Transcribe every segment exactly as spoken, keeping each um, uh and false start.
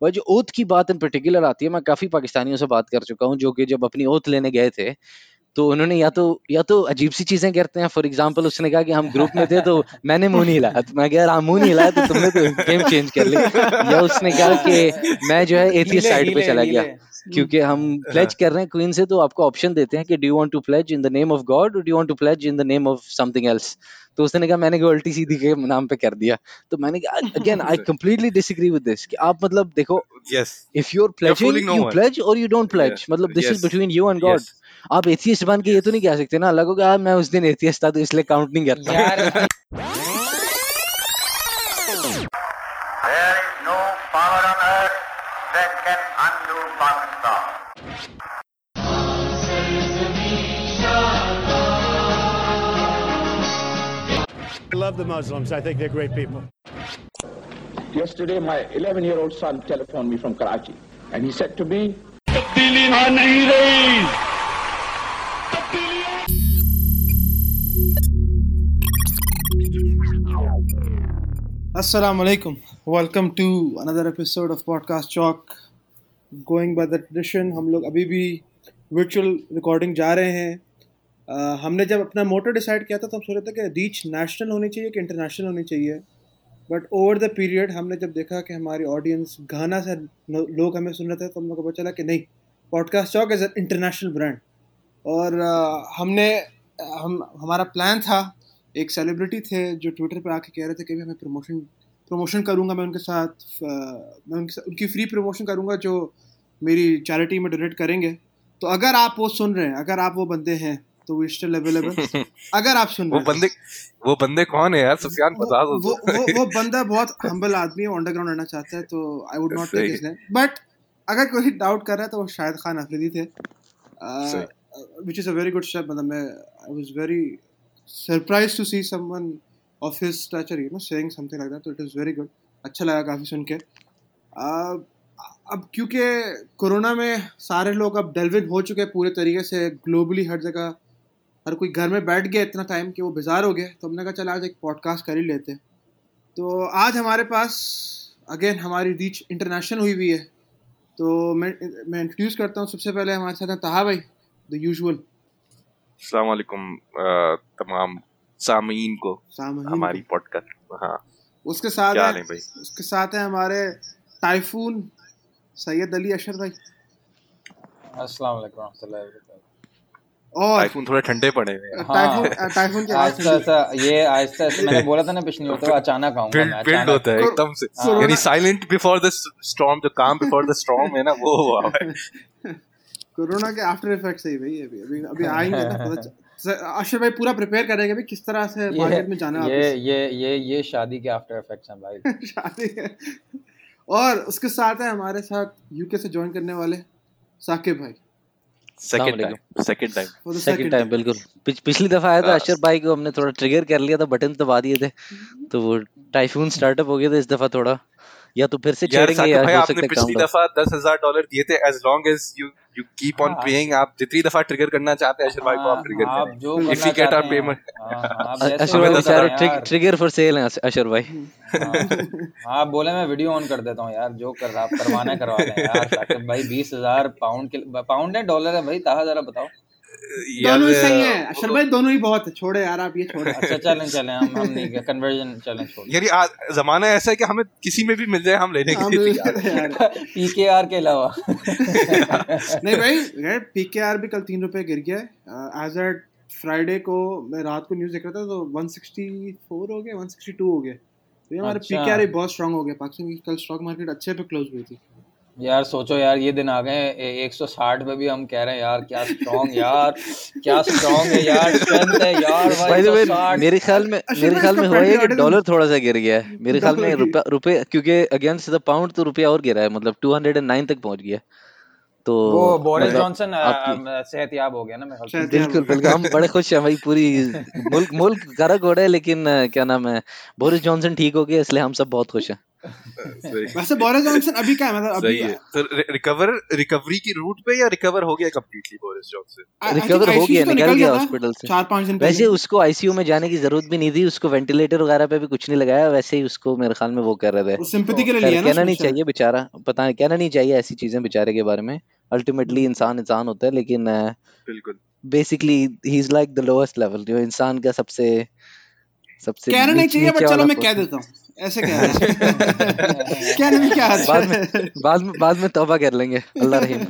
वह जो ओथ की बात इन पर्टिकुलर आती है, मैं काफी पाकिस्तानियों से बात कर चुका हूँ जो कि जब अपनी ओथ लेने गए थे तो उन्होंने या तो या तो अजीब सी चीजें करते हैं। फॉर एग्जांपल उसने कहा कि हम ग्रुप में थे तो मैंने मुंह नहीं हिलाया, तो मैं कह रहा मुंह नहीं हिलाया तो तुमने तो गेम चेंज कर ली। या उसने कहा कि मैं जो है एथियस्ट साइड पे चला गया क्योंकि हम प्लेज कर रहे हैं क्वीन से, तो आपको ऑप्शन देते हैं कि do you want to pledge in the name of God और do you want to pledge in the name of something else. तो उसने कहा मैंने उल्टी सीधी के नाम पे कर दिया। तो मैंने कहा again I completely disagree with this कि आप मतलब देखो, yes if you are pledging you pledge और यू डोंट प्लेज, मतलब this is between you and God. आप एथियस्ट बन के ये तो नहीं कह सकते ना लोगों का मैं उस दिन एथियस्ट था तो इसलिए काउंट नहीं करता यार। There is no power on earth that can undo Pakistan. I love the Muslims. I think they're great people. Yesterday, my eleven-year-old son telephoned me from Karachi, and he said to me, तब्दीली यहाँ नहीं रही। Assalamu alaikum. Welcome to another episode of Podcast Chalk. Going by the tradition, हम लोग अभी भी virtual recording जा रहे हैं। uh, हमने जब अपना मोटो डिसाइड किया था तो हम सोच रहे थे कि रीच नेशनल होनी चाहिए कि इंटरनेशनल होनी चाहिए, बट ओवर द पीरियड हमने जब देखा कि हमारी ऑडियंस घाना से लोग हमें सुन रहे थे तो हम लोग को पता चला कि नहीं, podcast chalk is an international brand. और uh, हमने हम हमारा प्लान था, एक सेलिब्रिटी थे जो ट्विटर पर आके कह रहे थे कि मैं प्रमोशन प्रमोशन करूँगा, मैं उनके साथ मैं उनके साथ उनकी फ्री प्रमोशन करूँगा जो मेरी चैरिटी में डोनेट करेंगे। तो अगर आप वो सुन रहे हैं, अगर आप वो बंदे हैं तो वी स्टिल अवेलेबल। अगर आप सुन रहे हैं, वो बंदे वो बंदे कौन है यार सुफियान, बता दो। वो वो वो बंदा बहुत हम्बल आदमी है, अंडरग्राउंड रहना चाहता है, तो I would not take his name, but अगर कोई डाउट कर रहा है तो वो शाहिद खान अफरीदी थे, which is a very good step. मतलब मैं I was very surprised to see someone of his stature you know saying something like that, तो इट वाज वेरी गुड, अच्छा लगा काफी सुन के। uh, अब क्योंकि कोरोना में सारे लोग अब डेल्विन हो चुके हैं पूरे तरीके से, ग्लोबली हर जगह हर कोई घर में बैठ गया इतना टाइम कि वो बेजार हो गए, तो हमने कहा चला आज एक पॉडकास्ट कर ही लेते। तो आज हमारे पास अगेन हमारी रीच इंटरनेशनल हुई हुई है, तो मैं मैं इंट्रोड्यूस करता हूँ। सबसे पहले हमारे साथ हैं ताहा भाई, द यूजुअल। अस्सलाम वालेकुम तमाम सामीन को हमारी पॉडकास्ट। हाँ, उसके साथ है भाई? उसके साथ है हमारे टाइफून सैयद अली अशर भाई। अस्सलाम वालेकुम रहमतुल्लाहि व बरकातहू। और टाइफून थोड़े ठंडे पड़े हुए हैं। टाइफून टाइफून के आज का ऐसा ये आज का ऐसा मैंने बोला था ना पिछली बार, अचानक आऊंगा मैं, बिल्ड होता है एकदम से, यानी साइलेंट बिफोर द स्टॉर्म, जो काम बिफोर द स्टॉर्म है ना, वो हुआ है। कोरोना के आफ्टर इफेक्ट्स है भाई, अभी अभी अभी आएंगे ना, पता। अशर भाई पूरा प्रिपेयर करेंगे भाई किस तरह से मार्केट में जाना है। ये ये ये ये शादी के आफ्टर इफेक्ट्स हैं भाई। शादी है। और उसके साथ है हमारे साथ यूके से ज्वाइन करने वाले साकिब भाई। Second time second time second time बिल्कुल। पिछ, पिछली दफा आया था अशर भाई को हमने थोड़ा ट्रिगर कर लिया था, बटन दबा दिए थे, तो वो टाइफून स्टार्टअप हो गया था। इस दफा थोड़ा या तो फिर से छेड़ेंगे या हो सकता है पिछली दफा दस हजार डॉलर दिए थे, as long as you you keep on paying. आप जितनी दफा ट्रिगर करना चाहते हैं अशर भाई को आप ट्रिगर करें, आप जो करना इफ यू गेट आवर चाहते हैं। पेमेंट। हाँ, आप जैसे अशर भाई बोलते बेचारे हैं ट्रिग, यार। ट्रिगर फॉर सेल हैं अशर भाई। हाँ, आप बोले मैं वीडियो ऑन कर देता हूँ यार, जो कर रहा आप करवाना है करवा लें यार। साकिब भाई बीस हजार पाउंड के पाउंड है डॉलर है भाई, ताहा जरा बताओ। दोनों ही सही है अशर भाई, दोनों ही बहुत है। छोड़े यार आप ये छोड़े। अच्छा चलें चलें हम हम नहीं कन्वर्जन चलें छोड़। यानी जमाना ऐसा है कि हमें किसी में भी मिल जाए हम लेने के लिए तैयार हैं, पीकेआर के अलावा। नहीं भाई, पीकेआर भी कल तीन रुपए गिर गया। एज एट फ्राइडे को मैं रात को न्यूज़ देख रहा था तो वन सिक्सटी फोर हो गया, वन सिक्सटी टू हो गया। तो ये हमारे पीकेआर भी बहुत स्ट्रांग हो गया। पाकिस्तान की कल स्टॉक मार्केट अच्छे पे क्लोज हुई थी यार। सोचो यार, ये दिन आ गए एक सौ साठ पे भी हम कह रहे हैं यार क्या स्ट्रांग यार, क्या स्ट्रांग है यार, स्ट्रेंथ है यार भाई। मेरे ख्याल में मेरे ख्याल में हुआ है कि डॉलर थोड़ा सा गिर गया है मेरे ख्याल में, रुपया रुपए क्योंकि अगेंस्ट द पाउंड तो रुपया और गिरा है, मतलब दो सौ नौ तक पहुंच गया। तो वो बोरिस जॉनसन सेहतयाब हो गया ना मेरे ख्याल से। बिल्कुल बिल्कुल, हम बड़े खुश हैं भाई, पूरी मुल्क मुल्क गर्क हो रहा है, लेकिन क्या नाम है, बोरिस जॉनसन ठीक हो गया, इसलिए हम सब बहुत खुश हैं। वैसे बोरिस जॉनसन अभी क्या है, मतलब अभी सही है। तो रिकवर रिकवरी की रूट पे या रिकवर हो गया कंप्लीटली बोरिस जॉनसन? रिकवर हो गया, निकल गया हॉस्पिटल से चार पांच दिन वैसे उसको आईसीयू में जाने की जरूरत भी नहीं थी, उसको वेंटिलेटर वगैरह पे भी कुछ नहीं लगाया, वैसे ही उसको मेरे ख्याल में वो कर रहे थे, सिंपैथी के लिए लिया ना। कहना नहीं चाहिए बेचारा, पता नहीं कहना नहीं चाहिए ऐसी चीजें बेचारे के बारे में, अल्टीमेटली इंसान इंसान होता है, लेकिन बिल्कुल बेसिकली ही is like the lowest level, जो इंसान का सबसे सबसे कहना नहीं चाहिए, बट चलो मैं कह देता हूँ ऐसे कह रहा है। कहने में क्या हर्ज बाद में बाद में बाद में तौबा कर लेंगे, अल्लाह रहीम।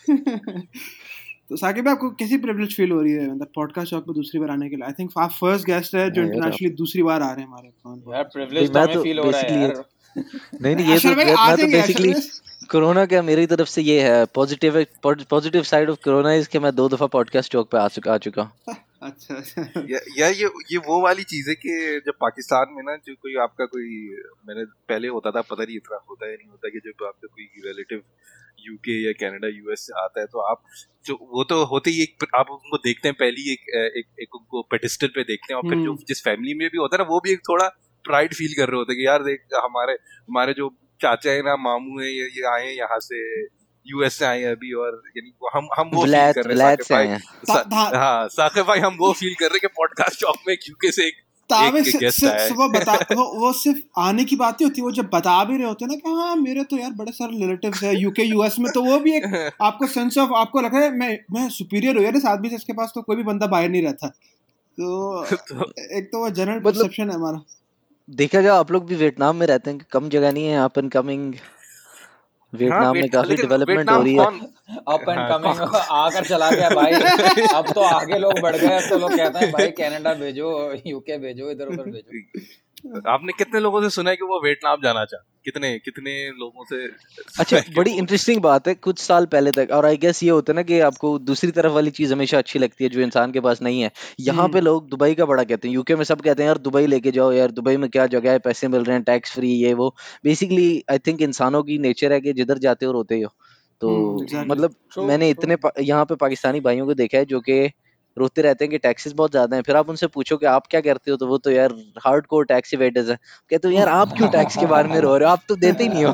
तो साकिब आपको कैसी प्रिविलेज फील हो रही है मतलब पॉडकास्ट शॉक पे दूसरी बार आने के लिए? आई थिंक आप फर्स्ट गेस्ट है जो इंटरनेशनली दूसरी बार आ रहे हैं हमारे फोन। यार प्रिविलेज तो हमें फील हो रहा है यार। नहीं नहीं ये तो मैं तो बेसिकली कोरोना का मेरी तरफ से ये है positive positive side of corona is कि मैं दो दफा पॉडकास्ट टॉक पे आ चुका आ चुका हूं। अच्छा यार ये ये वो वाली चीज है कि जब पाकिस्तान में ना जो कोई आपका कोई, मैंने पहले होता था, पता नहीं इतना होता है नहीं होता, कि जब आपका कोई रिलेटिव यूके या कनाडा यूएस से आता है तो आप जो वो तो होते ही एक आप उनको देखते हैं पहली एक एक, एक उनको पेडिस्टल पे देखते हैं, और फिर जो जिस फैमिली में भी होता है ना वो भी एक थोड़ा प्राइड फील कर रहे होते हैं कि यार देख हमारे हमारे जो चाचा है ना मामू है ये, ये आए यहाँ से यूएस से आए हैं अभी, और यानी हम हम वो फील कर रहे हैं साकिब भाई, हाँ साकिब भाई हम वो फील कर रहे हैं कि पॉडकास्ट चौक में यूके से एक एक गेस्ट आया है। वो बता वो, वो सिर्फ आने की बात ही होती है, वो जब बता भी रहे होते हैं ना कि हाँ मेरे तो यार बड़े सारे रिलेटिव्स है यूके यूएस में, तो वो भी एक आपको सेंस ऑफ आपको लग रहा है मैं मैं सुपीरियर हूँ यार इस आदमी से, इसके पास तो कोई भी बंदा बाहर नहीं रहता। तो एक तो वो जनरल परसेप्शन है हमारा। देखा जाए आप लोग भी वियतनाम में रहते हैं, कम जगह नहीं है, अप एंड कमिंग वियतनाम हाँ, में काफी डेवलपमेंट हो रही है, अप एंड कमिंग आकर चला गया भाई। अब तो आगे लोग बढ़ गए, अब तो लोग कहते हैं भाई कनाडा भेजो, यूके भेजो, इधर उधर भेजो। आपने कितने लोगों से सुना है कि वो वियतनाम जाना चाहते? कितने कितने लोगों से? अच्छा बड़ी इंटरेस्टिंग बात है, कुछ साल पहले तक, और आई गेस ये होता है ना कि आपको दूसरी तरफ वाली चीज हमेशा अच्छी लगती है जो इंसान के पास नहीं है। यहाँ पे लोग दुबई का बड़ा कहते हैं, यूके में सब कहते हैं यार दुबई लेके जाओ यार, दुबई में क्या जगह है, पैसे मिल रहे हैं, टैक्स फ्री, ये वो। बेसिकली आई थिंक इंसानों की नेचर है कि जिधर जाते हो रोते हो, तो मतलब मैंने इतने यहाँ पे पाकिस्तानी भाइयों को देखा है जो कि रोते रहते हैं कि टैक्सेस बहुत ज्यादा हैं, फिर आप उनसे पूछो कि आप क्या करते हो तो वो तो यार हार्डकोर टैक्स इवेडर्स हैं, कहते हो यार आप क्यों टैक्स के बारे में रो रहे हो, आप तो देते ही नहीं हो।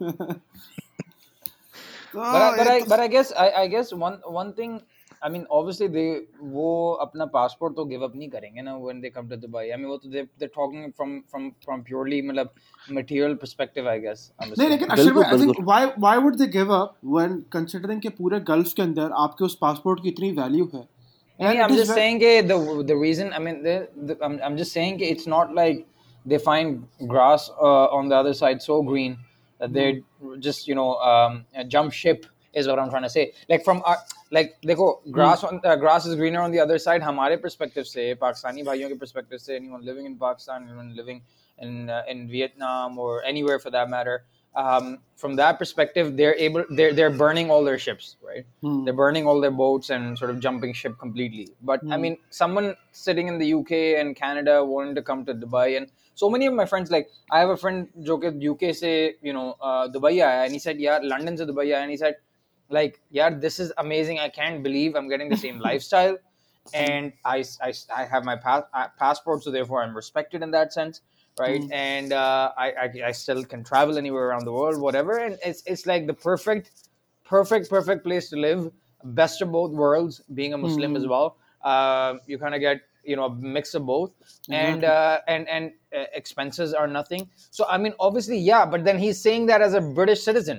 but but I but I guess I I guess one one thing, I mean obviously they वो अपना पासपोर्ट तो गिव अप नहीं करेंगे ना when they come to Dubai. I mean वो तो they they're talking from from from purely मतलब material perspective I guess. नहीं लेकिन Ashraf I think why why would they give up when considering कि पूरे गल्फ के अंदर आपके उस पासपोर्ट की इतनी वैल्यू है? And I'm just saying that the the reason I mean the, the, I'm I'm just saying it's not like they find grass uh, on the other side so green that they just you know um, jump ship is what I'm trying to say. Like from our, like देखो grass on uh, grass is greener on the other side. हमारे perspective से पाकिस्तानी भाइयों के perspective से anyone living in Pakistan, anyone living in uh, in Vietnam or anywhere for that matter. Um, from that perspective, they're able, they're they're burning all their ships, right? Hmm. They're burning all their boats and sort of jumping ship completely. But hmm. I mean, someone sitting in the U K and Canada wanting to come to Dubai, and so many of my friends, like I have a friend जो कि U K से you know uh, Dubai आया, and he said, yeah, London से Dubai आया, and he said, like, yeah, this is amazing. I can't believe I'm getting the same lifestyle, and I I I have my pass, uh, passport, so therefore I'm respected in that sense. Right, mm. and uh, I, I I still can travel anywhere around the world, whatever, and it's it's like the perfect, perfect, perfect place to live. Best of both worlds, being a Muslim mm. as well. Uh, you kind of get you know a mix of both, mm-hmm. and uh, and and uh, expenses are nothing. So I mean, obviously, yeah, but then he's saying that as a British citizen.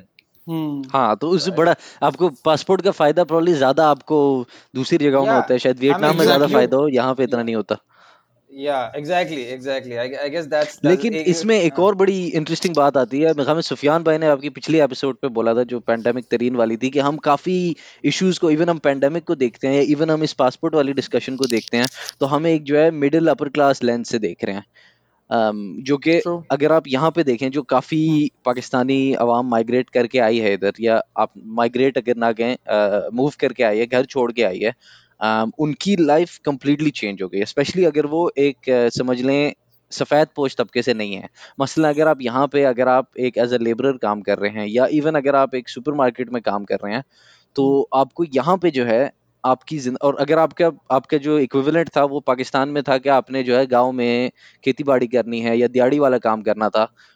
हाँ तो उससे बड़ा आपको passport का फायदा probably ज्यादा आपको दूसरी जगहों में होता है, शायद वियतनाम में ज्यादा फायदा हो, यहाँ पे इतना नहीं होता। Yeah, exactly, exactly. I, I guess that's. लेकिन इसमें एक और बड़ी इंटरेस्टिंग बात आती है, मेरे ख्याल में सुफियान भाई ने आपकी पिछली एपिसोड पे बोला था जो पैंडेमिक तरीन वाली थी, कि हम काफी इश्यूज को, इवन हम पैंडेमिक को देखते हैं, इवन हम इस पासपोर्ट वाली डिस्कशन को देखते हैं, तो हम एक जो है मिडिल अपर क्लास लेंस से देख रहे हैं, um, जो कि अगर आप यहाँ पे देखें जो काफी पाकिस्तानी अवाम माइग्रेट करके आई है इधर, या आप माइग्रेट अगर ना गए मूव करके आई है, घर छोड़ के आई है, Um, उनकी लाइफ कंप्लीटली चेंज हो गई, स्पेशली अगर वो एक uh, समझ लें सफ़ेद पोश तबके से नहीं है। मसलन अगर आप यहाँ पे अगर आप एक एज अ लेबरर काम कर रहे हैं, या इवन अगर आप एक सुपरमार्केट में काम कर रहे हैं, तो आपको यहाँ पे जो है आपकी जिंद और अगर आपका आपका जो इक्विवेलेंट था वो पाकिस्तान में था कि आपने जो है गांव में खेती बाड़ी करनी है या दिहाड़ी वाला काम करना था,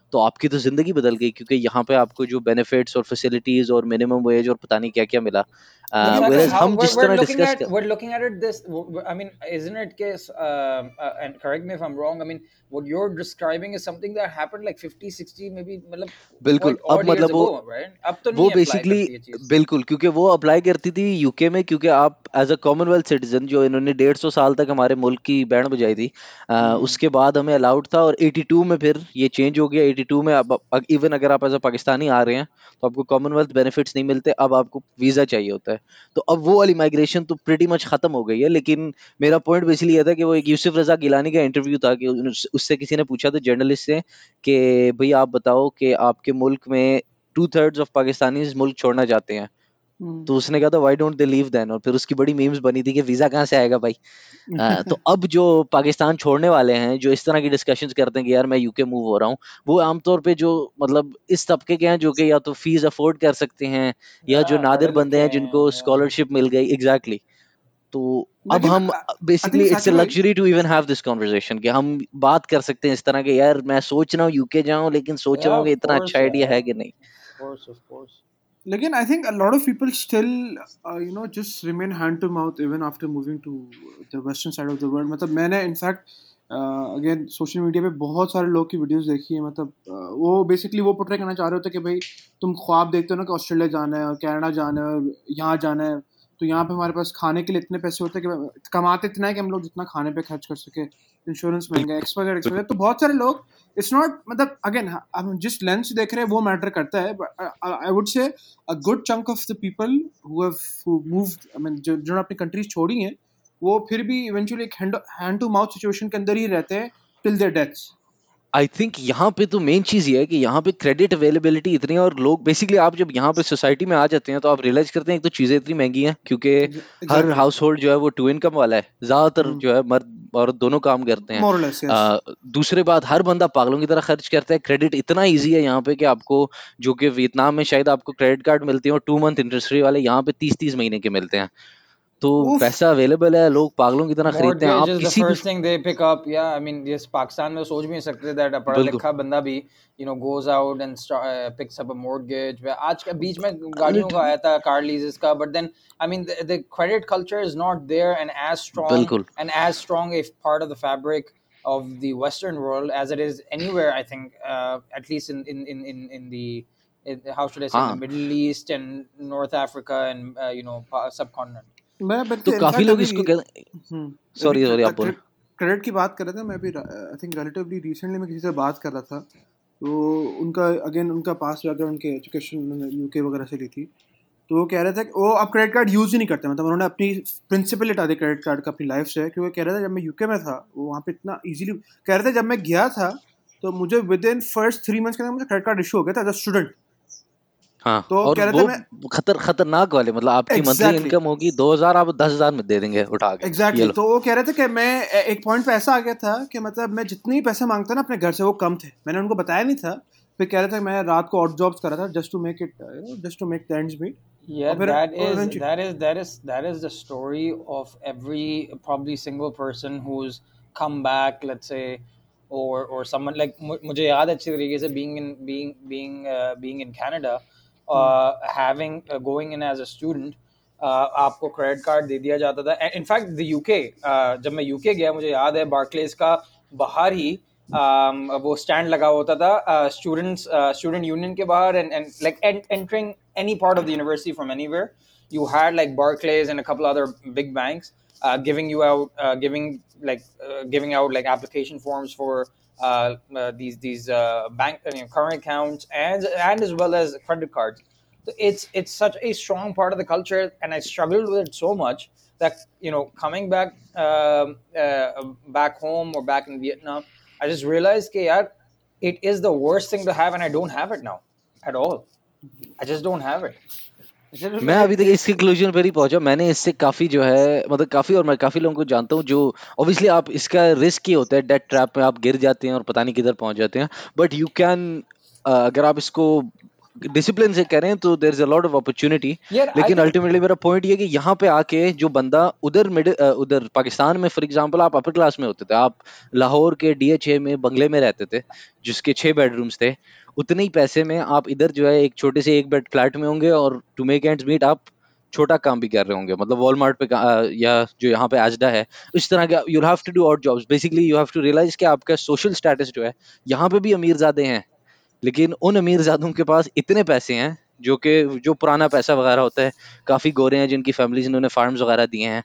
तो आपकी तो जिंदगी बदल गई, क्योंकि यहाँ पे आपको जो बेनिफिट्स और फैसिलिटीज और मिनिमम वेज और पता नहीं क्या क्या मिला। लेकिन Exactly. whereas How हम we're, जिस we're तरह looking डिस्कस at कर we're looking at it this. I mean, isn't it case? Uh, uh, and correct me if I'm wrong. I mean, what you're describing is something that happened like fifty, sixty, maybe, मतलब बिल्कुल, quite अब odd years मतलब वो ago, right? अब तो वो नहीं apply basically करती ये चीज. बिल्कुल, क्योंकि वो अप्लाई करती थी यूके में, क्योंकि आप एज अ कॉमनवेल्थ सिटीजन जो इन्होंने डेढ़ सौ साल तक हमारे मुल्क की बैंड बजाई थी, आ, उसके बाद हमें अलाउड था, और बयासी में फिर ये चेंज हो गया। बयासी में अब इवन अगर आप एज अ पाकिस्तानी आ रहे हैं तो आपको कॉमनवेल्थ बेनिफिट्स नहीं मिलते, अब आपको वीजा चाहिए होता है। तो अब वो वाली माइग्रेशन तो प्रीटी मच खत्म हो गई है। लेकिन मेरा पॉइंट बेसिकली ये था कि वो एक यूसुफ रजा गिलानी का इंटरव्यू था कि उस- उससे किसी ने पूछा था जर्नलिस्ट से कि भाई आप बताओ कि आपके मुल्क में टू थर्ड्स ऑफ पाकिस्तानी मुल्क छोड़ना चाहते हैं, तो उसने कहा था why don't they leave then, और फिर उसकी बड़ी मीम्स बनी थी कि वीजा कहाँ से आएगा भाई। अ, तो अब जो पाकिस्तान छोड़ने वाले हैं, जो इस तरह की डिस्कशंस करते हैं कि यार मैं यूके मूव हो रहा हूँ, वो आमतौर पे जो मतलब इस तबके के हैं जो कि या तो फीस अफोर्ड कर सकते हैं, या जो Yeah, नादिर पढ़े बंदे लिखे हैं हैं, जिनको yeah. स्कॉलरशिप मिल गई। Exactly exactly. तो अब लेकिन हम I think basically it's Saqib a भाई, luxury to even have this conversation कि हम बात कर सकते हैं इस तरह के, यार मैं सोच रहा हूँ यूके जाऊं, लेकिन सोच रहा Yeah, हूँ कि of इतना course, अच्छा आइडिया है yeah. कि नहीं। Of course, of course. लेकिन I think a lot of people still you know just remain hand to mouth even after moving to the western side of the world. मतलब मैंने in fact again social media पे बहुत सारे लोग की videos देखी है। मतलब uh, वो बेसिकली वो पोर्ट्रे करना चाह रहे होते कि भाई तुम ख्वाब देखते हो ना कि ऑस्ट्रेलिया जाना है और कनाडा जाना है और यहाँ जाना है, तो यहाँ पे हमारे पास खाने के लिए इतने पैसे होते हैं कि कमाते इतना है कि हम लोग जितना खाने पे खर्च कर सके, इंश्योरेंस महंगा है, एक्सपायर एक्सपायर। तो बहुत सारे लोग इट्स नॉट, मतलब अगेन हम जिस लेंस से देख रहे हैं वो मैटर करता है। I would say a good chunk of the people who have who moved, I mean जो जिन्होंने अपनी कंट्रीज छोड़ी हैं, वो फिर भी इवेंचुअली एक हैंड टू माउथ सिचुएशन के अंदर ही रहते हैं till their deaths. I think यहाँ पे तो मेन चीज ये है कि यहाँ पे क्रेडिट अवेलेबिलिटी इतनी है, और लोग बेसिकली आप जब यहाँ पे सोसाइटी में आ जाते हैं तो आप रियलाइज करते हैं एक तो चीजें इतनी महंगी हैं, क्योंकि हर एग्जैक्टली, हाउस होल्ड जो है वो टू इनकम वाला है, ज्यादातर जो है मर्द और दोनों काम करते हैं। मोर और लेस, यस। आ, दूसरे बात, हर बंदा पागलों की तरह खर्च करता है। क्रेडिट इतना इजी है यहाँ पे कि आपको, जो कि वियतनाम में शायद आपको क्रेडिट कार्ड मिलते हैं और टू मंथ इंटरेस्ट फ्री वाले, यहाँ पे तीस तीस महीने के मिलते हैं। तो उफ, पैसा अवेलेबल है, लोग पागलों की तरह खरीदते हैं। Mortgage आप is the किसी भी first thing they pick up. Yeah, I mean, yes, Pakistan में सोच भी नहीं सकते that a पढ़ा बिल्कुल लिखा बंदा भी, you know, goes out and start, uh, picks up a mortgage. वह आज के बीच में गाड़ियों का आया था, car leases का, but then I mean the, the credit culture is not there and as strong बिल्कुल and as strong a part of the fabric of the Western world as it is anywhere. I think uh, at least in in in in in the in, how should I say, in the हाँ। Middle East and North Africa and uh, you know pa- subcontinent. मैं तो बल्कि काफी in fact लोग अभी इसको कह हम्म, अभी सॉरी सॉरी आप बोले। क्रेडिट की बात कर रहे थे। मैं अभी आई थिंक रिलेटिवली रिसेंटली मैं किसी से बात कर रहा था, तो उनका अगेन उनका पास बैकग्राउंड के एजुकेशन उन्होंने यूके वगैरह से ली थी, तो वो कह रहे थे कि वो अब क्रेडिट कार्ड यूज़ ही नहीं करते। मतलब उन्होंने अपनी प्रिंसिपल हटा दी क्रेडिट कार्ड का अपनी लाइफ से, क्योंकि कह रहे थे जब मैं यूके में था वो वहाँ पे इतना इजीली, कह रहे थे जब मैं गया था तो मुझे within first three months के अंदर मुझे क्रेडिट कार्ड इशू हो गया था एज अ स्टूडेंट। हाँ, तो और कह रहे वो थे मैं खतर खतरनाक वाले, मतलब आपकी मंथली एग्जैक्टली इनकम होगी दो हजार, आप दस हजार में दे देंगे उठा के, एग्जैक्टली ये exactly. लो। तो वो कह रहे थे कि मैं ए- एक पॉइंट पे ऐसा आ गया था कि मतलब मैं जितने पैसे मांगता ना अपने घर से वो कम थे। मैंने उनको बताया नहीं था, फिर कह रहे थे मैं रात को ऑड जॉब्स कर रहा था just to make it just to make the ends meet. Yeah, और फिर that और is eventually- that is that is that is the story of every probably single person who's come back, let's say, or or someone like मु- मुझे याद है अच्छी तरीके से being in being being uh, being in Canada, uh, having uh, going in as a student, uh, आपको credit card दे दिया जाता था। And in fact the U K, uh, जब मैं U K गया मुझे याद है बार्कलेस का बाहर ही um, वो स्टैंड लगा होता था स्टूडेंट्स स्टूडेंट यूनियन के बाहर, and and like en- entering any part of the university from anywhere, you had like Barclays and a couple other big banks uh, giving you out uh, giving like uh, giving out like application forms for uh, uh, these these uh, bank you know, current accounts and and as well as credit cards. So it's it's such a strong part of the culture, and I struggled with it so much that you know coming back um uh, back home or back in Vietnam, I just realized that yaar, it is the worst thing to have, and I don't have it now at all. I just don't have it. मैं अभी तक इस conclusion पर ही पहुंचा। मैंने इससे काफी जो है मतलब काफी, और मैं काफी लोगों को जानता हूँ जो ऑब्वियसली आप इसका रिस्क ही होता है, डेट ट्रैप में आप गिर जाते हैं और पता नहीं किधर पहुंच जाते हैं, बट यू कैन अगर आप इसको डिसिप्लिन से करें तो there is a lot of opportunity. Yeah, I लेकिन think अल्टीमेटली मेरा पॉइंट ये है कि यहाँ पे आके जो बंदा उधर मिड उधर पाकिस्तान में फॉर एग्जांपल आप अपर क्लास में होते थे, आप लाहौर के डी एच ए में बंगले में रहते थे जिसके छह बेडरूम्स थे, उतने ही पैसे में आप इधर जो है एक छोटे से एक बेड फ्लैट में होंगे और टू मेक एंड्स मीट आप छोटा काम भी कर रहे होंगे, मतलब वॉलमार्ट पे का- अ, या जो यहाँ पे आजडा है, इस तरह का you have to do odd jobs. Basically you have to realise कि आपका सोशल स्टेटस जो है, यहाँ पे भी अमीर ज़्यादा हैं, लेकिन उन अमीर ज़ादों के पास इतने पैसे हैं जो कि जो पुराना पैसा वगैरह होता है, काफ़ी गोरे हैं जिनकी फैमिलीज इन्होंने फार्म्स वगैरह दिए हैं.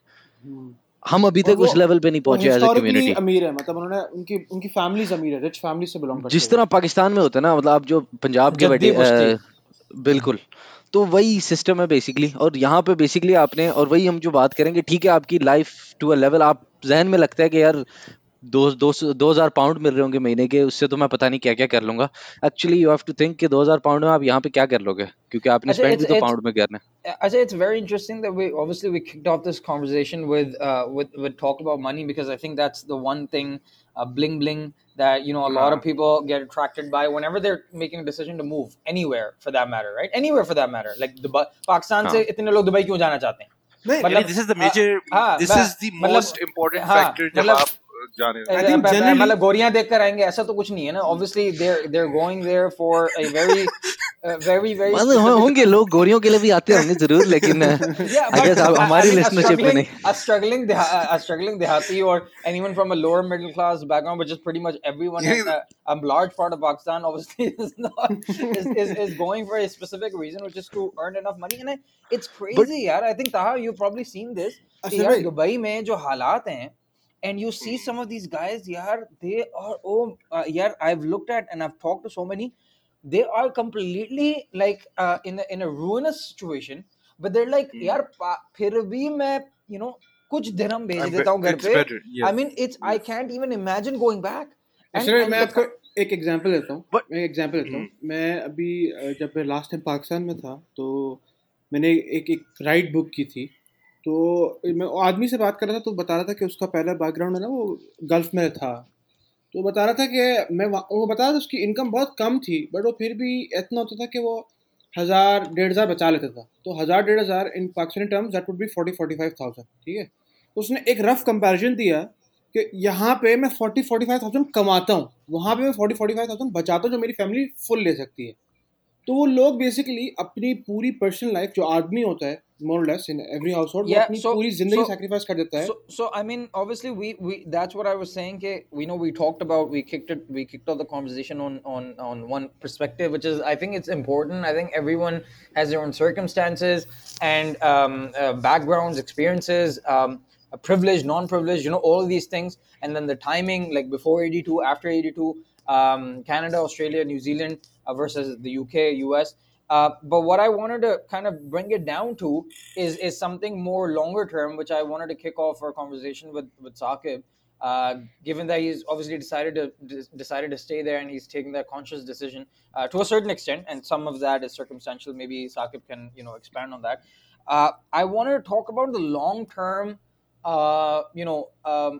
हम अभी और तक वो उस लेवल पे नहीं वो पहुंचे एज अ हिस्टोरिकली कम्युनिटी. अमीर है, मतलब उन्होंने उनकी उनकी फैमिलीज अमीर है, रिच फैमिली से बिलोंग करते जिस हैं. तरह पाकिस्तान में होता है ना, मतलब आप जो पंजाब के जद्दी बड़े पुश्ती. अ, बिल्कुल, तो वही सिस्टम है बेसिकली. और यहाँ पे बेसिकली आपने, और वही हम जो बात करेंगे, ठीक है आपकी लाइफ टू अ लेवल, आप जहन में लगता है कि यार दो दो दो हजार पाउंड मिल रहे होंगे महीने के, उससे तो मैं पता नहीं क्या क्या कर लूंगा. Actually you have to think कि दो हजार पाउंड में आप यहाँ पे क्या कर लोगे, क्योंकि आपने अच्छा, स्पेंड it's भी तो it's पाउंड में करना है. I say it's very interesting that we obviously we kicked off this conversation with uh with with talk about money, because I think that's the one thing, uh, bling bling, that you know a lot of people get attracted by whenever they're making a decision to move anywhere for that matter, right? Anywhere for that matter. Like Dubai, Pakistan से इतने लोग Dubai क्यों जाना चाहते हैं? नहीं, मतलब this is the major हाँ, this ब- is the मतलब- most important हाँ, factor जब मतलब- आप जाने I think ब- ब- generally- मतलब गोरियां देख कर आएंगे ऐसा तो कुछ नहीं है ना. Obviously they're they're going there for a very uh, very very मतलब specific- होंगे लोग गोरियों के लिए भी आते होंगे जरूर, लेकिन Yeah, I but guess आप I- I हमारी mean, a listenership में struggling, नहीं. a struggling, deha- a struggling dehati or anyone from a lower middle class background, which is pretty much everyone in a, a large part of Pakistan, obviously is not is, is, is going for a specific reason, which is to earn enough money. And I, it's crazy, yaar. I think Taha, you've probably seen this. कि अच्छा यार भाई. Dubai में जो हालात हैं, and you see some of these guys, yaar, they are oh, uh, yaar, I've looked at and I've talked to so many. They are completely like uh, in a, in a ruinous situation, but they're like यार पा- फिर भी मैं you know कुछ दिरहम भेज I'm देता हूँ घर it's पे. better, yes. I mean it's I can't even imagine going back. And, अच्छा, and मैं the आपको fa- एक एग्जांपल देता हूँ. But- मैं एक एग्जांपल देता हूँ. मैं अभी अ, जब मैं लास्ट टाइम पाकिस्तान में था तो मैंने एक एक राइड बुक की थी. तो मैं वो आदमी से बात कर रहा था, तो बता रहा था कि उसका पहला बैकग्राउंड है ना, वो गल्फ में था. तो बता रहा था कि मैं वहाँ- वो बता रहा था उसकी इनकम बहुत कम थी, बट वो फिर भी इतना होता था कि वो हज़ार डेढ़ हज़ार बचा लेता था. तो हज़ार डेढ़ हज़ार in Pakistani terms that would be forty forty five thousand. ठीक है. तो उसने एक रफ कंपैरिजन दिया कि यहाँ पे मैं फोर्टी फोर्टी फाइव थाउजेंड कमाता हूँ, वहाँ पे मैं फोर्टी फोर्टी फाइव थाउजेंड बचाता हूँ जो मेरी फैमिली फुल ले सकती है. तो वो लोग बेसिकली अपनी पूरी पर्सनल लाइफ, जो आदमी होता है मोर और less in every household, वो Yeah, अपनी so- पूरी जिंदगी so- सैक्रिफाइस कर देता है. So, so I mean, obviously, we, we that's what I was saying. Ke, we know we talked about we kicked it we kicked off the conversation on on on one perspective, which is I think it's important. I think everyone has their own circumstances and um, uh, backgrounds, experiences, um, privileged, non-privileged, you know, all of these things, and then the timing, like before eighty-two, after eighty-two, um, Canada, Australia, New Zealand uh, versus the U K, U S. Uh, but what I wanted to kind of bring it down to is is something more longer term, which I wanted to kick off our conversation with with Saqib. Uh, given that he's obviously decided to de- decided to stay there and he's taking that conscious decision uh, to a certain extent, and some of that is circumstantial. Maybe Saqib can you know expand on that. Uh, I wanted to talk about the long term, uh, you know, um,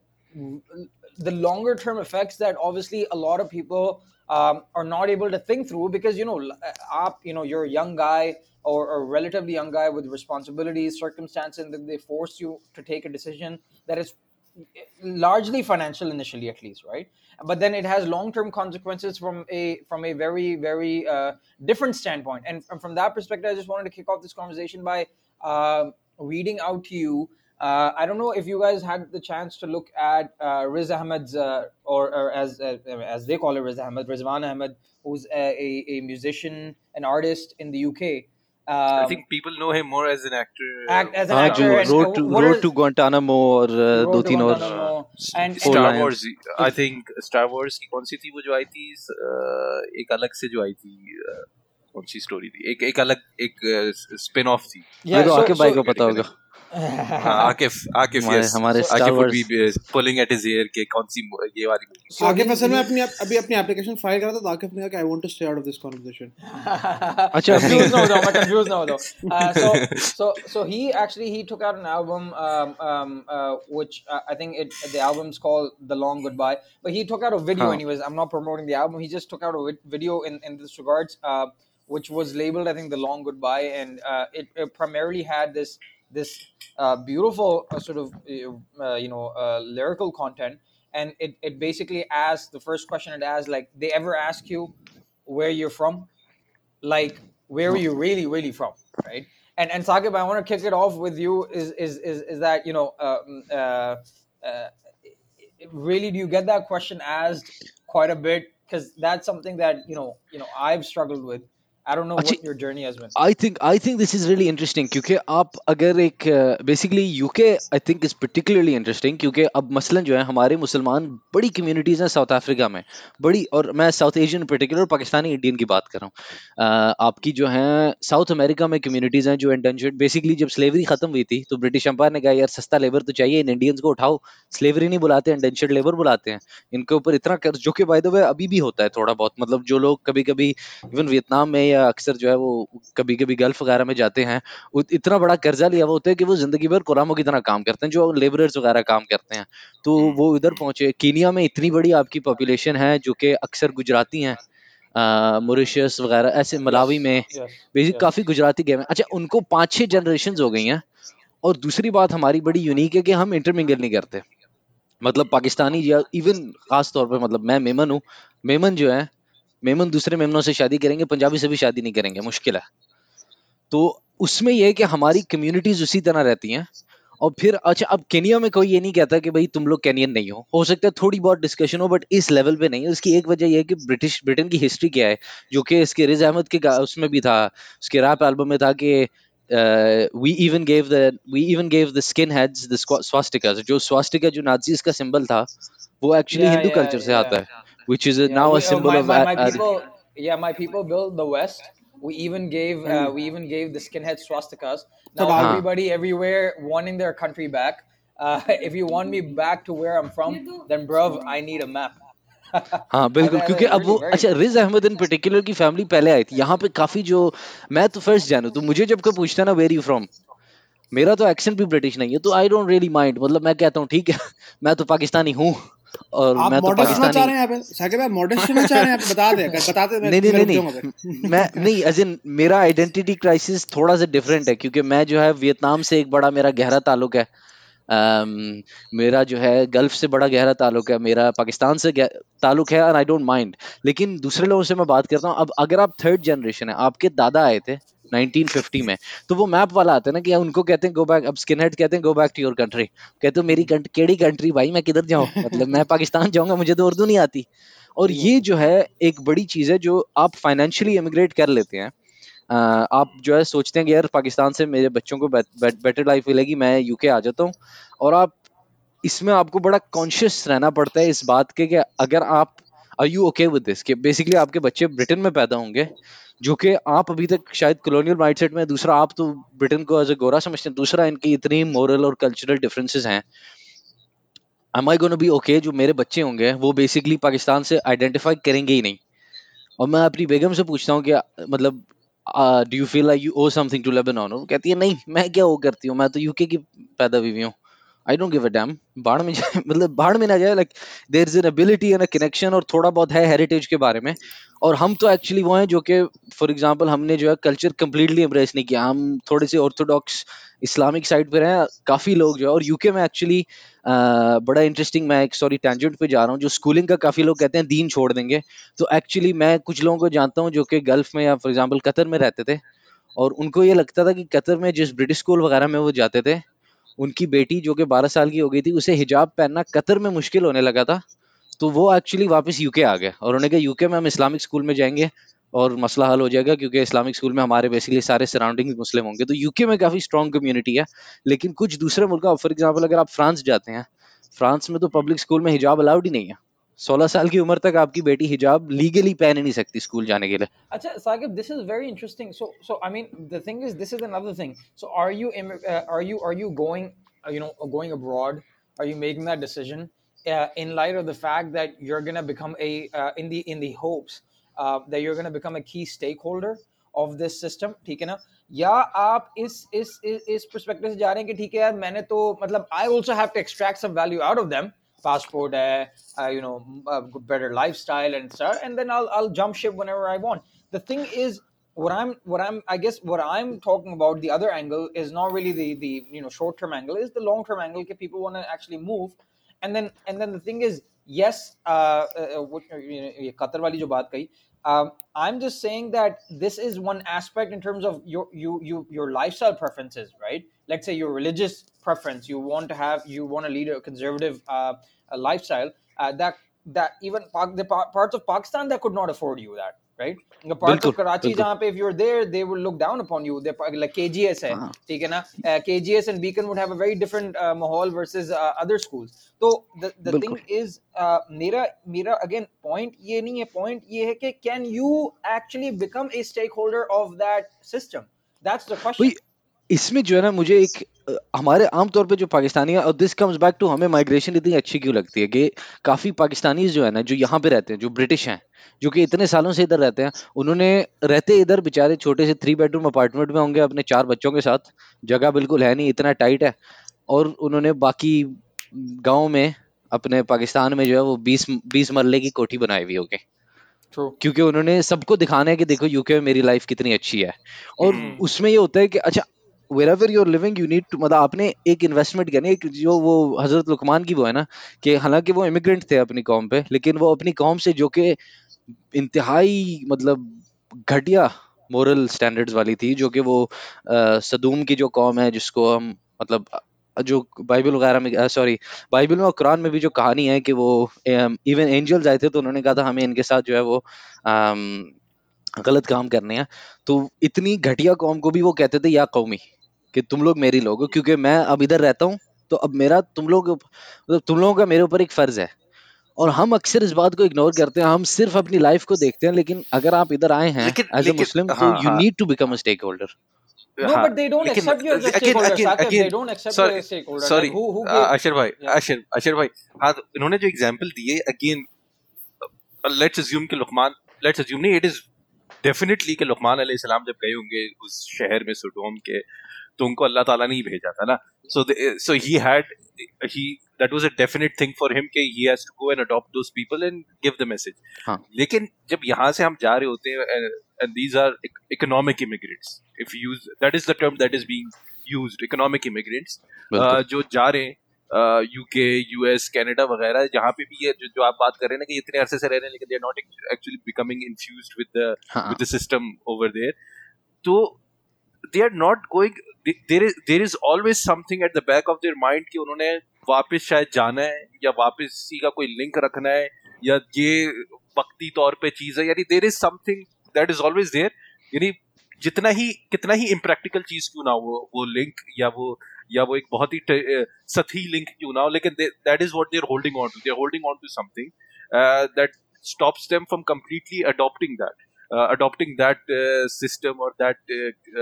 the longer term effects that obviously a lot of people um, are not able to think through, because you know, up, you know, you're a young guy or, or a relatively young guy with responsibilities, circumstances, and they force you to take a decision that is largely financial initially, at least, right? But then it has long-term consequences from a from a very very uh, different standpoint. And from, from that perspective, I just wanted to kick off this conversation by uh, reading out to you. Uh, I don't know if you guys had the chance to look at uh, Riz Ahmed's, uh, or, or as uh, as they call it, Riz Ahmed, Rizwan Ahmed, who's a, a, a musician, an artist in the U K. Um, I think people know him more as an actor. Act- as an हाँ actor जो and, road uh, to what road are- to Guantanamo और uh, Road दो to तीन और Guantanamo, and, Four Star Lions. Wars, I think Star Wars की कौन सी थी वो जो आई थी, uh, एक अलग से जो आई थी, uh, कौन सी स्टोरी थी, एक एक अलग एक स्पिन ऑफ थी. yeah, ये तो so, आकिब भाई को so, पता होगा. हाँ, आकिफ आकिफ हमारे yes, हमारे So- Star Akif would Wars be uh, pulling at his ear के कौन सी ये वाली movie. so आकिफ he- असल में he- अपनी अभी अपनी एप्लीकेशन फाइल करा था, तो आकिफ ने कहा कि I want to stay out of this conversation. अच्छा confused now though, I'm confused now though. Uh, so so so he actually he took out an album, um, um, uh, which uh, I think it the album's called The Long Goodbye, but he took out a video Huh. anyways. I'm not promoting the album. He just took out a vid- video in in this regards, uh, which was labeled, I think, The Long Goodbye, and uh, it, it primarily had this this uh, beautiful uh, sort of uh, you know uh, lyrical content, and it, it basically asked, the first question it asked, like, they ever ask you where you're from, like where are you really really from, right? And and Saqib, I want to kick it off with you. Is is is, is that, you know uh, uh, uh, really, do you get that question asked quite a bit? Because that's something that you know you know I've struggled with. I don't know अच्छा, what your journey has been. I think I think this is really interesting, क्योंकि आप अगर एक basically UK I think is particularly interesting, क्योंकि अब मसलन जो है हमारे मुसलमान बड़ी कम्युनिटीज़ हैं साउथ अफ्रीका में, बड़ी, और मैं South Asian particular Pakistani Indian की बात कर रहा हूँ। आपकी जो है साउथ अमेरिका में कम्युनिटीज़ हैं जो इंडेंचर्ड, बेसिकली जब स्लेवरी ख़त्म हुई थी तो ब्रिटिश एम्पायर ने कहा यार सस्ता लेबर तो चाहिए, इन इंडियंस को उठाओ, स्लेवरी नहीं बुलाते, इंडेंचर्ड लेबर बुलाते हैं, इनके ऊपर इतना कर्ज, जो कि बाय द वे अभी भी होता है थोड़ा बहुत, मतलब जो लोग कभी कभी इवन वियतनाम में या अक्सर जो है वो कभी कभी गल्फ वगैरह में जाते हैं, इतना बड़ा कर्जा लिया हुआ होता है कि वो जिंदगी भर गुलामों की तरह काम करते हैं, जो लेबरर्स वगैरह काम करते हैं, तो वो इधर पहुंचे। कीनिया में इतनी बड़ी आपकी पॉपुलेशन है जो कि अक्सर गुजराती हैं, मॉरिशस वगैरह, ऐसे मलावी में बेसिक काफी गुजराती गए हैं। अच्छा, उनको पांच छह जनरेशन हो गई हैं। और दूसरी बात हमारी बड़ी यूनिक है कि हम इंटरमिंगल नहीं करते, मतलब पाकिस्तानी या इवन खास तौर पे, मतलब मैं मेमन हूँ, मेमन जो है मेमन दूसरे मेमनों से शादी करेंगे, पंजाबी से भी शादी नहीं करेंगे, मुश्किल है। तो उसमें यह है कि हमारी कम्युनिटीज उसी तरह रहती हैं। और फिर अच्छा, अब केनिया में कोई ये नहीं कहता कि भाई तुम लोग केनियन नहीं हो हो सकता है थोड़ी बहुत डिस्कशन हो, बट इस लेवल पे नहीं है। उसकी एक वजह यह है कि ब्रिटिश ब्रिटेन की हिस्ट्री क्या है, जो कि इसके रिज अहमद के उसमें भी था, उसके रैप एल्बम में था कि we even gave the we even gave the skinheads the swastika, जो स्वास्टिका जो नाजीज का सिंबल था वो actually Yeah, Hindu yeah, culture से आता yeah. है, which is a, Yeah, now a we, uh, symbol my, of my, uh, my uh, people, yeah, my people built the West. We even gave uh, we even gave the skinhead swastikas. Now हाँ। everybody everywhere wanting their country back. Uh, if you want me back to where I'm from, then bruv, I need a map. हाँ बिल्कुल, I- I- क्योंकि अब really वो very अच्छा, Riz Ahmed in particular की family पहले आई थी यहाँ पे काफी, जो मैं तो फर्स्ट जानू, तो मुझे जब कोई पूछता है ना वेर यू फ्रॉम, मेरा तो एक्सेंट भी ब्रिटिश नहीं है, तो आई डोंट रियली माइंड, मतलब मैं कहता हूँ ठीक है मैं तो पाकिस्तानी हूँ, और आप मैं तो मॉडर्न सुनना पाकिस्तानी चाह रहे हैं यहाँ पे साकिब भाई, मॉडर्न सुनना चाह रहे हैं, आप बता दें, अगर बताते मैं नहीं नहीं मैं नहीं रुक जाऊंगा नहीं फिर। मैं नहीं, एज इन मेरा आइडेंटिटी क्राइसिस थोड़ा सा डिफरेंट है, क्योंकि मैं जो है वियतनाम से एक बड़ा मेरा गहरा ताल्लुक है, Um, मेरा जो है गल्फ से बड़ा गहरा ताल्लुक है, मेरा पाकिस्तान से ताल्लुक है, और आई डोंट माइंड। लेकिन दूसरे लोगों से मैं बात करता हूँ, अब अगर आप थर्ड जनरेशन है, आपके दादा आए थे नाइनटीन फिफ्टी में, तो वो मैप वाला आता है ना कि उनको कहते हैं गो बैक, अब स्किनहेड कहते हैं go back to your country, कहते हो मेरी केड़ी कंट्री भाई, मैं किधर जाऊँ, मतलब मैं पाकिस्तान जाऊंगा, मुझे तो उर्दू नहीं आती। और ये जो है एक बड़ी चीज है, जो आप फाइनेंशियली इमिग्रेट कर लेते हैं, Uh, आप जो है सोचते हैं कि यार पाकिस्तान से मेरे बच्चों को बेटर लाइफ मिलेगी, मैं यूके आ जाता हूँ, और आप इसमें आपको बड़ा कॉन्शियस रहना पड़ता है इस बात के कि अगर आप are you okay with this, कि बेसिकली आपके बच्चे ब्रिटेन में पैदा होंगे, जो कि आप अभी तक शायद कॉलोनियल माइंडसेट में, दूसरा आप तो ब्रिटेन को एज ए गोरा समझते हैं, दूसरा इनकी इतनी मोरल और कल्चरल डिफरेंसेस हैं, am I gonna be okay, जो मेरे बच्चे होंगे वो बेसिकली पाकिस्तान से आइडेंटिफाई करेंगे ही नहीं। और मैं अपनी बेगम से पूछता हूँ कि मतलब do you feel like you owe something to Lebanon, वो कहती है नहीं, मैं क्या वो करती हूँ, मैं तो यूके की पैदा हुई हूँ, I don't give a damn, बाढ़ में जाए मतलब बाढ़ में ना जाए, like there is an ability and a connection, और थोड़ा बहुत है हेरिटेज के बारे में। और हम तो एक्चुअली वो हैं जो कि फॉर एग्जांपल हमने जो है कल्चर कंप्लीटली एम्ब्रेस नहीं किया, हम थोड़े से ऑर्थोडॉक्स इस्लामिक साइड पे हैं काफी लोग जो है। और यूके में एक्चुअली बड़ा इंटरेस्टिंग, मैं एक सॉरी टेंजेंट पे जा रहा हूँ, जो स्कूलिंग का काफी लोग कहते हैं दीन छोड़ देंगे, तो एक्चुअली मैं कुछ लोगों को जानता हूँ जो कि गल्फ में या फॉर एग्जांपल कतर में रहते थे, और उनको ये लगता था कि कतर में जिस ब्रिटिश स्कूल वगैरह में वो जाते थे, उनकी बेटी जो कि बारह साल की हो गई थी, उसे हिजाब पहनना कतर में मुश्किल होने लगा था, तो वो एक्चुअली वापस यूके आ गए, और उन्होंने कहा यूके में हम इस्लामिक स्कूल में जाएंगे और मसला हल हो जाएगा, क्योंकि इस्लामिक स्कूल में हमारे बेसिकली सारे सराउंडिंग मुस्लिम होंगे। तो यूके में काफी स्ट्रॉन्ग कम्युनिटी है। लेकिन कुछ दूसरे मुल्क, फॉर एग्जांपल अगर आप फ्रांस जाते हैं, फ्रांस में तो पब्लिक स्कूल में हिजाब अलाउड ही नहीं है, सोलह साल की उम्र तक आपकी बेटी हिजाब लीगली पहन ही नहीं सकती स्कूल जाने के लिए। Acha, Saqib, this is very interesting. So, so I mean, the thing is, this is another thing. So, are you im- uh, are you are you going, uh, you know, going abroad? Are you making that decision uh, in light of the fact that you're gonna become a uh, in the in the hopes uh, that you're gonna become a key stakeholder of this system? ठीक है ना? या आप इस इस इस इस perspective से जा रहे हैं कि ठीक है यार, मैंने तो मतलब I also have to extract some value out of them. Passport, uh, uh, you know, a better lifestyle and stuff, and then I'll I'll jump ship whenever I want. The thing is, what I'm what I'm I guess what I'm talking about, the other angle is not really the the you know short term angle, is the long term angle that people want to actually move. And then and then the thing is, yes, uh, uh what you know ये Qatar वाली जो बात कही, um, I'm just saying that this is one aspect in terms of your you you your lifestyle preferences, right? Let's say your religious preference, you want to have you want to lead a conservative uh, a lifestyle, uh, that that even the parts of Pakistan that could not afford you that, right? The parts of Karachi जहाँ पे if you're there they will look down upon you. They like K G S है, ठीक है ना? uh, K G S and Beacon would have a very different uh, माहौल versus uh, other schools. So the the thing is, uh, मेरा मेरा again point ये नहीं है, point ये है कि can you actually become a stakeholder of that system? That's the question. इसमें जो है ना, मुझे एक हमारे आमतौर पे जो पाकिस्तानी है, और दिस कम्स बैक टू हमें माइग्रेशन इतनी अच्छी क्यों लगती है कि काफ़ी पाकिस्तानी जो है ना, जो यहाँ पे रहते हैं, जो ब्रिटिश हैं, जो कि इतने सालों से इधर रहते हैं, उन्होंने रहते इधर बेचारे छोटे से थ्री बेडरूम अपार्टमेंट में होंगे अपने चार बच्चों के साथ, जगह बिल्कुल है नहीं, इतना टाइट है, और उन्होंने बाकी गाँव में अपने पाकिस्तान में जो है वो बीस बीस मरले की कोठी बनाई हुई होगी, क्योंकि उन्होंने सबको दिखाना है कि देखो यूके में मेरी लाइफ कितनी अच्छी है। और उसमें ये होता है कि अच्छा wherever you're living you need to, मतलब आपने एक इन्वेस्टमेंट किया, एक जो वो हजरत लुकमान की वो है ना, कि हालांकि वो इमिग्रेंट थे अपनी कौम पे, लेकिन वो अपनी कौम से जो कि इंतहाई मतलब घटिया मोरल स्टैंडर्ड्स वाली थी, जो कि वो आ, सदूम की जो कौम है, जिसको हम मतलब जो बाइबल वगैरह में, सॉरी बाइबल में और कुरान में भी जो कहानी है कि वो इवन एंजल्स आए थे तो उन्होंने कहा था हमें इनके साथ जो है वो आम, गलत काम करने हैं। तो इतनी घटिया कौम को भी वो कहते थे या कौमी, कि तुम लोग मेरी लोग हो, क्योंकि मैं अब इधर रहता हूँ, तो अब मेरा तुम लोग मतलब तुम लोगों का मेरे ऊपर एक फर्ज है। और हम अक्सर इस बात को इग्नोर करते हैं, हम सिर्फ अपनी लाइफ को देखते हैं। लेकिन अगर आप इधर आए हैं एज अ मुस्लिम, तो you need to become a stakeholder. No, but they don't accept you as a stakeholder. again, Saqib, again, they don't accept sorry, you as a stakeholder. sorry, Like, who, who uh, gave, Ashar भाई, yeah. अशर अशर भाई, हाँ, तो इन्होंने जो example दिए, again let's assume कि Luqman, let's assume नहीं, it is definitely कि लुकमान अलैहिस्सलाम जब गए होंगे उस शहर में सोडोम के, तो उनको अल्लाह ताला ने ही भेजा था ना। So so he had he that was a definite thing for him कि he has to go and adopt those people and give the message. लेकिन जब यहाँ से हम जा रहे होते हैं, and these are economic immigrants, if you use that is the term that is being used, economic immigrants, uh, जो जा रहे हैं यूके, यूएस, कनाडा वगैरह, जहाँ पे भी ये जो, जो आप बात कर रहे हैं ना कि इतने अरसे से रह रहे हैं, लेकिन they are not actually becoming infused with the with the system over there, तो they are not going, there is there is always something at the back of their mind कि उन्होंने वापस शायद जाना है, या वापस इसी का कोई लिंक रखना है, या ये वक्ती तौर पे चीज़ है, यानी there is something that is always there, यानी जितना ही कितना ही इम्प्रैक्टिकल चीज क्यों ना हो, वो लिंक या वो या वो एक बहुत ही सतही लिंक क्यों ना हो, लेकिन that is what they are holding on to, they are holding on to something that stops them from completely adopting that adopting that system और दैट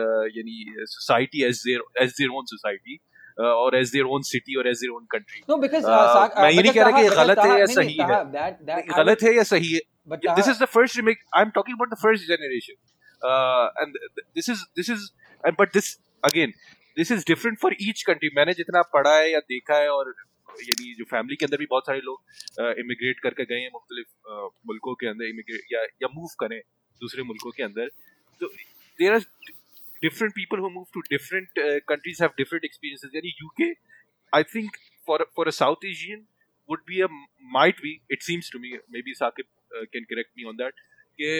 यानी society as their as their own society और as their own city और as their own country. No because मैं ये नहीं कह रहा कि ये गलत है या सही है, गलत है या सही है, But this is the first remake. I'm talking about the first generation, uh, and this is this is, and but this again, this is different for each country. मैंने जितना पढ़ा है या देखा है, और यानी जो फैमिली के अंदर भी बहुत सारे लोग इमिग्रेट uh, करके गए हैं मुख्तलिफ uh, मुल्कों के अंदर, इमिग्रेट या या मूव करें दूसरे मुल्कों के अंदर, तो there are different people who move to different uh, countries have different experiences. यानी U K, I think for for a South Asian would be a might be, it seems to me, maybe Saqib uh, can correct me on that, कि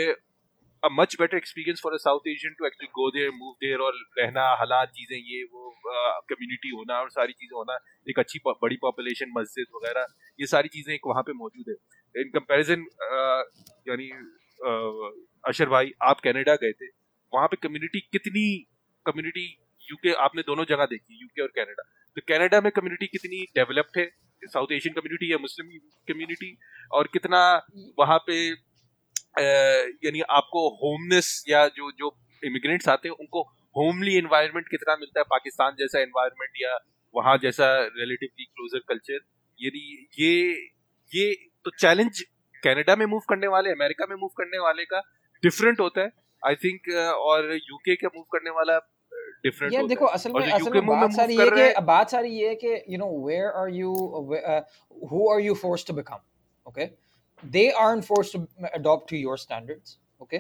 a much better experience for a South Asian to actually go there, move there, और रहना, हालात, चीज़ें, ये वो community uh, होना और सारी चीज़ें होना, एक अच्छी बड़ी पॉपुलेशन, मस्जिद वगैरह, ये सारी चीज़ें एक वहाँ पे मौजूद है। इन कंपैरिजन uh, यानी uh, अशर भाई आप कनाडा गए थे, वहाँ पे कम्युनिटी कितनी, कम्युनिटी यूके आपने दोनों जगह देखी, यूके और कनाडा, तो कनाडा में कम्युनिटी कितनी डेवलप्ड है, साउथ एशियन कम्युनिटी या मुस्लिम कम्युनिटी, और कितना वहाँ पे यानी आपको होमनेस या जो जो इमिग्रेंट्स आते हैं उनको होमली एनवायरनमेंट कितना मिलता है, पाकिस्तान जैसा एनवायरनमेंट या वहाँ जैसा रिलेटिवली क्लोजर कल्चर, यानी ये ये तो चैलेंज कनाडा में मूव करने वाले, अमेरिका में मूव करने वाले का डिफरेंट होता है आई थिंक, और यूके का मूव करने वाला different yeah, देखो असल में असल में बात सारी ये कि बात सारी ये है कि you know where are you uh, who are you forced to become, okay, they aren't forced to adopt to your standards, okay,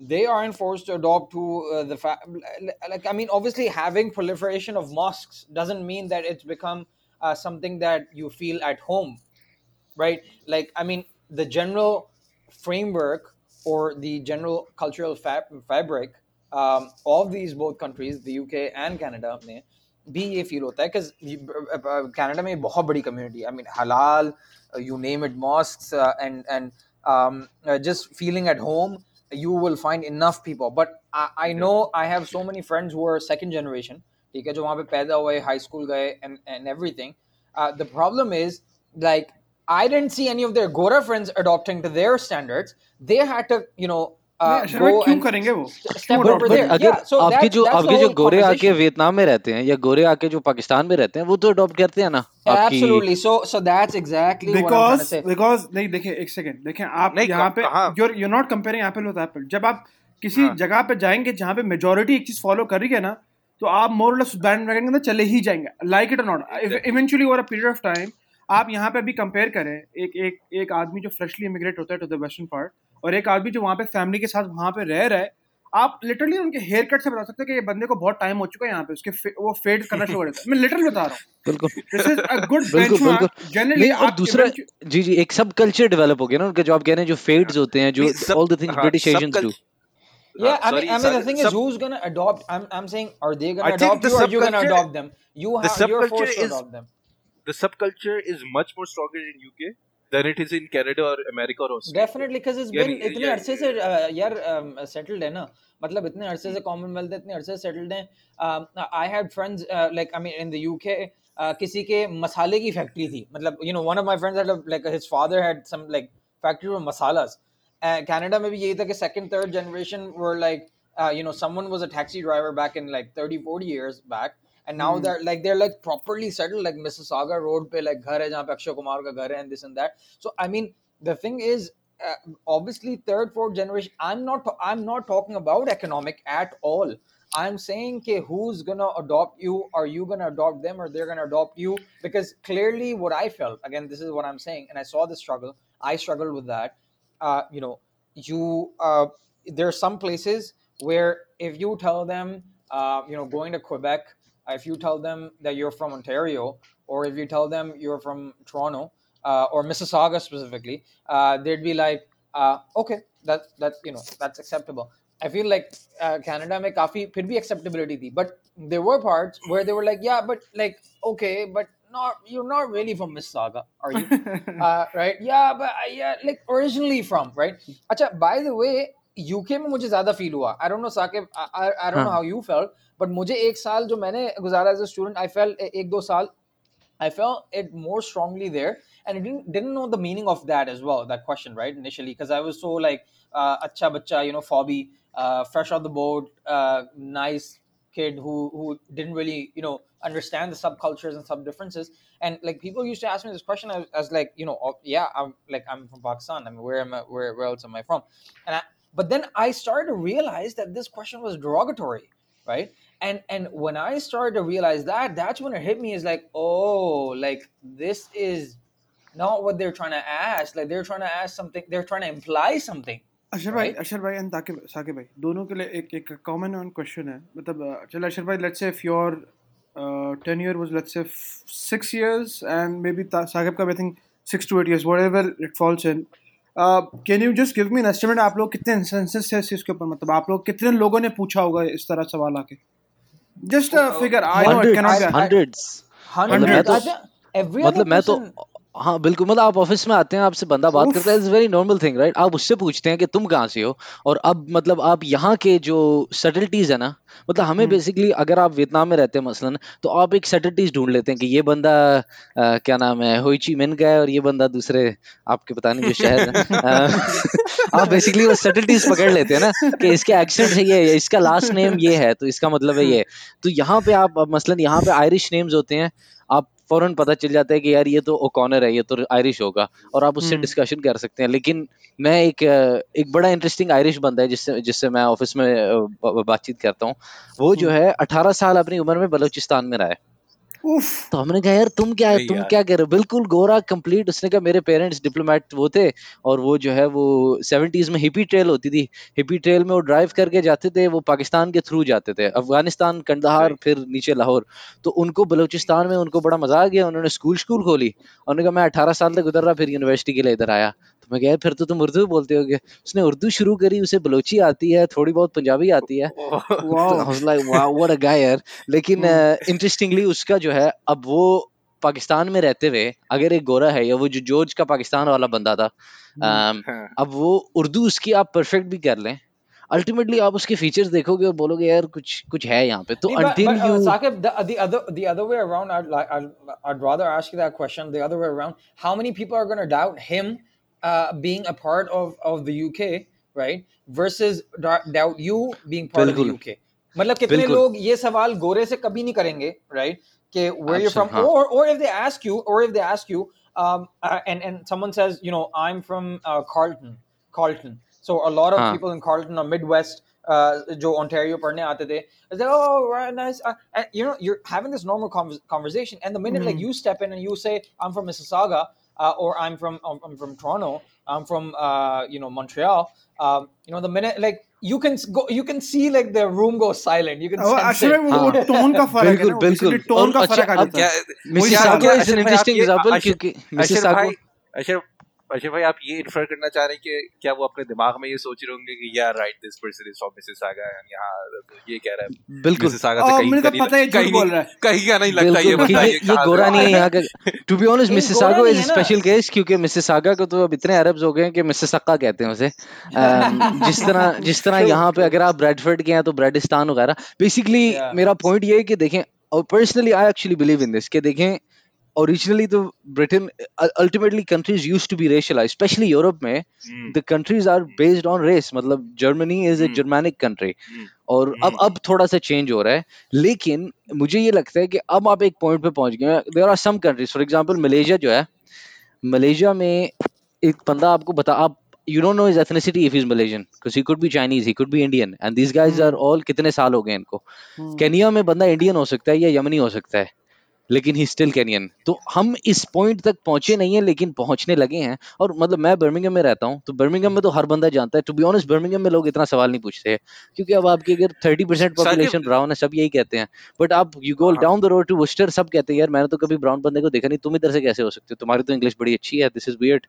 they aren't forced to adopt to uh, the fa- like I mean, obviously having proliferation of mosques doesn't mean that it's become uh, something that you feel at home, right? Like I mean, the general framework or the general cultural fab- fabric um, of these both countries, the U K and Canada, में भी ये feel होता है because Canada में बहुत बड़ी community. I mean, halal, uh, you name it, mosques, uh, and and um, uh, just feeling at home. You will find enough people. But I, I know I have so many friends who are second generation, ठीक है, जो वहाँ पे पैदा हुए, high school गए, and and everything. Uh, the problem is, like, I didn't see any of their Gora friends adopting to their standards. They had to, you know, uh, नहीं, अशर go भाई क्यों and करेंगे वो st- क्यों step adopt over but there. करेंगे? अगर Yeah, so आपके that's जो that's the आपके जो whole गोरे आके conversation. वियतनाम में रहते हैं या गोरे आके जो पाकिस्तान में रहते हैं वो तो अडॉप्ट करते हैं ना आपकी Absolutely. So so that's exactly what I'm trying to because say. Because नहीं देखिए एक सेकंड देखें आप नहीं, यहाँ पे कहाँ? you're you're not comparing apple with apple. जब आप किसी हाँ. जगह पे जाएंगे जहाँ पे मेजोरिटी एक चीज फॉलो कर रही है ना तो आप मोर लेस बैंड वैगन के अंदर चले ही जाएंगे लाइक इट और not. Eventually over a period of time आप यहाँ पे अभी कंपेयर करें एक एक एक आदमी जो फ्रेशली इमिग्रेट होता है टू द वेस्टर्न पार्ट और एक आदमी जो वहाँ पे फैमिली के साथ वहाँ पे रह रहा है, आप लिटरली उनके हेयर कट से बता सकते हैं कि ये बंदे को बहुत टाइम हो चुका है यहाँ पे, उसके फे, वो फेड करना शुरू कर देता है. मैं लिटरली बता रहा हूँ. बिल्कुल दिस इज अ गुड बिल्कुल बिल्कुल बेंचमार्क. जनरली नहीं और आप दूसरा eventu- जी जी एक सब कल्चर डेवलप हो गया ना उनके जो आप कह रहे हैं जो फेड्स होते हैं जो नहीं, सब- ऑल द थिंग्स हाँ, ब्रिटिश सब एशियंस डू. कल्चर- Yeah, हाँ, I mean, sorry, I mean, the sorry, thing is, सब- who's gonna adopt? I'm, I'm saying, are they gonna I think adopt the you, or are you gonna subculture- adopt them? You the have, you're subculture forced to is- adopt them. the subculture is much more stronger in U K than it is in Canada or America or Australia. Definitely, because it's यार- been इतने यार- अरसे से uh, यार um, settled है ना, मतलब इतने अरसे से कॉमनवेल्थ इतने अरसे से settled हैं. um, I had friends uh, like I mean in the U K uh, किसी के मसाले की फैक्ट्री थी, मतलब you know one of my friends had a, like his father had some like factory of masalas. uh, Canada में भी यही था कि second third generation were like uh, you know someone was a taxi driver back in like thirty forty years back. And now Hmm. they're like they're like properly settled, like Mississauga Road पे like घर है जहाँ पे अक्षय कुमार का घर है and this and that. So I mean the thing is uh, obviously third fourth generation. I'm not I'm not talking about economic at all. I'm saying कि who's gonna adopt you? Are you gonna adopt them or they're gonna adopt you? Because clearly what I felt, again, this is what I'm saying, and I saw the struggle. I struggled with that. Uh, you know, you uh, there are some places where if you tell them, uh, you know, going to Quebec, if you tell them that you're from Ontario, or if you tell them you're from Toronto uh, or Mississauga specifically, uh, they'd be like, uh, okay, that that you know that's acceptable. I feel like uh, Canada में काफी फिर भी acceptability थी, but there were parts where they were like, yeah, but like okay, but not you're not really from Mississauga, are you? uh, right? Yeah, but uh, yeah, like originally from, right? अच्छा, by the way, U K में मुझे ज्यादा feel हुआ. I don't know Saqib, I, I, I don't know how you felt, but मुझे एक साल जो मैंने गुजारा as a student, I felt एक दो साल, I felt it more strongly there, and I didn't didn't know the meaning of that as well. That question, right, initially, because I was so like, uh, acha bacha, you know, fobby, uh, fresh off the boat, uh, nice kid who who didn't really, you know, understand the subcultures and sub differences. And like people used to ask me this question as, as like, you know, oh, yeah, I'm like I'm from Pakistan. I mean, where am I? Where where else am I from? And I, but then I started to realize that this question was derogatory, right? And and when I started to realize that, that's when it hit me. Is like, oh, like this is not what they're trying to ask. Like they're trying to ask something. They're trying to imply something. अशर भाई Right. अशर भाई and ताकिब Saqib भाई दोनों के लिए एक एक common on question है. मतलब uh, चल अशर भाई let's say if your tenure was let's say f- six years and maybe Ta- Saqib का I think six to eight years whatever it falls in. uh, can you just give me an estimate आप लोग कितने instances है इस चीज़ के ऊपर, मतलब आप लोग कितने लोगों ने पूछा होगा इस तरह सवाल आके? Just a figure. I know it cannot be. Hundreds Hundreds. मैं तो- I think every other मतलब मैं तो person. हाँ बिल्कुल मतलब आप ऑफिस में आते हैं आपसे बंदा बात उफ। करता है it's very normal thing right. आप उससे पूछते हैं कि तुम कहाँ से हो और अब मतलब आप यहाँ के जो सटलिटीज है ना मतलब हमें बेसिकली अगर आप वियतनाम में रहते हैं मसलन तो आप एक सटलिटीज ढूंढ लेते हैं कि ये बंदा अ, क्या नाम है होइची मिन का है और ये बंदा दूसरे आपके पता नहीं जो शहर है अ, आप बेसिकली वो सटलिटीज पकड़ लेते हैं ना कि इसके एक्सेंट है ये इसका लास्ट नेम ये है तो इसका मतलब है ये. तो यहाँ पे आप अब मसलन यहाँ पे आयरिश नेम्स होते हैं आप फौरन पता चल जाता है कि यार ये तो ओकॉनर है ये तो आयरिश होगा और आप उससे डिस्कशन कर सकते हैं. लेकिन मैं एक एक बड़ा इंटरेस्टिंग आयरिश बंदा है जिससे जिससे मैं ऑफिस में बातचीत करता हूँ. वो जो है अठारह साल अपनी उम्र में बलूचिस्तान में रहा है उफ तो हमने कहा यार तुम क्या नहीं तुम यार। क्या कह रहे हो, बिल्कुल गोरा कंप्लीट। उसने कहा मेरे पेरेंट्स डिप्लोमेट वो थे, और वो जो है वो सेवेंटीज में हिपी ट्रेल होती थी, हिपी ट्रेल में वो ड्राइव करके जाते थे, वो पाकिस्तान के थ्रू जाते थे, अफगानिस्तान कंदहार सही। फिर नीचे लाहौर। तो उनको बलूचिस्तान में उनको बड़ा मजा आ गया, उन्होंने स्कूल स्कूल खोली। उन्होंने कहा मैं अठारह साल तक उधर रहा, फिर यूनिवर्सिटी के लिए इधर आया। तो मैं कहा फिर तो तुम उर्दू बोलते होगे। उसने उर्दू शुरू करी, उसे बलोची आती है, थोड़ी बहुत पंजाबी आती है। तो wow I was like, wow, what a guy यार। लेकिन इंटरेस्टिंगली उसका जो है, अब वो पाकिस्तान में रहते हुए अगर एक गोरा है, या वो जो जॉर्ज का पाकिस्तान वाला बंदा था, अम, हाँ। अब वो उर्दू उसकी आप परफेक्ट भी कर लें, अल्टीमेटली आप उसके फीचर्स देखोगे और बोलोगे यार कुछ कुछ है यहाँ पे। तो Nee, but, until but uh, you Saqib, the, the other the other way around, I'd like I'd, I'd rather ask you that question the other way around. How many people are going to doubt him uh, being a part of, of the U K, right? Versus da- doubt you being part of the बिल्कुल U K. मतलब कितने बिल्कुल लोग ये सवाल गोरे से कभी नहीं करेंगे, right? कि where you're from, Absolutely, हाँ or or if they ask you, or if they ask you, um, uh, and and someone says, you know, I'm from uh, Carlton, Carlton. So a lot of हाँ people in Carlton or Midwest, uh, जो Ontario पढ़ने आते थे, is like, oh, right, nice. Uh, and you know, you're having this normal convers- conversation, and the minute like you step in and you say, I'm from Mississauga, uh, or I'm from I'm, I'm from Toronto, I'm from uh, you know Montreal. Um, you know, the minute like you can s- go, you can see like the room go silent. You can वो sense असल में it. वो हाँ tone का फर्क है बिल्कुल ना, वो बिल्कुल। बेसिकली टोन और का अच्छा फर्क आ अब जाता क्या है वही मिसिसागो सवाल है। इज एन अशर भाई आप इंटरेस्टिंग ये एग्जांपल, अशर क्योंकि अशर मिसिसागो भाई अशर अशर भाई आप ये इन्फर करना चाह रहे हैं कि क्या वो अपने दिमाग में ये सोच रहे होंगे कि यार right this person is from Mississauga, and यहाँ ये कह रहा है बिल्कुल मिसिसागा से और कहीं मुझे का तो नहीं पता है झूठ कहीं बोल नहीं रहा है। कहीं का नहीं लगता, ये बिल्कुल कि ये बताइए ये कहाँ से गोरा नहीं है आया यहाँ का। टू बी ऑनेस्ट नहीं, मिसिसागो गोरा इज नहीं है ना। स्पेशल केस, क्योंकि मिसिसागा को तो अब इतने अरब्स हो गए हैं कि मिसिसागा कहते हैं उसे। अम, जिस तरह जिस तरह True, यहाँ पे true. अगर आप ब्रेडफर्ड के हैं तो ब्रेडिस्तान वगैरह। Basically Yeah. मेरा पॉइंट ये है कि देखें, और personally I actually believe in this, कि देखें ओरिजिनली तो Britain, ultimately countries used to be racialised, specially Europe में hmm, the countries are based on race. मतलब Germany is a hmm, Germanic country, hmm, और अब हम्म, अब थोड़ा सा चेंज हो रहा है। लेकिन मुझे ये लगता है कि अब आप एक पॉइंट पे पहुंच गए हैं। There are some countries, for example Malaysia जो है, मलेशिया में एक बंदा आपको बता, आप you don't know his ethnicity if he's Malaysian, because he could be Chinese, he could be Indian, and these guys are all कितने साल हो गए इनको। केनिया में बंदा इंडियन हो सकता है या यमनी हो सकता है, लेकिन ही स्टिल केनियन। तो हम इस पॉइंट तक पहुंचे नहीं है, लेकिन पहुंचने लगे हैं। और मतलब मैं बर्मिंघम में रहता हूं, तो बर्मिंघम में तो हर बंदा जानता है। टू बी ऑनेस्ट बर्मिंघम में लोग इतना सवाल नहीं पूछते हैं, क्योंकि अब आपकी अगर thirty percent Saqib population brown है, सब यही कहते हैं। बट आप यू गो हाँ, down the road to Worcester, सब कहते हैं यार मैंने तो कभी ब्राउन बंदे को देखा नहीं, तुम इधर से कैसे हो सकते हो, तुम्हारी तो इंग्लिश बड़ी अच्छी है, दिस इज वियर्ड।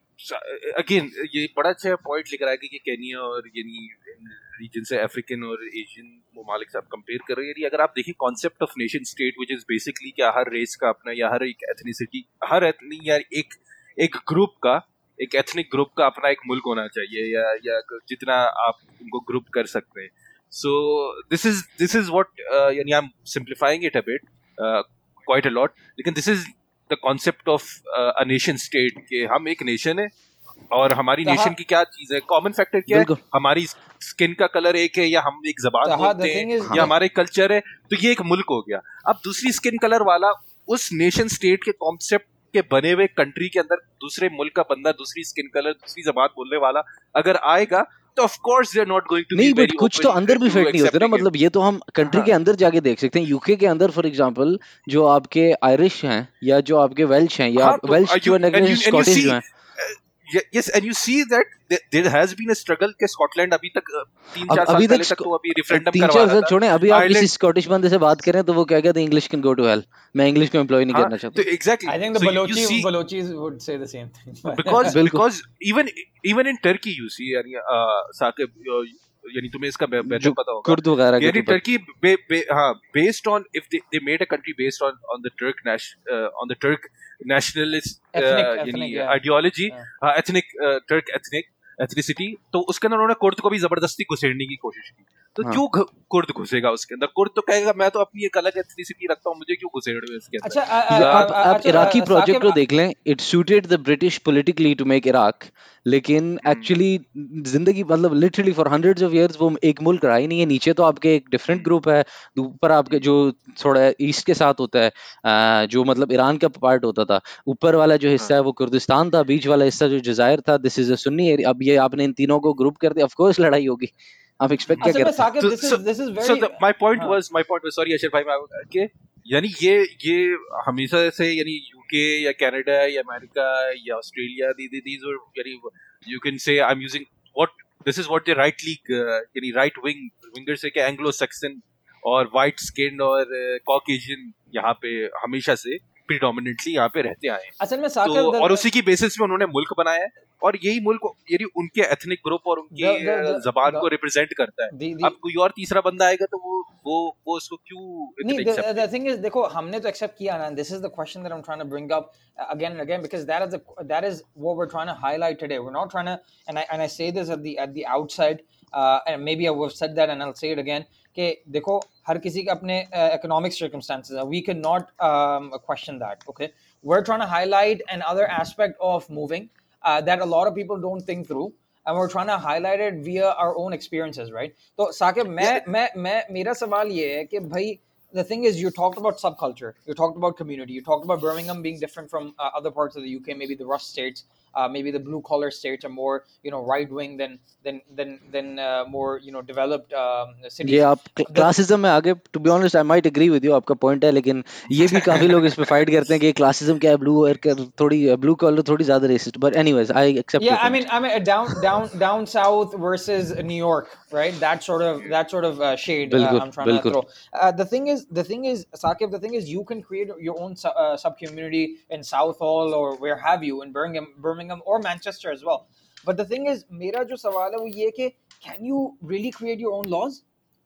अगेन ये बड़ा अच्छा पॉइंट लिख रहा है कि केनिया और यानी रीजन से अफ्रीकन और एशियन ममालिक से आप कंपेयर कर रहे हैं। अगर आप देखिए concept of nation state which is basically क्या हर रेस का अपना, या हर एक एथनिसिटी, हर एथनी या एक एक ग्रुप का, एक एथनिक ग्रुप का अपना एक मुल्क होना चाहिए, या या जितना आप उनको ग्रुप कर सकते हैं। So this is this is what यानी I am simplifying it a bit, quite a lot, लेकिन this is the concept of a nation state, कि हम एक नेशन है और हमारी Taha- नेशन की क्या चीज है, कॉमन फैक्टर क्या है, बिल्कुल। हमारी स्किन का कलर एक है, या हम एक जबान Taha, बोलते the thing हैं, is या that- हमारे कल्चर है, तो ये एक मुल्क हो गया। अब दूसरी स्किन कलर वाला उस नेशन स्टेट के कॉन्सेप्ट के बने हुए कंट्री के अंदर, दूसरे मुल्क का बंदा, दूसरी स्किन कलर, दूसरी जबान बोलने वाला अगर आएगा, तो of course they are not going to be नहीं, बट वेरी कुछ तो अंदर भी फिट नहीं होते ना। मतलब ये तो हम कंट्री हाँ। के अंदर जाके देख सकते हैं। यूके के अंदर फॉर एग्जांपल जो आपके आयरिश हैं, या जो आपके वेल्श हैं, या हाँ, तो, Welsh uh, to you- N and you- and you Scottish see, जो हैं। uh, ye- yes, and you see that there, there has been a struggle के स्कॉटलैंड अभी तक uh, तीन अब चार साल अभी पहले तक तक तो अभी रेफरेंडम तीन करवा चार रहा साल था। छोड़े, अभी आप किसी आयरलैंड, स्कॉटिश बंदे से बात करें तो वो क्या कहते हैं, English can go to hell. मैं इंग्लिश को एम्प्लॉय नहीं हाँ, करना तो चाहता। Exactly, I think the Balochi Balochis would say the same thing. because बिल्कुल। because even even in Turkey you see, यानी uh, साकिब uh, यानी तुम्हें इसका बे- बेहतर जो पता होगा, कुर्द वगैरह के यानी तो पता- टर्की बे, बे, हाँ based on, if they made a country based on on the Turk on the Turk nationalist Ethnic- यानी ethnic, yeah. Ideology, Yeah. Ethnic Turk ethnic ethnicity, तो उसके अंदर उन्होंने कुर्द को भी जबरदस्ती घुसेड़ने की कोशिश की। तो हाँ। क्यों घ- कुर्द घुसेगा उसके अंदर? कुर्द तो कहेगा मैं तो अपनी एक अलग एथनिसिटी रखता हूँ, मुझे क्यों घुसेड़ रहे हो इसके अंदर? अच्छा, अ- ये अ- आप अ- आप अच्छा, इराकी अ, प्रोजेक्ट साकिब, को देख लें, it suited the British politically to make Iraq, लेकिन हम्म। एक्चुअली जिंदगी मतलब literally for hundreds of years वो एक मुल्क रहा ही नहीं है। नीचे तो आपके एक डिफरेंट ग्रुप है, ऊपर आपके जो थोड़ा ईस्ट के साथ होता है, अ, जो मतलब ईरान का पार्ट होता था, ऊपर वाला जो हिस्सा है वो कुर्दिस्तान था, बीच वाला हिस्सा जो जजायर था, this is a Sunni area. अब ये आपने इन तीनों को ग्रुप कर दिया, ऑफ कोर्स लड़ाई होगी। आप एक्सपेक्ट क्या असल में करते हैं? Saqib, So- this is so- this is so very the, my point हाँ. was my point was sorry अशर भाई, मैं- कि यानी ये ये हमेशा से यानी यूके या कनाडा या अमेरिका या ऑस्ट्रेलिया दीज यानी you can say I am using what this is what the right league यानी राइट विंग विंगर से क्या एंग्लो सैक्सन और वाइट स्किन और कॉकेशियन यहाँ पे हमेशा से प्रीडोमिनेंटली यहाँ पे रहते आए हैं। असल में तो साकिब द- और उसी की बेसिस में उन्होंने मुल्क बनाया है और यही मुल्क यानी उनके एथनिक ग्रुप और उनकी The- the- the- जबान the- को रिप्रेजेंट करता है। the- the- अब कोई और तीसरा बंदा आएगा तो वो वो वो उसको क्यों इतना नहीं, the, accept the thing is, देखो हमने तो accept किया ना, this is the question that I'm trying to bring up uh, again and again because that is the that is what we're trying to highlight today. We're not trying to, and I and I say this at the at the outside, uh, and maybe I would have said that and I'll say it again. कि देखो हर किसी के अपने uh, economic circumstances are. We cannot um, question that. Okay, we're trying to highlight another aspect of moving uh, that a lot of people don't think through. And we're trying to highlight it via our own experiences, right? तो साकिब मैं मैं मैं मेरा सवाल ये है कि भाई the thing is you talked about subculture, you talked about community, you talked about Birmingham being different from uh, other parts of the U K, maybe the Rust states, uh, maybe the blue collar states are more you know right wing than than than than uh, more you know developed um, cities. ये आप The- classism में आगे to be honest I might agree with you, आपका point है, लेकिन ये भी काफी लोग इस पे फाइट करते हैं कि क्लासिज्म क्या है, ब्लू और थोड़ी ब्लू कलर थोड़ी ज्यादा racist, but anyways I accept Yeah, I mean, I mean, uh, down, down, down south versus New York, right? That sort of, that sort of uh, shade uh, बिल्कुल I'm trying to बिल्कुल throw. Uh, the thing is, the thing is, Saqib, the thing is, you can create your own su- uh, sub community in Southall or where have you, in Birmingham, Birmingham or Manchester as well. But the thing is, मेरा जो सवाल है वो ये कि can you really create your own laws?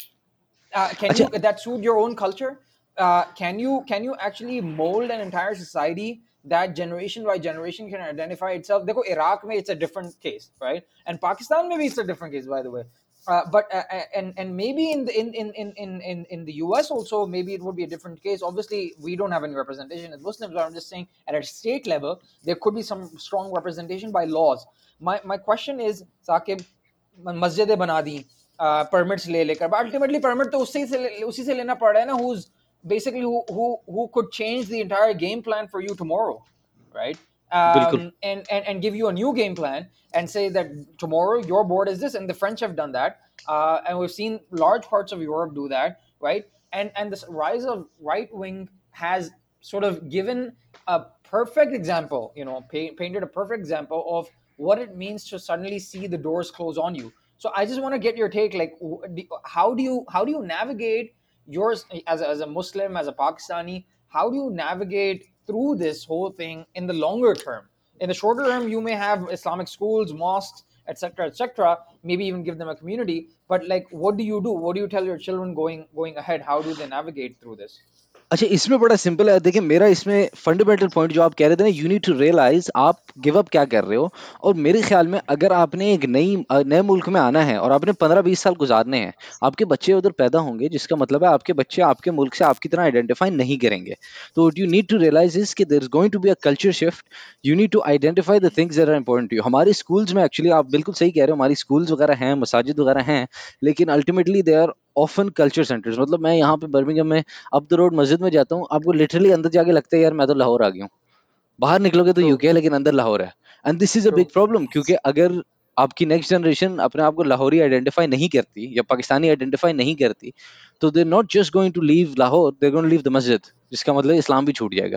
Uh, can अच्छा you that suit your own culture? Uh, can you can you actually mold an entire society that generation by generation can identify itself? देखो Iraq में it's a different case, right? And Pakistan maybe it's a different case, by the way. Uh, but uh, uh, and and maybe in the in in in in in in the U S also maybe it would be a different case. Obviously, we don't have any representation as Muslims. But I'm just saying at a state level there could be some strong representation by laws. My my question is, Saqib, मस्जिदें बना दी permits ले लेकर, but ultimately permit तो उसी से उसी से लेना पड़ रहा है ना who's basically who who who could change the entire game plan for you tomorrow, right? बिल्कुल Um, and, and and give you a new game plan and say that tomorrow your board is this, and the French have done that, uh, and we've seen large parts of Europe do that, right? And and this rise of right wing has sort of given a perfect example, you know, pay, painted a perfect example of what it means to suddenly see the doors close on you. So I just want to get your take, like, wh- do- how do you how do you navigate yours as a, as a Muslim, as a Pakistani? How do you navigate through this whole thing in the longer term? In the shorter term, you may have Islamic schools, mosques, et cetera, et cetera. Maybe even give them a community. But like, what do you do? What do you tell your children going going ahead? How do they navigate through this? अच्छा इसमें बड़ा simple है, देखिए मेरा इसमें fundamental point जो आप कह रहे थे ना, यू नीड टू रियलाइज आप गिव अप क्या कर रहे हो। और मेरे ख्याल में अगर आपने एक नई अ, नए मुल्क में आना है और आपने पंद्रह बीस साल गुजारने हैं, आपके बच्चे उधर पैदा होंगे, जिसका मतलब है आपके बच्चे आपके मुल्क से आपकी तरह आइडेंटिफाई नहीं करेंगे। तो what you need to realise is कि there is going to be a culture shift, you need to identify the things that are important to you. हमारे स्कूल्स में एक्चुअली आप बिल्कुल सही कह रहे हो, हमारी स्कूल्स वगैरह हैं, मसाजिद वगैरह हैं, लेकिन ultimately they are often culture centres. मतलब मैं यहाँ पे बर्मिंघम में अप द रोड मस्जिद में जाता हूँ, आपको लिटरली अंदर जाके लगता है यार मैं तो लाहौर आ गया हूँ। बाहर निकलोगे तो True, यूके है लेकिन अंदर लाहौर है। And this is a big true. Problem, क्योंकि अगर आपकी नेक्स्ट जनरेशन अपने आप को लाहौरी आइडेंटिफाई नहीं करती या पाकिस्तानी आइडेंटिफाई नहीं करती, तो they not just going to leave Lahore, they going to leave the मस्जिद, जिसका मतलब इस्लाम भी छूट जाएगा।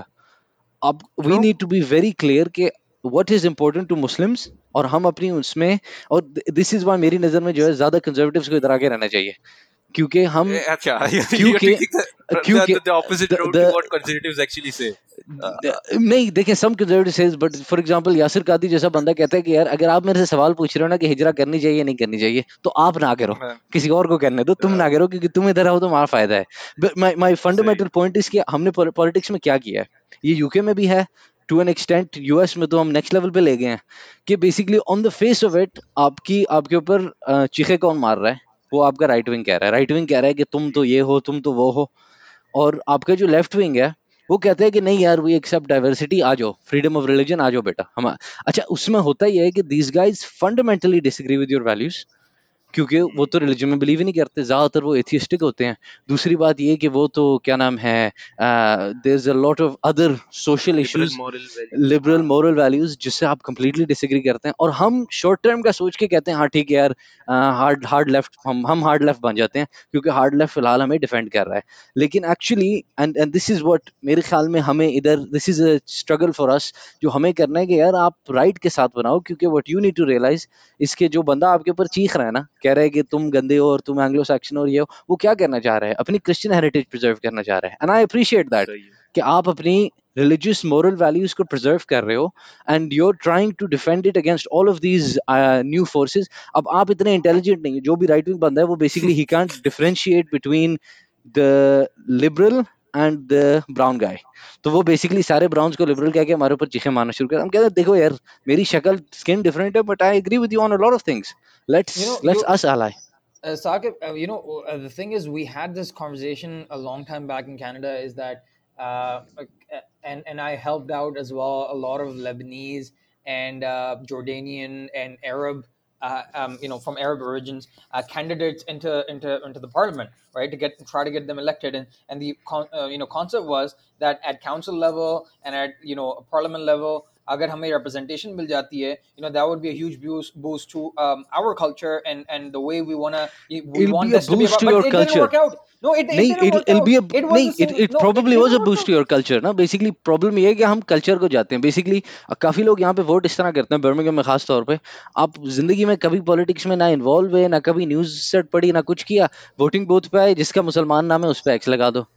अब we True. Need to be very clear कि what is important to Muslims, और हम अपनी उसमें, और दिस इज वाई मेरी नजर में जो है ज्यादा कंजर्वेटिव्स को इधर आगे रहना चाहिए, क्योंकि हम Eh, अच्छा you're क्योंकि taking the, क्योंकि the, the opposite the, route the, to what conservatives actually say. Uh, uh, नहीं देखिए, some conservative says, but for example Yasir Qadhi जैसा बंदा कहता है कि यार अगर आप मेरे से सवाल पूछ रहे हो ना कि हिजरा करनी चाहिए नहीं करनी चाहिए, तो आप ना करो, हाँ, किसी और को करने दो, तुम ना करो, क्योंकि तुम इधर आओ तो हमारा फायदा है। माय फंडामेंटल पॉइंट इज कि हमने पॉलिटिक्स में क्या किया है, ये यूके में भी है टू एन एक्सटेंट, यूएस में तो हम नेक्स्ट लेवल पे ले गए हैं कि basically on the face of it आपकी आपके ऊपर अ, चीखे कौन मार रहा है, वो आपका राइट विंग कह रहा है। राइट विंग कह रहा है कि तुम तो ये हो, तुम तो वो हो, और आपका जो लेफ्ट विंग है वो कहता है कि नहीं यार वी एक्सेप्ट डाइवर्सिटी, आ जाओ, फ्रीडम ऑफ रिलीजन आ जाओ बेटा हम। अच्छा उसमें होता ही है कि these guys fundamentally disagree with your values, क्योंकि वो तो रिलीजन में बिलीव ही नहीं करते, ज़्यादातर वो एथियस्टिक होते हैं। दूसरी बात ये कि वो तो क्या नाम है, there is a lot of other social issues, liberal moral values जिससे आप कंप्लीटली डिसएग्री करते हैं, और हम शॉर्ट टर्म का सोच के कहते हैं हाँ ठीक है यार, हार्ड हार्ड लेफ्ट, हम हम हार्ड लेफ्ट बन जाते हैं क्योंकि हार्ड लेफ्ट फिलहाल हमें डिफेंड कर रहा है। लेकिन actually and and this is what मेरे ख्याल में हमें इधर, this is a struggle for us, जो हमें करना है कि यार आप राइट के साथ बनाओ, क्योंकि what you need to realise, इसके जो बंदा आपके ऊपर चीख रहा है ना, कह रहा है कि तुम गंदे हो और तुम एंग्लो सैक्सन और ये हो, वो क्या करना चाह रहा है, अपनी क्रिश्चियन हेरिटेज प्रिजर्व करना चाह रहा है। एंड आई अप्रिशिएट दैट कि आप अपनी रिलीजियस मोरल वैल्यूज को प्रिजर्व कर रहे हो and you are trying to defend it against all of these new forces. अब आप इतने इंटेलिजेंट नहीं है, जो भी राइट विंग बंदा है वो बेसिकली ही can't differentiate between the liberal and the brown guy, तो वो बेसिकली सारे ब्राउन्स को लिबरल कह के हमारे ऊपर चीखें मारना शुरू कर। हम कहते हैं देखो यार मेरी शक्ल स्किन डिफरेंट है but I agree with you on a lot of things, let's You know, let's you- us ally. Uh, Saqib, uh, you know, uh, the thing is, we had this conversation a long time back in Canada. Is that, uh, uh, and and I helped out as well a lot of Lebanese and uh, Jordanian and Arab, uh, um, you know, from Arab origins, uh, candidates into into into the parliament, right? To get try to get them elected, and and the con- uh, you know concept was that at council level and at you know parliament level, अगर हमें representation मिल जाती है, you know, that would be a huge boost boost to um, our culture and and the way we wanna we It'll want be a this to be boost about. to But your it didn't culture. work out. No, it, it नहीं, didn't it'll, work it'll out. be a It was नहीं, the it, same. it No, probably it was a didn't work boost out. to your culture ना। Basically problem ये है कि हम culture को जाते हैं। बेसिकली काफी लोग यहाँ पे वोट इस तरह करते हैं, बर्मिंघम में खास तौर पे, आप जिंदगी में कभी पॉलिटिक्स में ना इन्वॉल्व हुए, ना कभी न्यूज सेट पढ़ी, ना कुछ किया, वोटिंग बूथ पे आए, जिसका मुसलमान नाम है उस पे एक्स लगा दो।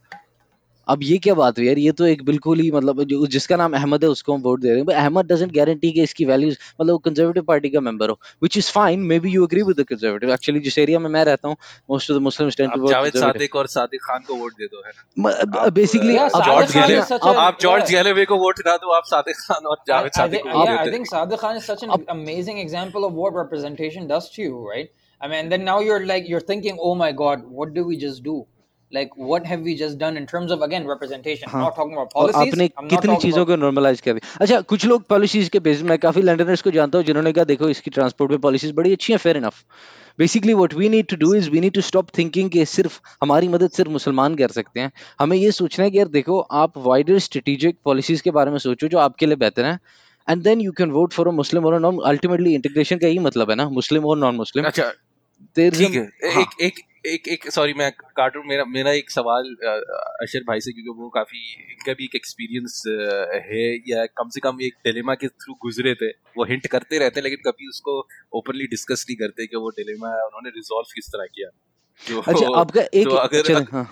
अब ये क्या बात हुई यार, ये तो एक बिल्कुल ही मतलब जो जिसका नाम अहमद है उसको हम वोट दे रहे हैं, अहमद डजंट गारंटी कि इसकी वैल्यूज, मतलब कंजर्वेटिव पार्टी का मेंबर हो, which is fine, maybe you agree with the conservative. Actually जिस एरिया में मैं रहता हूँ, most of the Muslims tend to आप वोट जावेद कंजर्वेटिव। सादिक और सादिक खान को वोट दे दो, है ना? आप, बेसिकली Yeah, आप Sadiq George Khan Galloway is such a आप जॉर्ज yeah. गैलेवे को वोट ना दो, आप सादिक खान और I, Javed I Sadiq think को वोट yeah, I देते think Sadiq Khan is such an amazing example of what representation does to you, right? I mean, then now you're like you're thinking, oh my God, what do we just do? Like, what have we just done in terms of again representation? I'm हाँ, not talking about और policies. आपने I'm not कितनी talking चीजों about को normalise कर दिया। अच्छा, कुछ लोग पॉलिसीज के बेस में, काफी लंडनर्स को जानता हूँ जिन्होंने कहा देखो इसकी ट्रांसपोर्ट पे पॉलिसीज बड़ी अच्छी हैं, fair enough. Basically what we need to do is we need to stop thinking कि सिर्फ हमारी मदद सिर्फ मुसलमान कर सकते हैं। हमें ये सोचना है कि यार देखो आप वाइडर स्ट्रेटेजिक पॉलिसीज के बारे में सोचो जो आपके लिए बेहतर है, and then you can vote for a Muslim और नॉन। अल्टीमेटली इंटीग्रेशन का यही मतलब है ना, मुस्लिम और नॉन मुस्लिम। अच्छा There is ठीक a- है। हाँ, एक एक एक एक सॉरी मैं काटूं, मेरा मेरा एक सवाल अ, अशर भाई से, क्योंकि वो काफी, इनका भी एक एक्सपीरियंस है या कम से कम एक डिलेमा के थ्रू गुजरे थे। वो हिंट करते रहते हैं लेकिन कभी उसको ओपनली डिस्कस नहीं करते कि वो डिलेमा उन्होंने रिजॉल्व किस तरह किया। तो अच्छा आपका एक तो अगर चलें, हाँ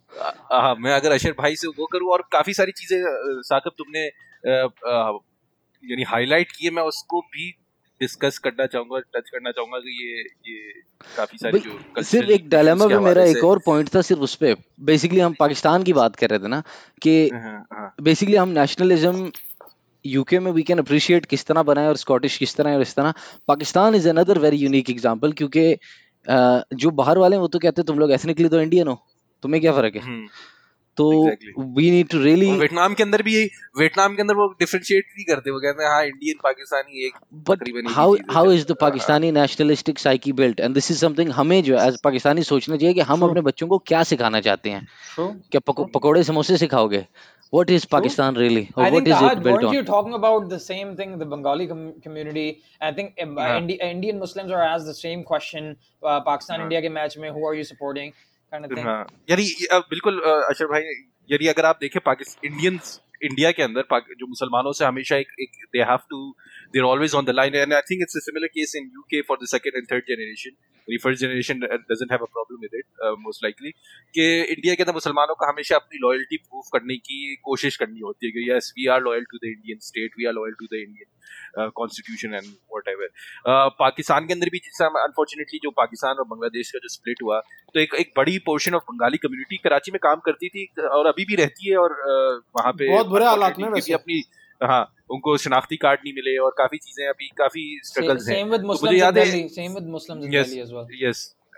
अ- हाँ, मैं अगर अशर भाई से वो करूँ, और काफी सारी चीजें अ, साकिब तुमने अ, अ, यानी हाईलाइट किए, मैं उसको भी डिस्कस करना चाहूंगा, टच करना चाहूंगा कि ये ये काफी सारी जो भाई, सिर्फ कल्चरल एक डायलेमा के पे मेरा हवाले एक से। और पॉइंट था सिर्फ उस पे। बेसिकली हम पाकिस्तान की बात कर रहे थे ना कि हाँ, हाँ, बेसिकली हम नेशनलिज्म यूके में वी कैन अप्रिशिएट किस तरह बनाए और स्कॉटिश किस तरह है, और इस तरह Pakistan is another very unique example, क्योंकि अ, जो बाहर वाले हैं वो तो कहते हैं तुम लोग एथनिकली तो इंडियन हो, तुम्हें क्या फर्क है। हम्म, तो exactly. We need to really, और वियतनाम के अंदर भी यही, वियतनाम के अंदर वो डिफरेंशिएट नहीं करते, वो कहते हैं हाँ इंडियन पाकिस्तानी एक बट तकरीबन एक ही हाउ चीज है। हाउ जब is the Pakistani nationalistic psyche built, and this is something हमें जो एज पाकिस्तानी सोचना चाहिए कि हम True. अपने बच्चों को क्या सिखाना चाहते हैं। True. क्या पको, पकोड़े समोसे सिखाओगे? What is Pakistan really? Or I what think is it Tahaj, built weren't on? you talking about the same thing, the Bengali com- community? I think um, uh, हाँ, Indi- Indian Muslims are asked the same question. Uh, Pakistan हाँ, India के match में, who are you supporting? Kind of thing. हाँ, यानी ये, अ, बिल्कुल अ, अशर भाई, यानी अगर आप देखें पाकिस्तान इंडियंस इंडिया के अंदर पाक- जो मुसलमानों से हमेशा एक एक they have to they are always on the line, and I think it's a similar case in UK for the second and third generation. The first generation doesn't have a problem with it, uh, most likely, कि India के अंदर मुसलमानों को हमेशा अपनी loyalty prove करने की कोशिश करनी होती है कि yes we are loyal to the Indian state, we are loyal to the Indian constitution and whatever. Pakistan के अंदर भी जैसा अनफॉर्चुनेटली जो पाकिस्तान और बांग्लादेश का जो स्प्लिट हुआ, तो एक एक बड़ी portion of Bengali community Karachi में काम करती थी और अभी भी रहती है, और uh, वहाँ पे बहुत बुरे हालात में unfortunately वैसे। अपनी, हाँ, उनको शनाख्ती कार्ड नहीं मिले और काफी चीजें अभी काफी Sa- स्ट्रगल्स हैं। same with तो मुझे Muslims in याद है, Delhi. Same with Muslims in yes Delhi as well. Yes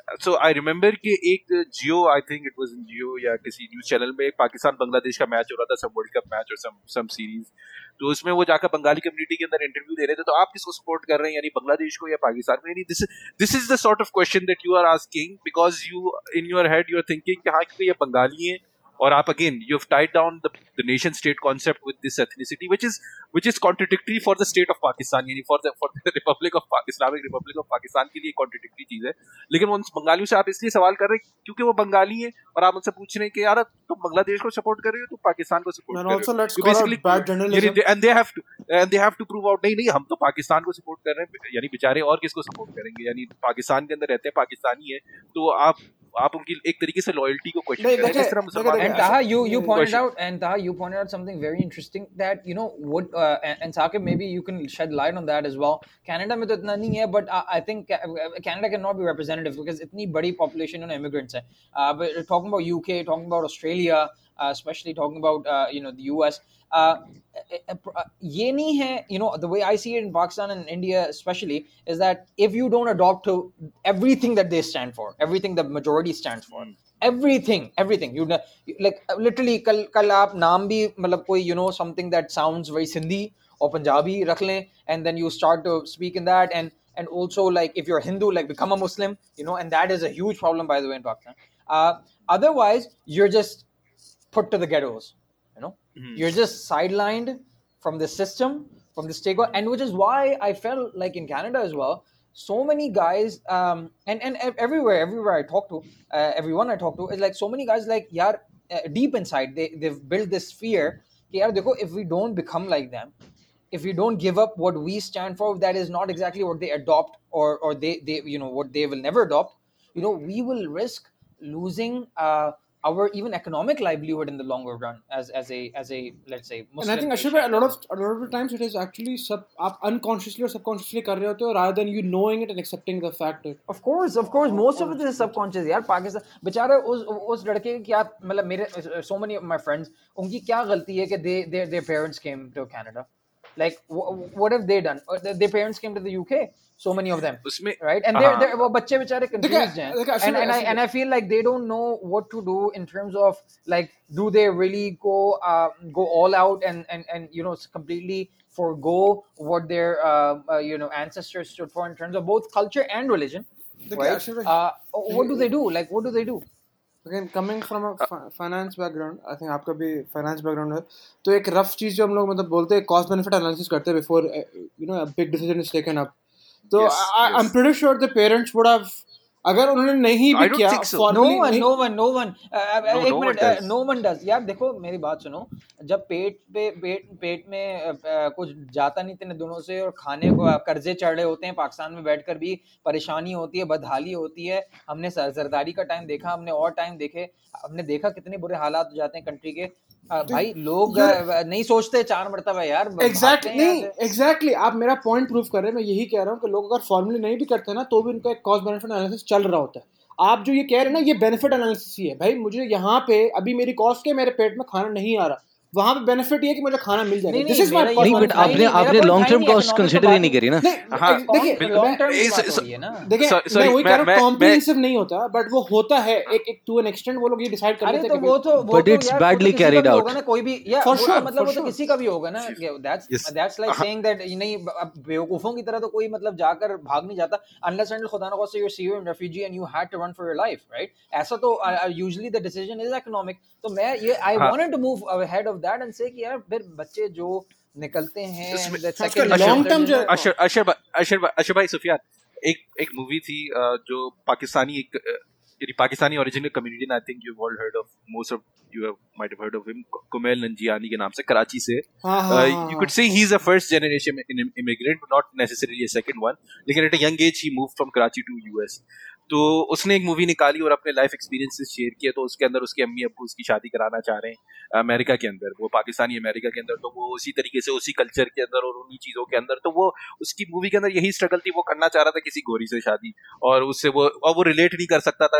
so I remember कि एक जियो, I think it was in जियो या किसी न्यूज चैनल में एक पाकिस्तान बांग्लादेश का मैच हो रहा था, some वर्ल्ड कप मैच और some some सीरीज, तो उसमें वो जाकर बंगाली कम्युनिटी के अंदर इंटरव्यू दे रहे थे, तो आप किसको सपोर्ट कर रहे हैं, यानी बांग्लादेश को या पाकिस्तान को? यानी this this is the sort of question that you are asking because you in your head you are thinking कि हाँ क्योंकि ये बंगाली हैं, और आप again you have tied down the the nation state concept with this ethnicity which is which is contradictory for the state of Pakistan, यानी for the for the republic of Islamic republic of Pakistan के लिए contradictory चीज है। लेकिन उन बंगालियों से आप इसलिए सवाल कर रहे हैं क्योंकि वो बंगाली हैं, और आप उनसे पूछ रहे हैं कि यार तुम बांग्लादेश को सपोर्ट कर रहे हो, तुम पाकिस्तान को सपोर्ट कर रहे हो, basically and they have to and they have to prove out नहीं नहीं हम तो पाकिस्तान को सपोर्ट कर रहे हैं, यानी बेचारे और किसको सपोर्ट करेंगे, यानी पाकिस्तान के अंदर रहते हैं, पाकिस्तानी है, तो आप आप उनकी एक तरीके से लॉयल्टी को क्वेश्चन कर रहे हैं, जिस तरह मुसलमान। And Taha, you you pointed out and Taha, you pointed out something very interesting that you know what uh, and, and Saqib, maybe you can shed light on that as well. Canada में तो इतना नहीं है, but uh, I think Canada cannot be representative because इतनी बड़ी population of immigrants है. Uh, but talking about U K, talking about Australia, uh, especially talking about uh, you know the U S. Uh, ये नहीं है, you know, the way I see it in Pakistan and India especially is that if you don't adopt to everything that they stand for, everything the majority stands for, everything, everything, you know, like literally कल कल आप नाम भी मतलब कोई you know something that sounds very Sindhi or Punjabi रख लें, and then you start to speak in that, and and also like if you're Hindu, like become a Muslim, you know, and that is a huge problem by the way in Pakistan. Uh, otherwise, you're just put to the ghettos. You know, mm-hmm. You're just sidelined from the system, from the state, and which is why I felt like in Canada as well, so many guys, um, and and everywhere, everywhere I talk to, uh, everyone I talk to is like so many guys like, yaar, uh, deep inside they they've built this fear, कि यार देखो, if we don't become like them, if we don't give up what we stand for, that is not exactly what they adopt, or or they they you know what they will never adopt, you know, we will risk losing uh. our even economic livelihood in the longer run as as a as a let's say Muslim. And I think Ashar bhai, a lot of a lot of the times it is actually sub आप unconsciously or subconsciously कर रहे होते हो rather than you knowing it and accepting the fact that of course of course most of it is subconscious यार। पाकिस्तान बेचारा उस उस लड़के की क्या मतलब, मेरे so many of my friends, उनकी क्या गलती है कि they their their parents came to Canada, like what have they done? Their parents came to the U K, so many of them, right? And they're, they're वो बच्चे बेचारे confused हैं, and and I and I feel like they don't know what to do in terms of like, do they really go uh, go all out and and and you know completely forgo what their uh, uh, you know ancestors stood for in terms of both culture and religion, right? Uh, what do they do? Like what do they do? Again, coming from a finance background, I think आपका भी finance background है, तो एक rough चीज़ जो हम लोग मतलब बोलते हैं cost benefit analysis करते हैं before you know a big decision is taken up. So yes, I, yes. I'm pretty sure the parents would have, अगर उन्होंने नहीं भी किया, so. no one, no one, no one, uh, no, एक minute, uh, no one does. यार देखो मेरी बात सुनो, जब पेट पे पेट पेट में uh, uh, कुछ जाता नहीं तेरे दोनों से, और खाने को uh, कर्जे चढ़ रहे होते हैं, पाकिस्तान में बैठकर भी परेशानी होती है, बदहाली होती है। हमने जरदारी का टाइम देखा, हमने और टाइम देखे, हमने देखा कितने बुरे हालात हो जाते हैं कंट्री के। Uh, भाई लोग uh, नहीं सोचते चार मरतबा यार। एग्जैक्टली नहीं, एग्जैक्टली आप मेरा पॉइंट प्रूव कर रहे हैं। मैं यही कह रहा हूँ कि लोग अगर फॉर्मली नहीं भी करते ना, तो भी उनका एक कॉस्ट बेनिफिट एनालिसिस चल रहा होता है। आप जो ये कह रहे हैं ना, ये बेनिफिट एनालिसिस ही है भाई। मुझे यहाँ पे अभी मेरी कॉस्ट के मेरे पेट में खाना नहीं आ रहा, वहाँ पे बेनिफिट ये है कि मुझे खाना मिल जाएगा। दिस इज माय नहीं, बट आपने आपने लॉन्ग टर्म कॉस्ट कंसीडर ही नहीं करी ना। देखिए लॉन्ग टर्म देखिए मैं वही कह रहा हूँ, कॉम्प्रिहेंसिव नहीं होता, बट वो होता है एक एक टू एन एक्सटेंट। वो लोग ये डिसाइड कर लेते हैं कि but it's badly carried out ना, कोई भी या मतलब वो तो किसी का भी होगा ना। That's that's like saying that नहीं, बेवकूफों की तरह तो कोई मतलब जाकर भाग नहीं जाता, अनलेस एंड खुदा ना खास्ता you are serious refugee and you had to run for your life, right? ऐसा तो usually the decision is economic. तो मैं ये I wanted to move ahead of that and say कि यार फिर बच्चे जो निकलते हैं लॉन्ग टर्म जो अशर अशर अशर अशर भाई सुफियान, एक एक मूवी थी जो पाकिस्तानी एक यानी Pakistani original community, I think you have all heard of, most of you have might have heard of him, Kumail Nanjiani के नाम से, कराची से। You could say he is a first generation immigrant, not necessarily a second one, लेकिन at a young age he moved from Karachi to US. तो उसने एक movie निकाली और अपने लाइफ एक्सपीरियंसेस शेयर किए। तो उसके अंदर उसके अम्मी अब्बू उसकी शादी कराना चाह रहे हैं अमेरिका के अंदर, वो पाकिस्तानी अमेरिका के अंदर। तो वो उसी तरीके से उसी कल्चर के अंदर और उन्हीं चीज़ों के अंदर, तो वो उसकी मूवी के अंदर यही स्ट्रगल थी, वो करना चाह रहा था किसी गोरी से शादी, और उससे वो और वो रिलेट नहीं कर सकता था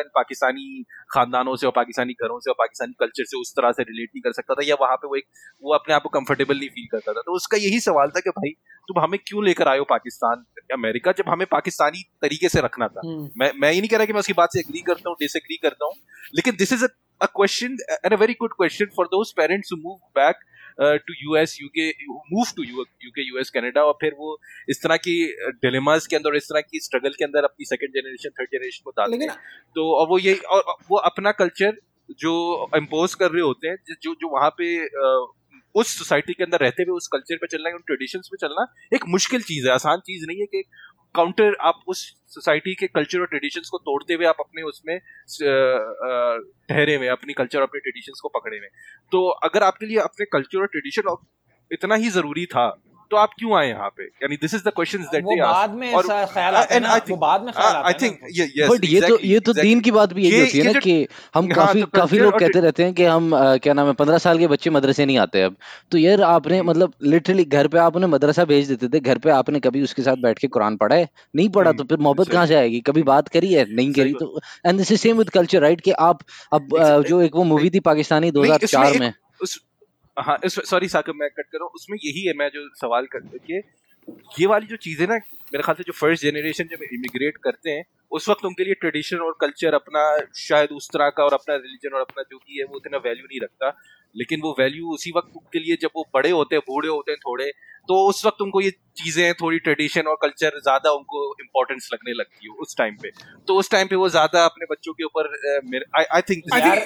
पाकिस्तानी खानदानों से और पाकिस्तानी घरों से और पाकिस्तानी कल्चर से उस तरह से रिलेट नहीं कर सकता था, या वहाँ पे वो एक वो अपने आप को कंफर्टेबल नहीं फील करता था। तो उसका यही सवाल था कि भाई तुम हमें क्यों लेकर आए हो पाकिस्तान अमेरिका, जब हमें पाकिस्तानी तरीके से रखना था। मैं मैं ये नहीं कह रहा कि मैं उसकी बात से एग्री करता हूँ, डिसएग्री करता हूँ, लेकिन this is a question and a very good question for those parents who move back to US UK, move to UK US Canada, और फिर वो इस तरह की डिलेमास के अंदर, इस तरह की स्ट्रगल के अंदर अपनी सेकंड जनरेशन थर्ड जनरेशन को डालते हैं। तो और वो ये और वो अपना कल्चर जो इम्पोज कर रहे होते हैं, जो जो वहाँ पे उस सोसाइटी के अंदर रहते हुए उस कल्चर पे चलना, उन ट्रेडिशंस पे चलना एक मुश्किल चीज़ है, आसान चीज़ नहीं है कि काउंटर आप उस सोसाइटी के कल्चर और ट्रेडिशंस को तोड़ते हुए आप अपने उसमें ठहरे हुए, अपनी कल्चर और अपने ट्रेडिशंस को पकड़े हुए। तो अगर आपके लिए अपने कल्चर और ट्रेडिशन इतना ही जरूरी था तो आप क्यों आए यहाँ पे? यानी this is the questions that they ask. बाद में ऐसा ख्याल आता है ना, वो बाद में ख्याल आता है। आई थिंक यस, बट ये तो ये तो दीन की बात भी यही होती है ना कि हम काफी काफी लोग कहते रहते हैं कि हम क्या नाम है पंद्रह साल के बच्चे मदरसे नहीं आते अब। तो यार आपने मतलब लिटरली घर पे आप उन्हें मदरसा भेज देते थे, घर पे आपने कभी उसके साथ बैठ के कुरान पढ़ा है? नहीं पढ़ा, तो फिर मोहब्बत कहाँ से आएगी? कभी बात करी है? नहीं करी। तो and this is same with culture, right? कि आप अब जो एक वो मूवी थी पाकिस्तानी दो हज़ार चार में, हाँ सॉरी साकिब मैं कट कर रहा हूँ, उसमें यही है मैं जो सवाल करते कि ये वाली जो चीज़ें ना, मेरे ख्याल से जो फर्स्ट जनरेशन जब इमिग्रेट करते हैं उस वक्त उनके लिए ट्रेडिशन और कल्चर अपना शायद उस तरह का और अपना रिलीजन और अपना जो भी है वो उतना वैल्यू नहीं रखता, लेकिन वो वैल्यू उसी वक्त उनके लिए जब वो बड़े होते हैं, बूढ़े होते हैं थोड़े, तो उस वक्त उनको ये चीज़ें थोड़ी ट्रेडिशन और कल्चर ज़्यादा उनको इम्पोर्टेंस लगने लगती है उस टाइम पे। तो उस टाइम पे वो ज़्यादा अपने बच्चों के ऊपर आई थिंक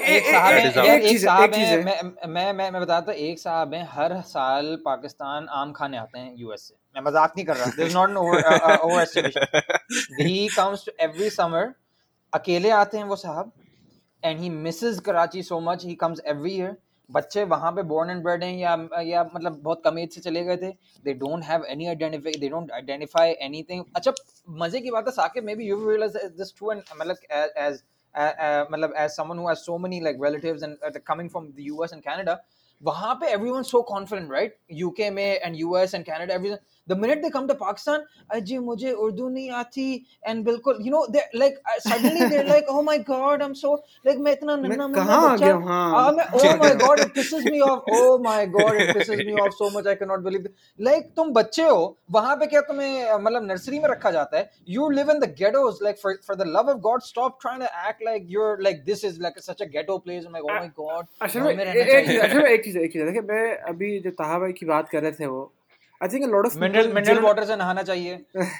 मैं मैं मैं बताता हूँ, एक साहब हैं हर साल पाकिस्तान आम खाने आते हैं यूएस से, मैं मजाक नहीं कर रहा, there is not an overestimation, he comes to every summer, अकेले आते हैं वो साहब, and he misses Karachi so much, he comes every year. बच्चे वहाँ पे बोर्न एंड ब्रेड हैं या या मतलब बहुत कम एज से चले गए थे, they don't have any identify they don't identify anything. अच्छा मजे की बात है Saqib, maybe you realise this true, and मतलब एज मतलब as someone who has so many like relatives and coming from the US and Canada, वहाँ पे everyone so confident, right? UK में and US and Canada, everyone the minute they come to Pakistan, अजी मुझे उर्दू नहीं आती, and बिल्कुल you know they like suddenly they're like oh my god I'm so like मैं इतना नन्ना मुन्ना बच्चा, oh my god it pisses me off, oh my god it pisses me off so much, I cannot believe it. like तुम बच्चे हो वहाँ पे, क्या तुम्हें मतलब नर्सरी में रखा जाता है? you live in the ghettos, like for for the love of God stop trying to act like you're like this is like such a ghetto place. I'm like oh my god. अच्छा एक चीज एक चीज एक चीज देखिए, मैं अभी जो ताहा भाई की बात कर रहे थे वो I think a lot of mineral mineral water से नहाना चाहिए।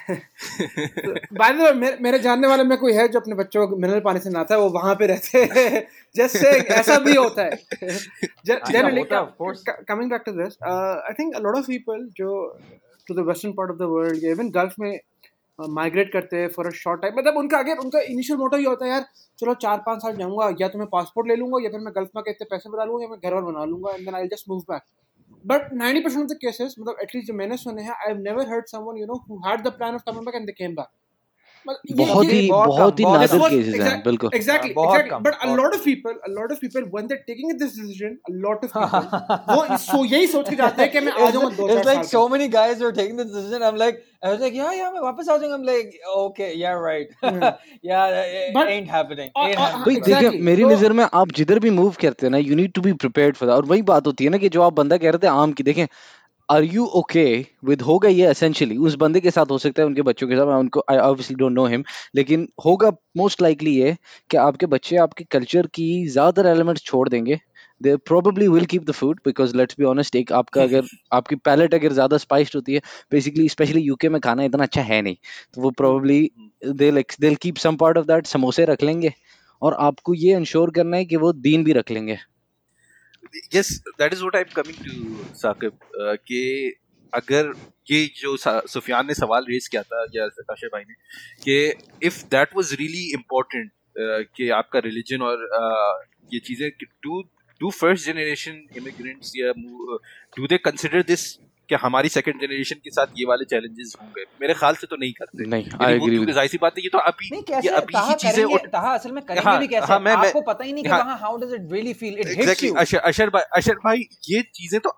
By the way, मेरे, मेरे जानने वाले में कोई है जो अपने बच्चों को मिनरल पानी से नहाता है, वो वहाँ पे रहते हैं। जैसे ऐसा भी होता है। Generally, coming back to this, uh, I think a lot of people जो to the western part of the world, even Gulf में माइग्रेट uh, करते हैं for a short time, मतलब उनका अगर उनका इनिशियल मोटो ये होता है यार चलो चार पाँच साल जाऊँगा, या तो मैं पासपोर्ट ले लूँगा, या फिर मैं गल्फ में कितने पैसे बना लूँगा, या मैं घर वर बना लूँगा, and then I'll just move back. But ninety percent of the cases, मतलब at least जो मैंने सुने हैं, I've never heard someone you know who had the plan of coming back and they came back. बहुत ही बहुत ही Nadir cases हैं, बिल्कुल exactly exactly but a lot of people a lot of people when they're taking this decision, a lot of people वो सो यही सोच के जाते हैं कि मैं आ जाऊंगा दो चार साल। It's like so many guys who are taking this decision, I'm like I was like yeah yeah मैं वापस आ जाऊंगा, I'm like okay yeah right yeah it ain't happening ain't happening। देखिए मेरी नजर में आप जिधर भी मूव करते हैं ना, you need to be prepared for that। और वही बात होती है ना कि जो आप बंदा कह रहे थे आम की, देखें आर यू ओके विद, होगा ये एसेंशियली उस बंदे के साथ हो सकता है, उनके बच्चों के साथ, मैं उनको I obviously don't know him, लेकिन होगा मोस्ट लाइकली ये कि आपके बच्चे आपके कल्चर की ज़्यादातर एलिमेंट्स छोड़ देंगे। They probably will keep the food, because let's be honest, एक आपका अगर आपकी पैलेट अगर ज़्यादा स्पाइस्ड होती है, बेसिकली स्पेशली यूके में खाना इतना अच्छा है नहीं, तो वो probably they like they keep some part of that, समोसे रख लेंगे, और आपको ये इंश्योर करना है कि वो दीन भी रख लेंगे। Yes, that is what I'm coming to, Saqib, कि अगर ये जो सुफियान ने सवाल रेज किया था या आशिर भाई ने, कि if that was really important कि आपका रिलीजन और uh, ये चीज़ें, do do first generation immigrants या डू दे कंसिडर दिस कि हमारी सेकंड जनरेशन के साथ ये वाले चैलेंजेस होंगे? मेरे ख्याल से तो नहीं करते। नहीं, आई एग्री विद, जाहिर सी बात है, ये तो अभी ये अभी ही चीजें ताहा असल में करेंगे भी कैसे, आपको पता ही नहीं कि वहां how does it really feel, it hits you. Ashar भाई अशर भाई ये चीजें तो अब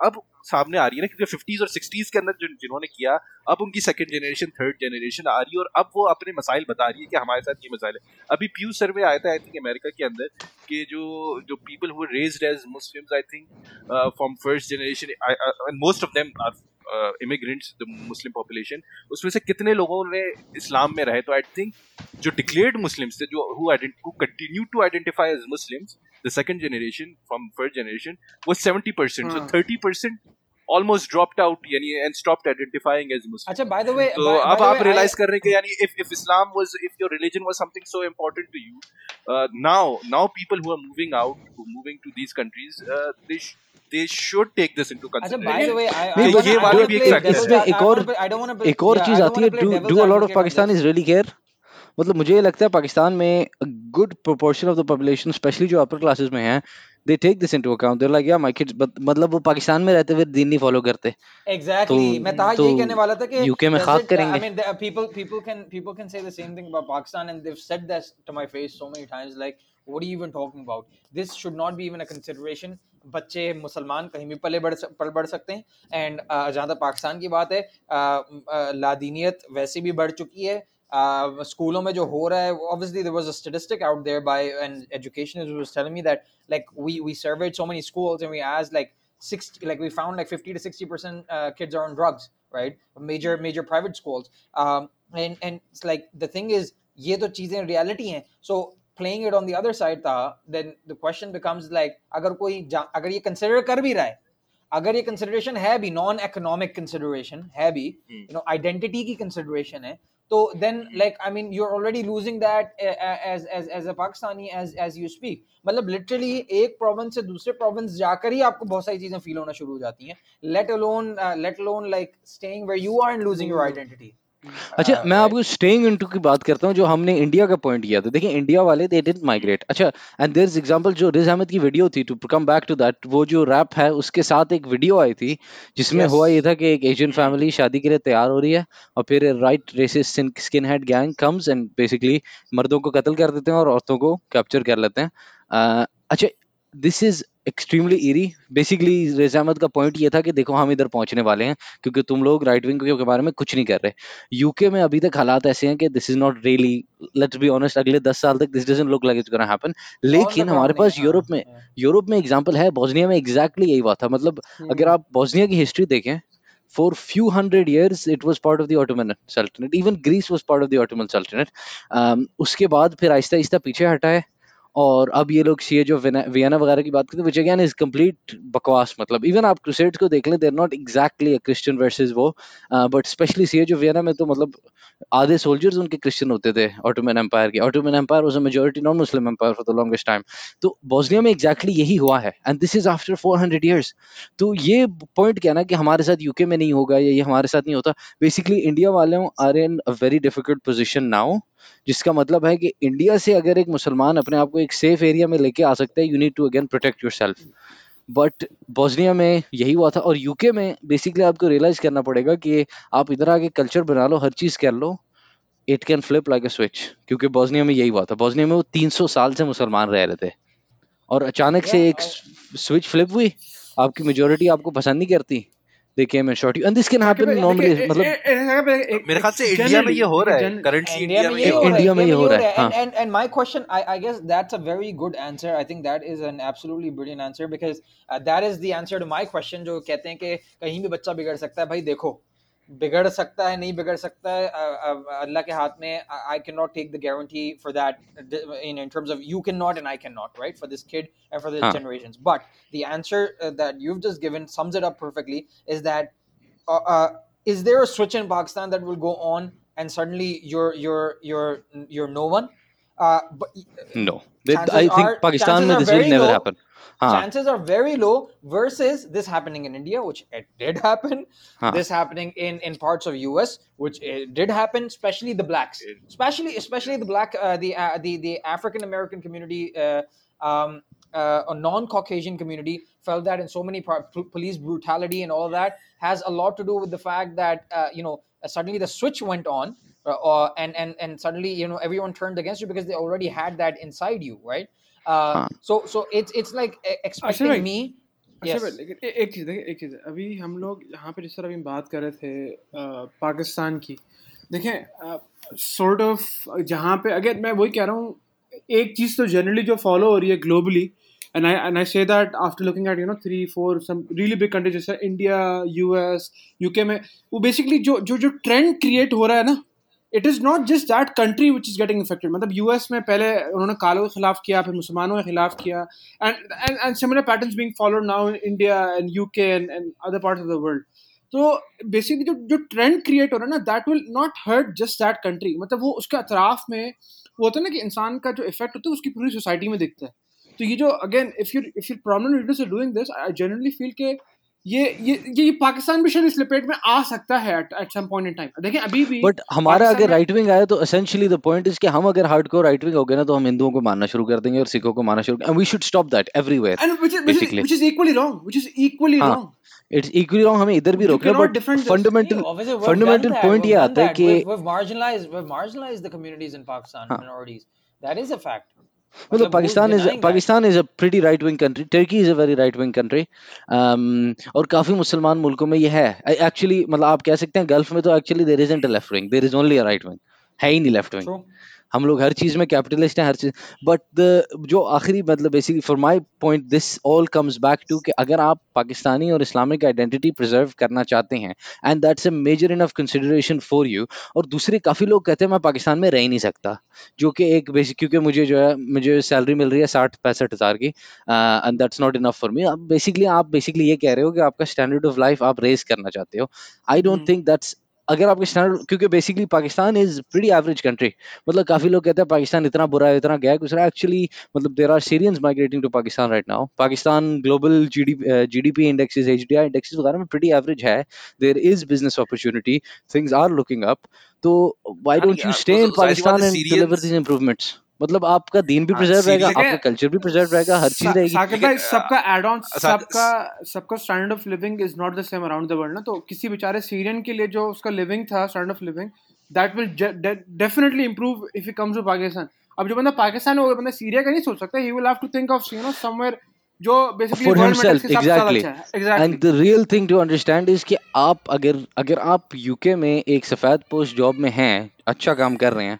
सामने आ रही है ना, क्योंकि फिफ्टीज और सिक्सटीज के अंदर जिन, जिन्होंने किया, अब उनकी सेकंड जनरेशन थर्ड जनरेशन आ रही है और अब वो अपने मसाइल बता रही है कि हमारे साथ ये मसाइल है. अभी प्यू सर्वे आया था आई थिंक अमेरिका के अंदर कि जो जो people who raised as Muslims I think from first generation and most of them are immigrants, the Muslim population, उसमें से कितने लोगों ने इस्लाम में रहे. तो आई थिंक जो डिक्लेयर्ड मुस्लिम्स थे, जो who continue to identify as Muslims, the second generation from first generation, was seventy percent. So thirty percent almost dropped out yani and stopped identifying as Muslim. अच्छा, by the way, तो by, अब by आप way, realize I, कर रहे हैं कि यानी if if Islam was, if your religion was something so important to you, uh, now now people who are moving out, who are moving to these countries, uh, they sh- they should take this into अच्छा, consideration. by the way, I, I, नहीं, wanna, but ये I वाली wanna भी एक play factor devil's है. इसमें एक I और wanna, I don't wanna, एक और yeah, चीज I don't आती wanna है. play do devil's do a lot of advocate on Pakistanis this. Really care. मतलब मुझे ये लगता है पाकिस्तान में good proportion of the population, specially जो अपर क्लासेस में हैं, they take this into account. They like yeah my kids, मतलब वो पाकिस्तान में रहते हुए दीन नहीं फॉलो करते, Exactly. तो मैं ताहा तो यही कहने वाला था कि यूके में does खाक it, I करेंगे. mean, the, people people can people can say the same thing about Pakistan, and they've said this to my face so many times, like, what are you even talking about? This should not be even a consideration. बच्चे मुसलमान कहीं भी पले बढ़ पल बढ़ सकते हैं. एंड uh, जहाँ तक पाकिस्तान की बात है, uh, uh, लादीनियत वैसे भी बढ़ चुकी है. uh, स्कूलों में जो हो रहा है, obviously there was a statistic out there by an educationist who was telling me that, like, we we surveyed so many schools and we asked, like, sixty, like we found like fifty to sixty percent uh, kids are on drugs, right? Major major private schools. um and and it's like, the thing is, ये तो चीजें reality हैं. So playing it on the other side था, then the question becomes like, अगर कोई अगर ये consider कर भी रहा है, अगर ये consideration है भी, non economic consideration है भी, you know, identity की consideration है, तो then, like, I mean, you're already losing that as as as a Pakistani as as you speak. मतलब literally एक province से दूसरे province जाकर ही आपको बहुत सारी चीजें feel होना शुरू हो जाती हैं, let alone uh, let alone like staying where you are and losing your identity. अच्छा, uh, मैं right? आपको स्टेइंग इनटू की बात करता हूँ, जो हमने इंडिया का पॉइंट किया था. देखिए, इंडिया वाले दे डिडंट माइग्रेट. अच्छा, एंड देयर इज एग्जांपल, जो रिज अहमद की वीडियो थी, to come back to that, वो जो रैप है उसके साथ एक वीडियो आई थी जिसमें Yes. हुआ ये था कि एक एशियन फैमिली शादी के लिए तैयार हो रही है और फिर right racist skinhead gang comes and basically मर्दों को कत्ल कर देते हैं और औरतों को कैप्चर कर लेते हैं. अ, अच्छा, this is extremely eerie. Basically Riz Ahmed का पॉइंट ये था कि देखो, हम इधर पहुंचने वाले हैं क्योंकि तुम लोग राइट विंग के बारे में कुछ नहीं कर रहे. यूके में अभी तक हालात ऐसे हैं कि this is not really, let's be honest, अगले दस साल तक this doesn't look like it's gonna happen. On the लेकिन हमारे ground नहीं पास है. यूरोप में हाँ, यूरोप में एग्जाम्पल है. बोस्निया में एग्जैक्टली यही बात था. मतलब अगर आप बोस्निया की हिस्ट्री देखें, for few hundred years it was part of the Ottoman Sultanate. Even Greece was part of the Ottoman Sultanate. um, उसके बाद फिर आहिस्ता आहिस्ता पीछे हटा है. और अब ये लोग ये जो वियना वगैरह की बात करते हैं, विच अगेन इज कंप्लीट बकवास. मतलब इवन आप क्रूसेड्स को देख लें, they are not exactly a Christian versus वो, बट स्पेशली ये जो वियना में तो मतलब आधे सोल्जर्स उनके क्रिश्चियन होते थे ऑटोमन एम्पायर के. Ottoman Empire was a majority non Muslim empire for the longest time. तो बोस्निया में एग्जैक्टली यही हुआ है, and this is after four hundred years. तो ये पॉइंट कहना कि हमारे साथ यूके में नहीं होगा या ये हमारे साथ नहीं होता, बेसिकली इंडिया वालों are in a very difficult position now. जिसका मतलब है कि इंडिया से अगर एक मुसलमान अपने आप को एक सेफ एरिया में लेके आ सकता है, you need to again protect yourself. But Bosnia में यही हुआ था. और यूके में बेसिकली आपको रियलाइज करना पड़ेगा कि आप इधर आके कल्चर बना लो, हर चीज कर लो, it can flip like a switch. क्योंकि बोस्निया में यही हुआ था. बोस्निया में वो तीन सौ साल से मुसलमान रह रहे थे और अचानक से yeah, एक स्विच फ्लिप हुई, आपकी मेजोरिटी आपको पसंद नहीं करती, they came and shot you, and this can happen normally. मतलब मेरे ख्याल से इंडिया में ये हो रहा है करंटली. India इंडिया में में ये ये हो हो रहा है, इंडिया में India ये हो रहा है. and and and my question, I I guess that's a very good answer. I think that is an absolutely brilliant answer, because uh, that is the answer to my question. जो कहते हैं कि कहीं भी बच्चा बिगड़ सकता है. भाई देखो, बिगड़ सकता है, नहीं बिगड़ सकता है, अल्लाह के हाथ में. I cannot take the guarantee for that in in terms of you cannot and I cannot, right, for this kid and for the हाँ. generations. But the answer uh, that you've just given sums it up perfectly. Is that uh, uh, is there a switch in Pakistan that will go on and suddenly you're you're you're you're no one? Uh, but no, They- chances I think are- Pakistan chances में are this will very never low. happen. हाँ. Chances are very low versus this happening in India, which it did happen. हाँ. This happening in in parts of U S, which it did happen, especially the blacks, especially especially the black, uh, the uh, the the African American community, uh, um, uh, a non-Caucasian community felt that in so many par- p- police brutality and all that has a lot to do with the fact that uh, you know suddenly the switch went on, uh, uh, and and and suddenly you know everyone turned against you because they already had that inside you, right? Uh, हाँ. so so it's it's like e- expecting Ashwin, me अच्छा Yes. भाई, लेकिन ए- एक चीज़ देखिए, एक चीज़ है, अभी हम लोग यहाँ पे जिस तरह अभी बात कर रहे थे अ, पाकिस्तान की, देखें सॉर्ट ऑफ जहाँ पे अगर मैं वही कह रहा हूँ, एक चीज़ तो जनरली जो फॉलो हो रही है globally, and I and I say that after looking at you know three four some really big countries जैसे इंडिया, यूएस, यूके में, वो बेसिकली जो जो जो ट्रेंड क्रिएट हो रहा है ना, it is not just that country which is getting affected. मतलब यूएस में पहले उन्होंने कालों के खिलाफ किया, फिर मुसलमानों के खिलाफ किया, and and and similar patterns being followed now in India and UK and and other parts of the world. तो बेसिकली जो जो ट्रेंड क्रिएट हो रहा है ना, that will not hurt just that country. मतलब वो उसके अतराफ में वो होता है ना कि इंसान का जो इफेक्ट होता है उसकी पूरी सोसाइटी में दिखता है. तो ये जो again if you if you prominent leaders are doing this, I generally feel के ये ये ये पाकिस्तान भी शायद इस लपेट में आ सकता है at some point in time. देखिए अभी भी बट हमारा पाकिस्तान अगर में राइट विंग आया तो एसेंशियली द पॉइंट इज कि हम अगर हार्डकोर राइट विंग हो गए ना, तो हम हिंदुओं को मारना शुरू कर देंगे और सिखों को मारना शुरू, and we should stop that everywhere and which is which is basically. which is equally wrong, which is equally हाँ, wrong. इट्स इक्वली रॉन्ग, हमें इधर भी You रोकना. cannot बट defend this. Yeah, fundamental obviously we've done fundamental that. Point We've ये done आता है that. कि We've, we've marginalized we've marginalized the communities in Pakistan, हाँ, minorities. That is a fact. मतलब मतलब who's Pakistan is denying that? Pakistan is a pretty right wing country, Turkey is a very right wing country, और काफी मुसलमान मुल्कों में ये है एक्चुअली. मतलब आप कह सकते हैं गल्फ में तो actually there isn't a left wing, there is only a right wing, है ही नहीं लेफ्ट विंग. True. हम लोग हर चीज में कैपिटलिस्ट हैं, हर चीज. बट द जो आखिरी मतलब basically for my point this all comes back to कि अगर आप पाकिस्तानी और इस्लामिक आइडेंटिटी प्रिजर्व करना चाहते हैं, and that's a major enough consideration for you. और दूसरे काफी लोग कहते हैं मैं पाकिस्तान में रह ही नहीं सकता, जो कि एक बेसिक, क्योंकि मुझे जो है मुझे सैलरी मिल रही है साठ पैंसठ हजार की, and that's not enough for me. अब बेसिकली आप बेसिकली ये कह रहे हो कि आपका स्टैंडर्ड ऑफ लाइफ आप रेज करना चाहते हो. I don't hmm. Think that's, अगर आपके स्टैंडर्ड, क्योंकि basically Pakistan is pretty average country. मतलब काफी लोग कहते हैं पाकिस्तान इतना बुरा है, इतना गया गुजरा. एक्चुअली मतलब there are Syrians migrating to Pakistan right now. Pakistan global GDP GDP indexes, HDI indexes वगैरह में प्रीटी एवरेज है. There is business opportunity, things are looking up. तो व्हाई हाँ नहीं डोंट यू यार, स्टे वो इन तो जाहिर सी बात पाकिस्तान है, and deliver Syrians. These improvements. मतलब आपका दीन भी हाँ प्रिजर्व रहेगा, सीरियस. आपका कल्चर भी प्रिजर्व रहेगा, हर चीज सा, रहेगी. साकिब लेकिन भाई, सबका एड ऑन, अ, सा- सबका सबका standard of living is not the same around the world ना. तो किसी बेचारे सीरियन के लिए जो उसका लिविंग था, standard of living, that will definitely improve if he comes to Pakistan. अब जो बंदा पाकिस्तान में होगा, बंदा सीरिया का नहीं सोच सकता. He will have to think of you know somewhere जो basically for world metals himself, के हिसाब से ज्यादा एग्जैक्टली. अच्छा है. And exactly. The real thing to understand is कि आप अगर अगर आप यूके में एक सफेद पोस्ट जॉब में हैं, अच्छा काम कर रहे हैं,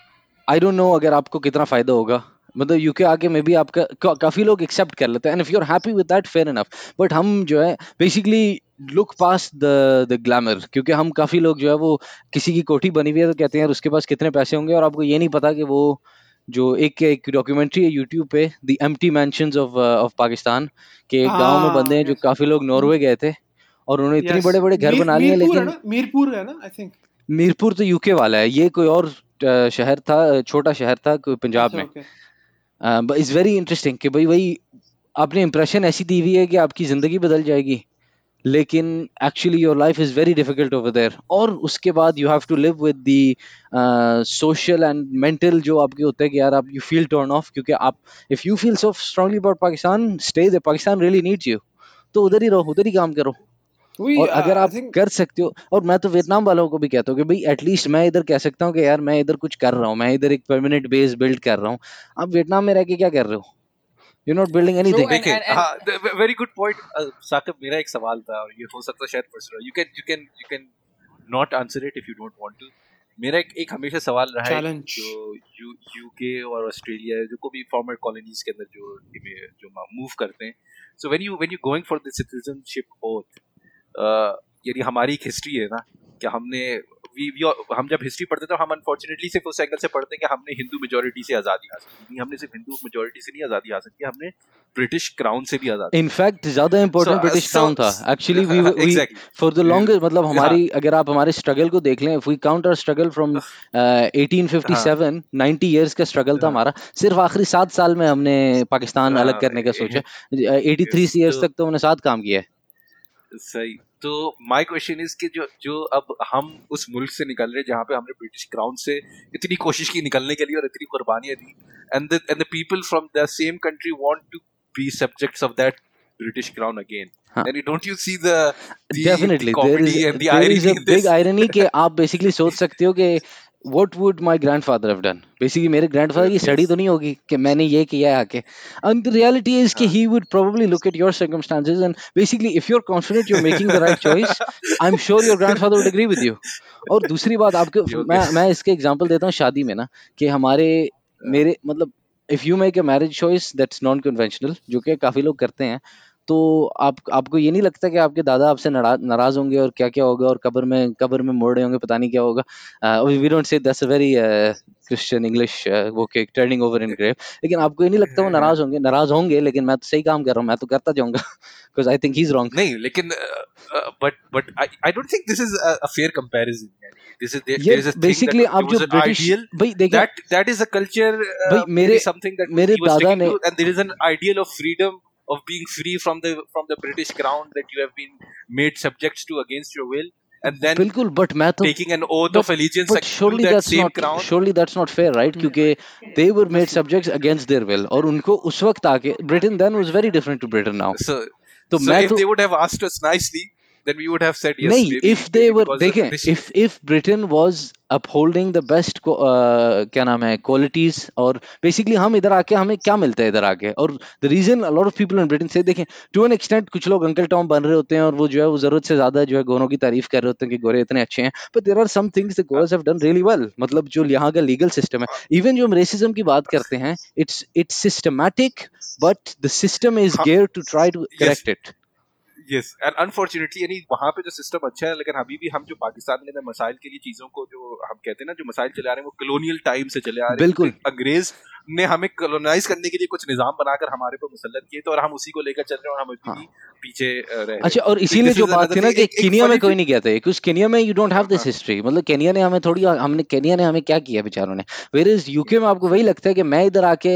आई डोंट नो अगर आपको कितना फायदा होगा. मतलब यूके आके में भी आपका का, काफी लोग एक्सेप्ट कर लेते हैं, and if you are happy with that fair enough. But हम जो है basically look past the the glamour, क्योंकि हम काफी लोग जो है वो किसी की कोठी बनी हुई है तो कहते हैं यार उसके पास कितने पैसे होंगे, और आपको ये नहीं पता कि वो जो एक एक डॉक्यूमेंट्री है यूट्यूब पे, the empty mansions of of Pakistan, के एक गांव में बंदे हाँ, हैं जो यस, काफी लोग नॉर्वे गए थे और उन्होंने इतनी यस. बड़े बड़े घर मीर बना लिए, मीरपुर है लेकिन ना, मीरपुर है ना, आई थिंक. मीरपुर तो यूके वाला है, ये कोई और अ, शहर था, छोटा शहर था कोई पंजाब अच्छा, में. Okay. But it's very interesting कि भाई वही आपने इंप्रेशन ऐसी दी हुई है कि आपकी जिंदगी बदल जाएगी, लेकिन actually your life is very difficult over there. और उसके बाद you have to live with the social and mental जो आपके होते हैं कि यार आप यू फील टर्न ऑफ, क्योंकि आप if you feel so strongly about Pakistan, stay there. Pakistan really needs you, तो उधर ही रहो, उधर ही काम करो. वही और अगर आई आप थिंक. कर सकते हो, और मैं तो वियतनाम वालों को भी कहता हूँ कि भाई एटलीस्ट मैं इधर कह सकता हूँ कि यार मैं इधर कुछ कर रहा हूँ, मैं इधर एक परमानेंट बेस बिल्ड कर रहा हूँ. आप वियतनाम में रह के क्या कर रहे हो? You not building True. Anything. And देखिए and and हाँ, वेरी गुड पॉइंट साकिब. मेरा एक सवाल था और ये हो सकता है शायद personal, you can you can you cannot answer it if you don't want to. मेरा एक एक हमेशा सवाल रहा है Challenge. जो यू यूके और ऑस्ट्रेलिया जो को भी फॉर्मर कॉलोनीज के अंदर जो जो मूव करते हैं, so when you when you going for the citizenship oath, यदि हमारी एक हिस्ट्री है ना कि हमने वी, वी हम जब हिस्ट्री पढ़ते तो हम अनफॉर्चुनेटली सिर्फ उस एंगल से पढ़ते हैं कि हमने हिंदू मेजोरिटी से आज़ादी हासिल की. नहीं, हमने सिर्फ हिंदू मेजोरिटी से नहीं आज़ादी हासिल की, हमने ब्रिटिश क्राउन से भी आज़ादी. इनफैक्ट ज्यादा important So, British so- crown था actually. We we Exactly. For the longest, मतलब हाँ. हमारी अगर आप हमारे स्ट्रगल को देख लें, if we count our struggle from eighteen fifty seven, ninety years का स्ट्रगल था हाँ. हमारा. सिर्फ आखिरी सात साल में हमने पाकिस्तान हाँ, अलग करने का सोचा. एटी थ्री yes, इयर्स तो- तक तो हमने साथ काम किया है. सही. तो माय क्वेश्चन इज कि जो जो अब हम उस मुल्क से निकल रहे जहाँ पे हमने ब्रिटिश क्राउन से इतनी कोशिश की निकलने के लिए और इतनी कुर्बानियां दी, and the and the people from the same country want to be subjects of that British crown again. हाँ. Then don't you see the the, Definitely the there comedy is and the there irony is a in this? big irony कि आप basically सोच सकते हो कि what would my grandfather have done? Basically मेरे grandfather की Yes. Study तो नहीं होगी कि मैंने ये किया है आके. And the reality is कि हाँ. he would probably look at your circumstances and basically if you're confident you're making the right choice, I'm sure your grandfather would agree with you. और दूसरी बात आपको You मैं okay? मैं इसके example देता हूँ शादी में ना कि हमारे मेरे मतलब if you make a marriage choice that's non conventional जो कि काफी लोग करते हैं, तो आप आपको ये नहीं लगता कि आपके दादा आपसे नाराज नाराज होंगे और क्या क्या होगा और कब्र में कब्र में मोड़ रहे होंगे, पता नहीं क्या होगा. We don't say that's a very Christian English वो के टर्निंग ओवर इन ग्रेव. लेकिन आपको ये नहीं लगता वो नाराज होंगे? नाराज होंगे, लेकिन मैं तो सही काम कर रहा हूँ, मैं तो करता जाऊंगा because I think he is wrong. नहीं लेकिन but but I I don't think this is a fair comparison. This is there, ये there is a thing basically that आप there जो was an ब्रिटिश ideal भाई देखें that that is a culture uh, भाई मेरे maybe something that मेरे he was दादा sticking ने to, and there is an ideal of freedom of being free from the from the British crown that you have been made subjects to against your will, and then बिल्कुल but मैं तो taking an oath but of allegiance but to surely that that's same not crown. surely that's not fair, right? क्योंकि they were made subjects against their will और उनको उस वक्त आके Britain then was very different to Britain now. So तो so मैं if तो they would have asked us nicely, then we would have said yes. नहीं, Maybe, if they maybe were because देखें British. if if Britain was upholding the best को- uh, क्या नाम है qualities और basically हम इधर आके हमें क्या मिलता है इधर आके, और the reason a lot of people in Britain say देखें to an extent कुछ लोग अंकल टॉम बन रहे होते हैं और वो जो है वो जरूरत से ज्यादा जो है गोरों की तारीफ कर रहे होते हैं कि गोरे इतने अच्छे हैं, but there are some things the Goras have done really well. मतलब जो यहाँ का legal system है, even जो हम racism की बात करते हैं, it's it's systematic but the system is हाँ, geared to try to yes. correct it. Yes and unfortunately यानी वहाँ पे जो सिस्टम अच्छा है, लेकिन अभी भी हम जो पाकिस्तान के अंदर मसाइल के लिए चीजों को जो हम कहते हैं ना जो मसाइल चले आ रहे हैं वो कॉलोनियल टाइम से चले आ रहे हैं. बिल्कुल. अंग्रेज ने हमें कॉलोनाइज करने के लिए कुछ निजाम बनाकर हमारे पर मुसल्लत किए थे और हम उसी को लेकर चल रहे हैं और हम अभी भी पीछे रह रहे हैं. अच्छा, और इसीलिए जो बात थी ना कि केनिया में कोई नहीं कहते कुछ, केनिया में you don't have this history. मतलब केनिया ने हमें थोड़ी हमने केनिया ने हमें क्या किया बेचारों ने. वेयर इज यूके में आपको वही लगता है कि मैं इधर आके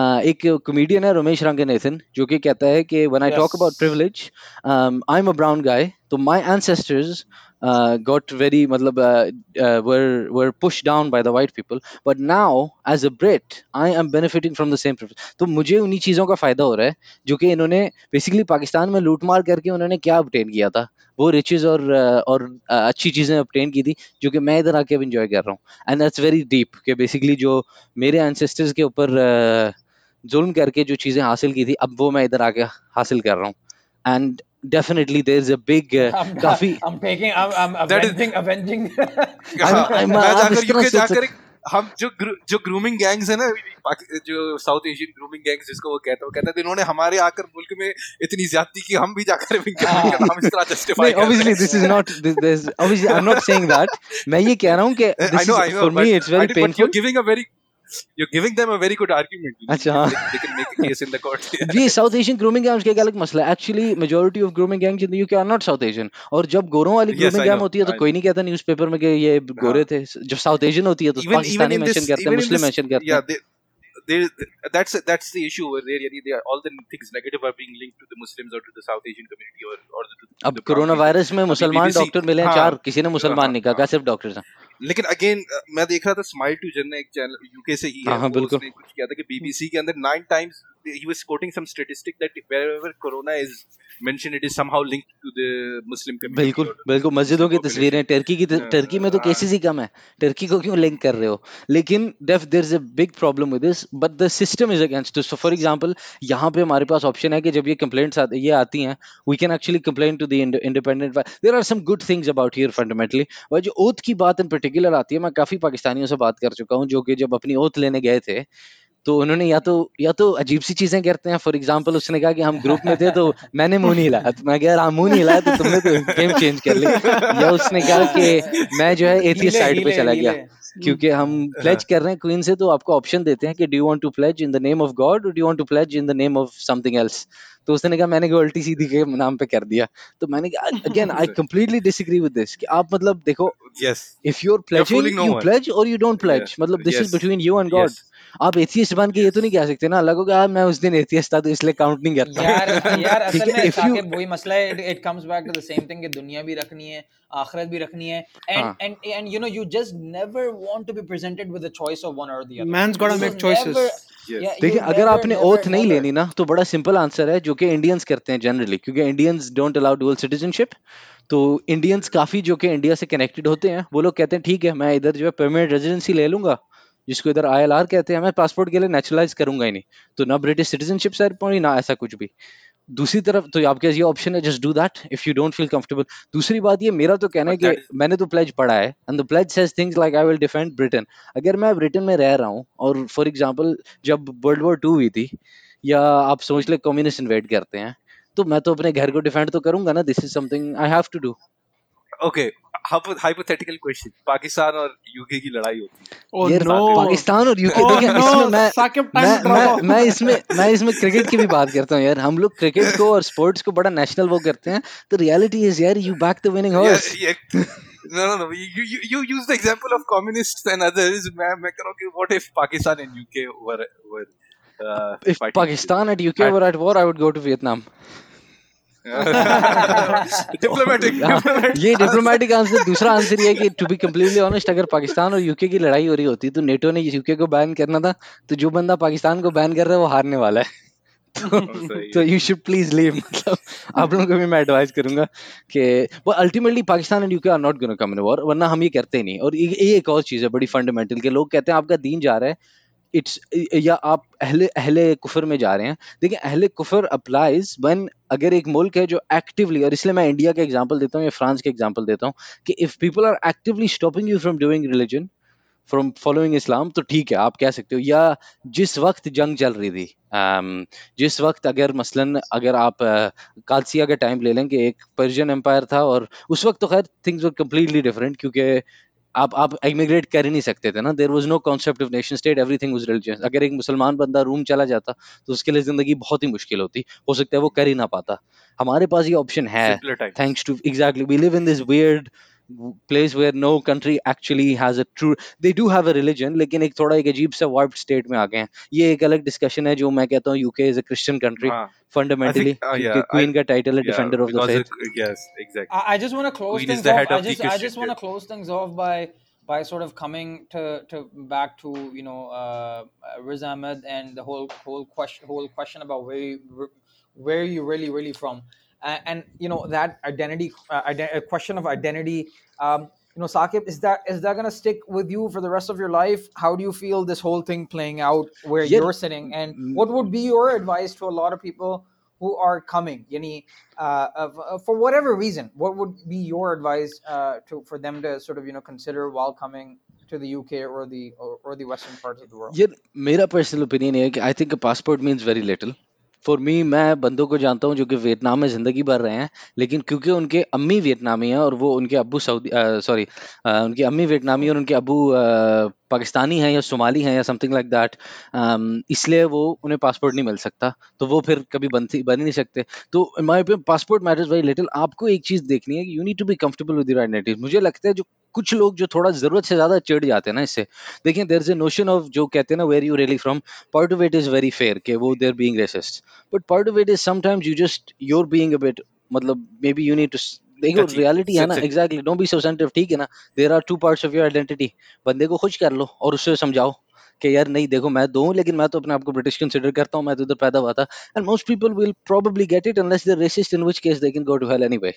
एक कॉमेडियन है रमेश रंगनाथन जो कि कहता है कि when I talk about privilege I am a brown guy, तो my ancestors uh, got very matlab, uh, uh, were were pushed down by the white people, but now as a Brit I am benefiting from the same privilege. तो मुझे उन्हीं चीज़ों का फायदा हो रहा है जो कि इन्होंने बेसिकली पाकिस्तान में लूटमार करके उन्होंने क्या obtain किया था, वो riches और uh, और uh, अच्छी चीज़ें obtain की थी जो कि मैं इधर आके अब enjoy कर रहा हूँ. And that's very deep कि basically जो मेरे ancestors के ऊपर uh, जुल्म करके जो चीज़ें हासिल की थी अब वो मैं इधर आके हासिल कर रहा हूँ. And definitely there's a big uh, I'm, काफी I'm taking I'm, I'm That is- avenging avenging हाँ, I'm- मैं आप इस जाकर तरह यूके सोच जाकर हम जो ग्रू, जो ग्रूमिंग गैंग्स है ना पाकि- जो साउथ एशियन ग्रूमिंग गैंग्स जिसको वो कहते हैं वो कहते हैं इन्होंने हमारे आकर मुल्क में इतनी ज्यादती की हम भी जाकर इनके मुल्क का नाम इस तरह जस्टिफाई नहीं, obviously this is not this, this obviously I'm not saying that. मैं ये कह रहा हूँ कि I this know, is, I know, for me but- it's very I did- but painful. you're giving a very you're giving them a very good argument. अच्छा, they, हाँ. they can make a case in the court. ये South Asian grooming gangs का एक अलग मसला है. Actually majority of grooming gangs in the UK are not South Asian. और जब गोरों वाली Yes, grooming I gang know, होती है तो I कोई नहीं कहता न्यूज़पेपर में कि ये गोरे थे. जब साउथ एशियन होती है तो even even Pakistani in this mention करते हैं, even in Muslim this mention करते yeah हैं. they, they that's that's the issue where they, they are, all the things negative are being linked to the Muslims or to the South Asian community or or the, to अब the brown corona people. Virus में अभी मुसलमान B B C doctor मिले हैं हाँ, चार, किसी ने मुसलमान हाँ, नहीं कहा, हाँ. सिर्फ डॉक्टर्स हैं. लेकिन अगेन मैं देख रहा था स्माइल टू जन एक चैनल यूके से ही है, हाँ, हाँ, वो बिल्कुल. उसने कुछ किया था कि बीबीसी के अंदर nine times he was quoting some statistic that wherever corona is mentioned it is somehow linked to the Muslim community. बिल्कुल or the बिल्कुल. मस्जिदों की Muslim तस्वीरें population. टर्की की हाँ, टर्की में तो हाँ. केसेस ही कम है. टर्की को क्यों लिंक कर रहे हो? लेकिन there there is a big problem with this, but the system is against. So for example यहाँ पे हमारे पास ऑप्शन है कि जब ये कंप्लेंट्स आती ये आती हैं we can actually complain to the independent. There are some good things about here fundamentally. और जो ओथ की बात इन पर्टिकुलर आती है, मैं काफी पाकिस्तानियों से बात कर चुका हूँ जो कि जब अपनी ओथ लेने गए थे तो उन्होंने या तो या तो अजीब सी चीजें करते हैं. फॉर एग्जांपल उसने कहा कि हम ग्रुप में थे तो मैंने मुंह नहीं हिलाया, तो मैं कह रहा मुंह नहीं हिलाया तो तुमने तो गेम चेंज कर ली. या उसने कहा कि मैं जो है एथियस्ट साइड पे चला गया क्योंकि हम प्लेज कर रहे हैं क्वीन से, तो आपको ऑप्शन देते हैं कि do you want to pledge in the name of God और do you want to pledge in the name of something else. तो उसने कहा मैंने उल्टी सीधी के नाम पे कर दिया. तो मैंने कहा again I completely disagree with this कि आप मतलब देखो Yes. if you're pledging fooling no you one. pledge or you don't pledge. Yeah. मतलब this is Yes. between you and God. Yes. आप एथियस्ट बन के ये तो नहीं कह सकते ना अलग होगा मैं उस दिन एथियस्ट था तो इसलिए काउंट नहीं करता यार यार ठीक असल है में इफ यू साकिब वही मसला है it comes back to the same thing कि दुनिया भी रखनी है आखिरत भी रखनी है एंड हाँ and and you know you just never want to be presented with a choice of one or the other Man's got to you make choices. Never Yes. या यू देखिए अगर नेवर आपने नेवर ओथ नहीं never लेनी ना तो बड़ा simple answer है जो कि इंडियंस करते हैं जनरली क्योंकि Indians don't allow dual citizenship तो इंडियंस काफी जो कि इंडिया से कनेक्टेड होते हैं वो लोग कहते हैं ठीक है मैं इधर जो है परमानेंट रेजिडेंसी ले लूंगा जिसको इधर आई एल आर कहते हैं मैं पासपोर्ट के लिए नेचुरलाइज करूंगा ही नहीं तो ना ब्रिटिश सिटीजनशिप सेरेमनी ना ऐसा कुछ भी दूसरी तरफ तो आपके पास ये ऑप्शन है just do that if you don't feel comfortable दूसरी बात ये मेरा तो कहना है But कि that is मैंने तो प्लेज पढ़ा है and the pledge says things like I will defend Britain अगर मैं ब्रिटेन में रह रहा हूँ और फॉर एग्जांपल जब वर्ल्ड वॉर टू हुई थी या आप समझ ले कम्युनिस्ट इन्वेड करते हैं तो मैं तो अपने घर को डिफेंड तो करूंगा ना this is something I have to do okay. Hypothetical question. Pakistan और यूके की लड़ाई होती है. Oh यार no. पाकिस्तान और यूके Oh देखिए no. इसमें मैं Saqib, मैं time मैं drop. मैं इसमें मैं इसमें क्रिकेट की भी बात करता हूँ यार हम लोग क्रिकेट को और स्पोर्ट्स को बड़ा नेशनल वो करते हैं तो रियलिटी इज यार you back the winning Yeah, horse yeah. No, no, no. You, you, you use the example of communists and others. मैं मैं कह रहा हूँ कि what if Pakistan and U K were were uh, If fighting? Pakistan and U K were at war, I would go to Vietnam. Diplomatic. हाँ, diplomatic ये diplomatic answer दूसरा answer ये है कि टू बी कम्प्लीटली ऑनेस्ट अगर पाकिस्तान और UK की लड़ाई हो रही होती तो नेटो ने यूके को बैन करना था तो जो बंदा पाकिस्तान को बैन कर रहा है वो हारने वाला है तो सही तो है. यू शुड प्लीज लीव मतलब आप लोगों को भी मैं एडवाइस करूंगा कि वो ultimately Pakistan and UK are not gonna come in war वरना हम ये करते ही नहीं और ये ये एक और चीज है बड़ी फंडामेंटल के लोग कहते हैं आपका दीन जा रहा है इट्स या आप अहले अहले कुफर में जा रहे हैं देखिए अहले कुफर अप्लाइज व्हेन अगर एक मुल्क है जो एक्टिवली और इसलिए मैं इंडिया का एग्जांपल देता हूँ या फ्रांस का एग्जांपल देता हूँ कि if people are actively stopping you from doing religion from following Islam तो ठीक है आप कह सकते हो या जिस वक्त जंग चल रही थी um, जिस वक्त अगर मसलन अगर आप कादसिया का टाइम ले लें कि एक पर्शियन एम्पायर था और उस वक्त तो खैर थिंग्स वर कम्प्लीटली डिफरेंट क्योंकि आप आप इमिग्रेट कर ही नहीं सकते थे ना there was no concept of nation state everything was religious अगर एक मुसलमान बंदा रूम चला जाता तो उसके लिए जिंदगी बहुत ही मुश्किल होती हो सकता है वो कर ही ना पाता हमारे पास ये ऑप्शन है Simpler times. Thanks to exactly we live in this weird place where no country actually has a true they do have a religion लेकिन एक थोड़ा एक अजीब सा warped state में आ गए हैं ये एक अलग डिस्कशन है जो मैं कहता हूँ UK is a Christian country हाँ. I fundamentally think. Uh, क्योंकि yeah. I, क्वीन का टाइटल है yeah. Defender of the Because faith it, yes, exactly. I, I just want to close Queen is things the off. head I of the just I just Christian want to church. close things off by by sort of coming to to back to you know uh, Riz Ahmed and the whole whole question whole question about where you, where you really really from and, and you know that identity uh, ident- question of identity. Um, you know, Saqib, is that is that gonna stick with you for the rest of your life? How do you feel this whole thing playing out where Yeah. you're sitting? And what would be your advice to a lot of people who are coming? Yani, uh, of, uh, for whatever reason, what would be your advice uh, to for them to sort of you know consider while coming to the U K or the or, or the western parts of the world? ये मेरा personal opinion है कि I think passport means very little for me मैं बंदों को जानता हूँ जो कि वियतनाम में ज़िंदगी भर रहे हैं लेकिन क्योंकि उनके अम्मी वियतनामी हैं और वो उनके अब्बू सऊदी सॉरी उनकी अम्मी वियतनामी और उनके अब्बू अ, पाकिस्तानी हैं या सोमाली हैं या समथिंग लाइक दैट इसलिए वो उन्हें पासपोर्ट नहीं मिल सकता तो वो फिर कभी बन बन ही नहीं सकते तो my passport matters very little आपको एक चीज़ देखनी है कि you need to be comfortable with your identity मुझे लगता है जो कुछ लोग जो थोड़ा ज़रूरत से ज़्यादा चिढ़ जाते हैं ना इससे देखें there is a notion of जो कहते हैं ना where you really from part of it is very fair कि वो they're being racist but part of it is sometimes you just you're being a bit मतलब maybe you need to s- देखो Touchy, reality है ना sensitive. Exactly don't be so sensitive ठीक है ना there are two parts of your identity बंदे को खुश कर लो और उससे समझाओ कि यार नहीं देखो मैं दो हूं लेकिन मैं तो अपने आप को ब्रिटिश कंसीडर करता हूं मैं तो उधर पैदा हुआ था and most people will probably get it unless they are racist in which case they can go to hell anyway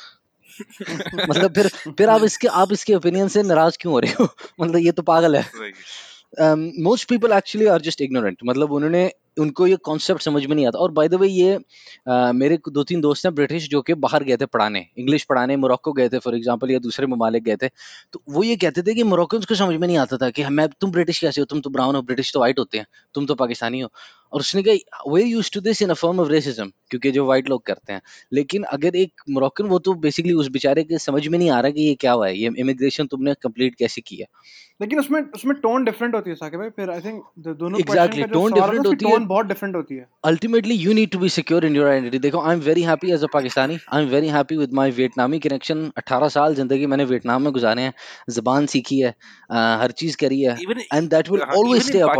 मतलब फिर फिर आप इसके आप इसके ओपिनियन से नाराज क्यों हो रहे हो मतलब ये तो पागल है Right. Most people actually are just ignorant मतलब उन्होंने उनको ये कॉन्सेप्ट समझ में नहीं आता और बाय द वे ये uh, मेरे को दो तीन दोस्त हैं ब्रिटिश जो कि बाहर गए थे पढ़ाने इंग्लिश पढ़ाने मोरक्को गए थे फॉर एग्जांपल या दूसरे ममालिक गए थे तो वो ये कहते थे कि मोरक्कन्स को समझ में नहीं आता था कि मैं तुम ब्रिटिश कैसे हो तुम तो ब्राउन हो ब्रिटिश तो वाइट होते हैं तुम तो पाकिस्तानी हो और उसने कहा वे used to this in a form of racism क्योंकि जो वाइट लोग करते हैं लेकिन अगर एक मोरक्कन वो तो बेसिकली उस बेचारे के समझ में नहीं आ रहा कि ये क्या हुआ है ये इमिग्रेशन तुमने कंप्लीट कैसे किया लेकिन उसमें उसमें टोन डिफरेंट होती है साकिब भाई फिर आई थिंक दोनों Exactly, क्वेश्चन का जो tone सवाल है different उसकी होती है। टोन बहुत डिफरेंट होती है ultimately you need to be secure in your identity देखो I am very happy as a Pakistani I am very happy with my Vietnamese connection अठारह साल जिंदगी मैंने वियतनाम में गुजारे हैं जबान सीखी है uh, हर चीज करी है Even and that will uh, always even stay in apart Pakistan,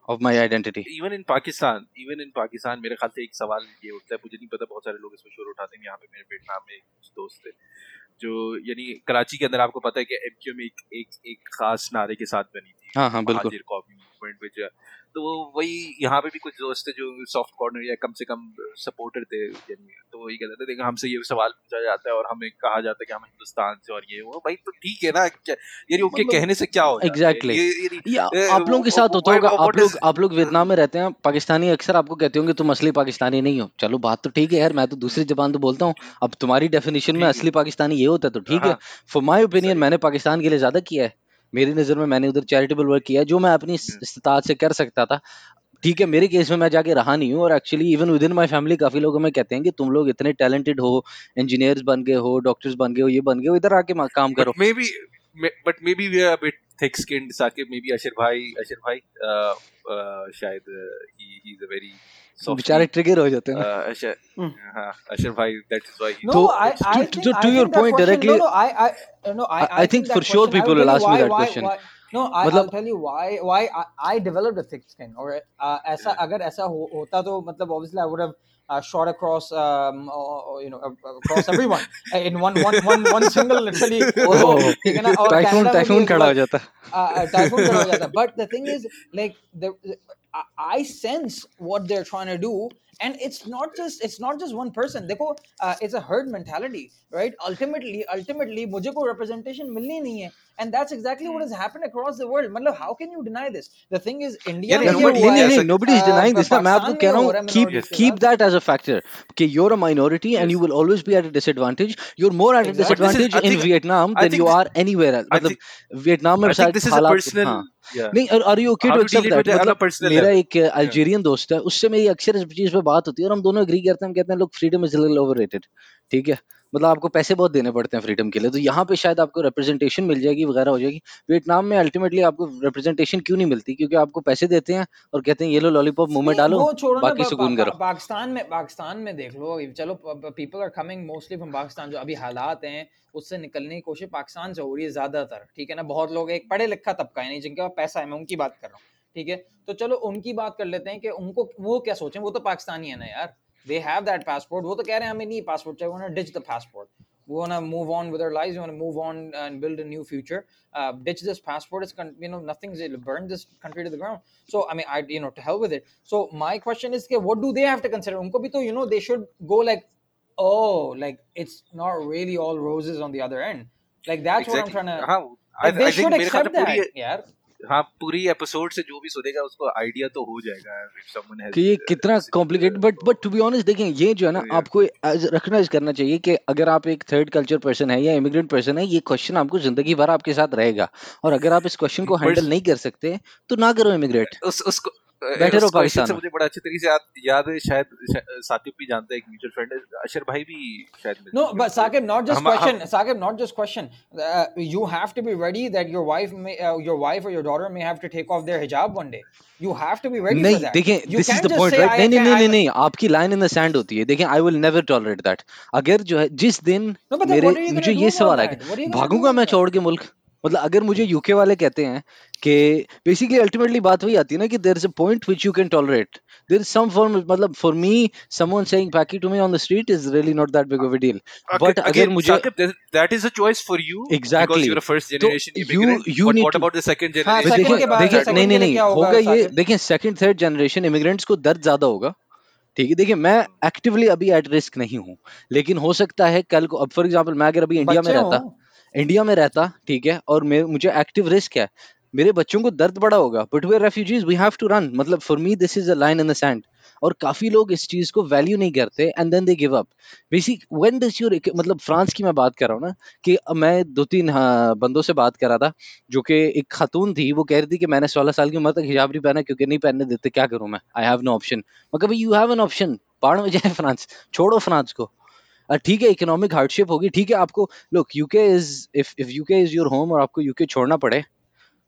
of my identity. Even in Pakistan even in Pakistan मेरे ख्याल से एक सवाल ये उठता है, मुझे नहीं पता, बहुत सारे लोग इसमें शोर उठाते हैं। यहाँ पे मेरे वियतनाम में कुछ दोस्त थे जो, यानी कराची के अंदर आपको पता है कि एमक्यू में एक एक एक खास नारे के साथ बनी थी, हाँ हाँ बिल्कुल, महाजिर कौमी मूवमेंट, विच तो वो वही यहाँ पे भी कुछ दोस्त थे जो सॉफ्ट कॉर्नर या कम से कम सपोर्टर थे, यानी तो वही कहते थे, देखो हमसे ये सवाल पूछा जाता है और हमें कहा जाता है कि हम हिंदुस्तान से और ये वो, भाई तो ठीक है ना, क्या यानी उनके कहने से क्या हो जाता है? एग्जैक्टली ये- ये- या ए, आप लोगों के वो- साथ वो- होता होगा, what- आप what लोग is- आप लोग वियतनाम में रहते हैं, पाकिस्तानी अक्सर आपको कहते होंगे तुम असली पाकिस्तानी नहीं हो। चलो बात तो ठीक है यार, मैं तो दूसरी जबान तो बोलता हूँ, अब तुम्हारी डेफिनेशन में ठीक है। असली पाकिस्तानी ये होता है तो ठीक है। हाँ, फॉर माय ओपिनियन सही। मैंने पाकिस्तान के लिए ज्यादा किया है, मेरी नजर में मैंने उधर चैरिटेबल वर्क किया है जो मैं अपनी इस्तात से कर सकता था। ठीक है, मेरे केस में मैं जाके रहा नहीं हूँ, और actually even with in my family काफी लोग हमें कहते हैं कि तुम लोग इतने टैलेंटेड हो, इंजीनियर्स बन गए हो, डॉक्टर्स बन गए हो, ये बन गए हो, इधर आके मा- काम करो। But maybe, but maybe we are a bit thick-skinned. Sakib, maybe Ashir bhai, Ashir bhai, uh, uh, शायद uh, he he's a very soft. बेचारे ट्रिगर हो जाते हैं ना। Uh, Ashir, हाँ, Ashir bhai, that is why. He, No, So, I, I to- think, to- to I your think that point question, directly- no, no, I, I, uh, no, I, I- I think that for sure question, I people will will tell you ask me why- that why- question. why- No, I, मतलब- I'll tell you why, why I, I developed a thick skin. Or uh, ऐसा अगर ऐसा हो, होता तो मतलब obviously I would have uh, shot across, um, or, or, you know, uh, across everyone in one, one, one, one single literally. ओह, ठीक है ना? और टाइफून Canada में भी टाइफून इस खड़ा हो बार- जाता है। uh, typhoon खड़ा हो जाता है. But the thing is, like, the, I, I sense what they're trying to do, and it's not just it's not just one person. देखो, uh, it's a herd mentality, right? Ultimately, ultimately, मुझे कोई representation मिलनी नहीं है, and that's exactly what has happened across the world. मतलब, how can you deny this? The thing is, India Yeah, में yeah, ये nobody- हुआ नहीं है, नहीं ऐसा- nobody is uh, denying this ना, मैं आपको पाकिस्तान कह रहा में हूँ हो रहा है keep minorities के keep साथ. that as a factor कि you're a minority and you will always be at a disadvantage. You're more at a Exactly. disadvantage But this is- I in think- Vietnam I than think you this- are anywhere else. I मतलब think- Vietnam में I think शायद this is a हालात personal. हाँ Yeah. नहीं, are you okay How to to accept deal it that? with it on a मतलब personal मेरा level. एक Algerian दोस्त है, उससे मेरी अक्सर इस चीज पे बात होती है और हम दोनों एग्री करते हैं, हम कहते हैं लोग फ्रीडम इज लिटिल ओवररेटेड। ठीक है, मतलब आपको पैसे बहुत देने पड़ते हैं फ्रीडम के लिए, तो यहाँ पे शायद आपको रिप्रेजेंटेशन मिल जाएगी वगैरह हो जाएगी। वियतनाम में अल्टीमेटली आपको रिप्रेजेंटेशन क्यों नहीं मिलती? क्योंकि आपको पैसे देते हैं और कहते हैं ये लो लॉलीपॉप मुंह में नहीं, डालो, वो छोड़ो ना, बाकी पा, सुकून पा, करो। पा, पाकिस्तान में पाकिस्तान में देख लो, चलो people are coming mostly from Pakistan, जो अभी हालात हैं उससे निकलने की कोशिश पाकिस्तान से हो रही है ज्यादातर। ठीक है ना, बहुत लोग एक पढ़े लिखा तबका है नहीं जिनके पास पैसा है, मैं उनकी बात कर रहा हूँ। ठीक है, तो चलो उनकी बात कर लेते हैं कि उनको वो क्या सोचें, वो तो पाकिस्तानी है ना यार, दे हैव दैट पासपोर्ट, वो तो कह रहे हैं हमें नहीं पासपोर्ट चाहिए, वो ditch the passport, we want to move on with our lives, we want to move on and build a new future, uh, ditch this passport, it's you know nothing's, it'll burn this country to the ground. So I mean, I you know to hell with it. So my question is, what do they have to consider? Unko bhi to, you know, they should go like, oh, like it's not really all roses on the other end, like that's Exactly. what I'm trying to, हाँ, I, like, they I think should मेरे ख्याल accept से that पूरी यार। हाँ पूरी episode से जो भी सुनेगा उसको आइडिया तो हो जाएगा if someone has कि ये uh, कितना listened, complicated, uh, but but to be honest देखें, ये जो है ना Yeah. आपको रिकॉग्नाइज करना चाहिए कि अगर आप एक थर्ड कल्चर पर्सन है या इमिग्रेंट पर्सन है, ये क्वेश्चन आपको जिंदगी भर आपके साथ रहेगा, और अगर आप इस क्वेश्चन को हैंडल Pers- नहीं कर सकते तो ना करो इमिग्रेट, उस उसको बैठे रहो उस क्वेश्चन पाकिस्तान से में। मुझे बड़ा अच्छी तरीके से याद याद है, शायद शा- साकिब भी जानता है, एक म्यूचुअल फ्रेंड है, अशर भाई भी शायद मिल No, चुके but हैं। Saqib, not just हम- हम- question. Saqib, not just question. Uh, you have to be ready that your wife may, uh, your wife or your daughter may have to take off their hijab one day. You have to be ready for नहीं that. देखें, You this is can't the just point say, right. I नहीं नहीं can't- नहीं नहीं I'm- नहीं आपकी line in the sand होती है। देखें, I will never tolerate that. अगर जो है जिस दिन No, but then मेरे what are you मुझे gonna ये do सवाल about है that? कि What are you gonna भागूंगा do मैं about छोड़ के मुल्क, मतलब अगर मुझे यूके वाले कहते हैं कि बेसिकली अल्टीमेटली बात वही आती है ना कि there is a point which you can tolerate, there is some form, मतलब for me someone saying Paki to me on the street is really not that big of a deal, but अगर Again, मुझे Saqib, that- that is a choice for you Exactly. because you're a first तो generation you- immigrant. you But need what to- about the second हाँ, generation? second देखिए के बाद- देखिए second नहीं के नहीं लिए नहीं क्या होगा, होगा ये, साकिब? देखिए सेकंड थर्ड जनरेशन इमिग्रेंट्स को दर्द ज्यादा होगा। ठीक है, देखिए मैं एक्टिवली अभी एट रिस्क नहीं हूँ, लेकिन हो सकता है कल को, अब फॉर एग्जांपल मैं अगर अभी इंडिया में बच्चे रहता हों। इंडिया में रहता ठीक है, और मैं मुझे एक्टिव रिस्क है, मेरे बच्चों को दर्द बड़ा होगा, but we are refugees, we have to run, मतलब for me this is a line in the sand. और काफी लोग इस चीज को वैल्यू नहीं करते and then they give up. Basic when does your, मतलब फ्रांस की मैं बात कर रहा हूँ ना, कि मैं दो तीन हाँ, बंदों से बात कर रहा था, जो कि एक खातून थी, वो कह रही थी कि मैंने सोलह साल की उम्र तक हिजाब नहीं पहना क्योंकि नहीं पहनने देते, क्या करूं मैं, आई हैव नो ऑप्शन। मगर भाई यू हैव एन ऑप्शन, बाढ़ में जाए फ्रांस, छोड़ो फ्रांस को। अ, ठीक है इकोनॉमिक हार्डशिप होगी, ठीक है आपको, look UK is, if if UK is your home और आपको यूके छोड़ना पड़े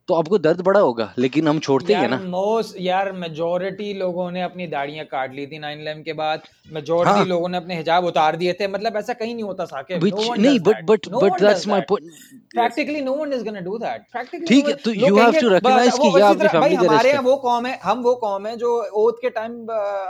तो आपको दर्द बड़ा होगा, लेकिन हम छोड़ते ही है यार ना। मोस्ट यार मेजोरिटी लोगों ने अपनी दाढ़ियां काट ली थी नाइन इलेवन के बाद, मेजोरिटी हाँ लोगों ने अपने हिजाब उतार दिए थे, मतलब ऐसा कहीं नहीं होता साकिब, नो which वन नहीं does but that, but no but one does that's my that point. Practically, no one is gonna do that practically. ठीक है, तो लोग you have कहेंगे to ब- recognize वो कि ये इसी आपकी तरह भाई फैमिली का हमारे रिस्क यहाँ है। वो कौम है, हम वो कौम है जो ओथ के टाइम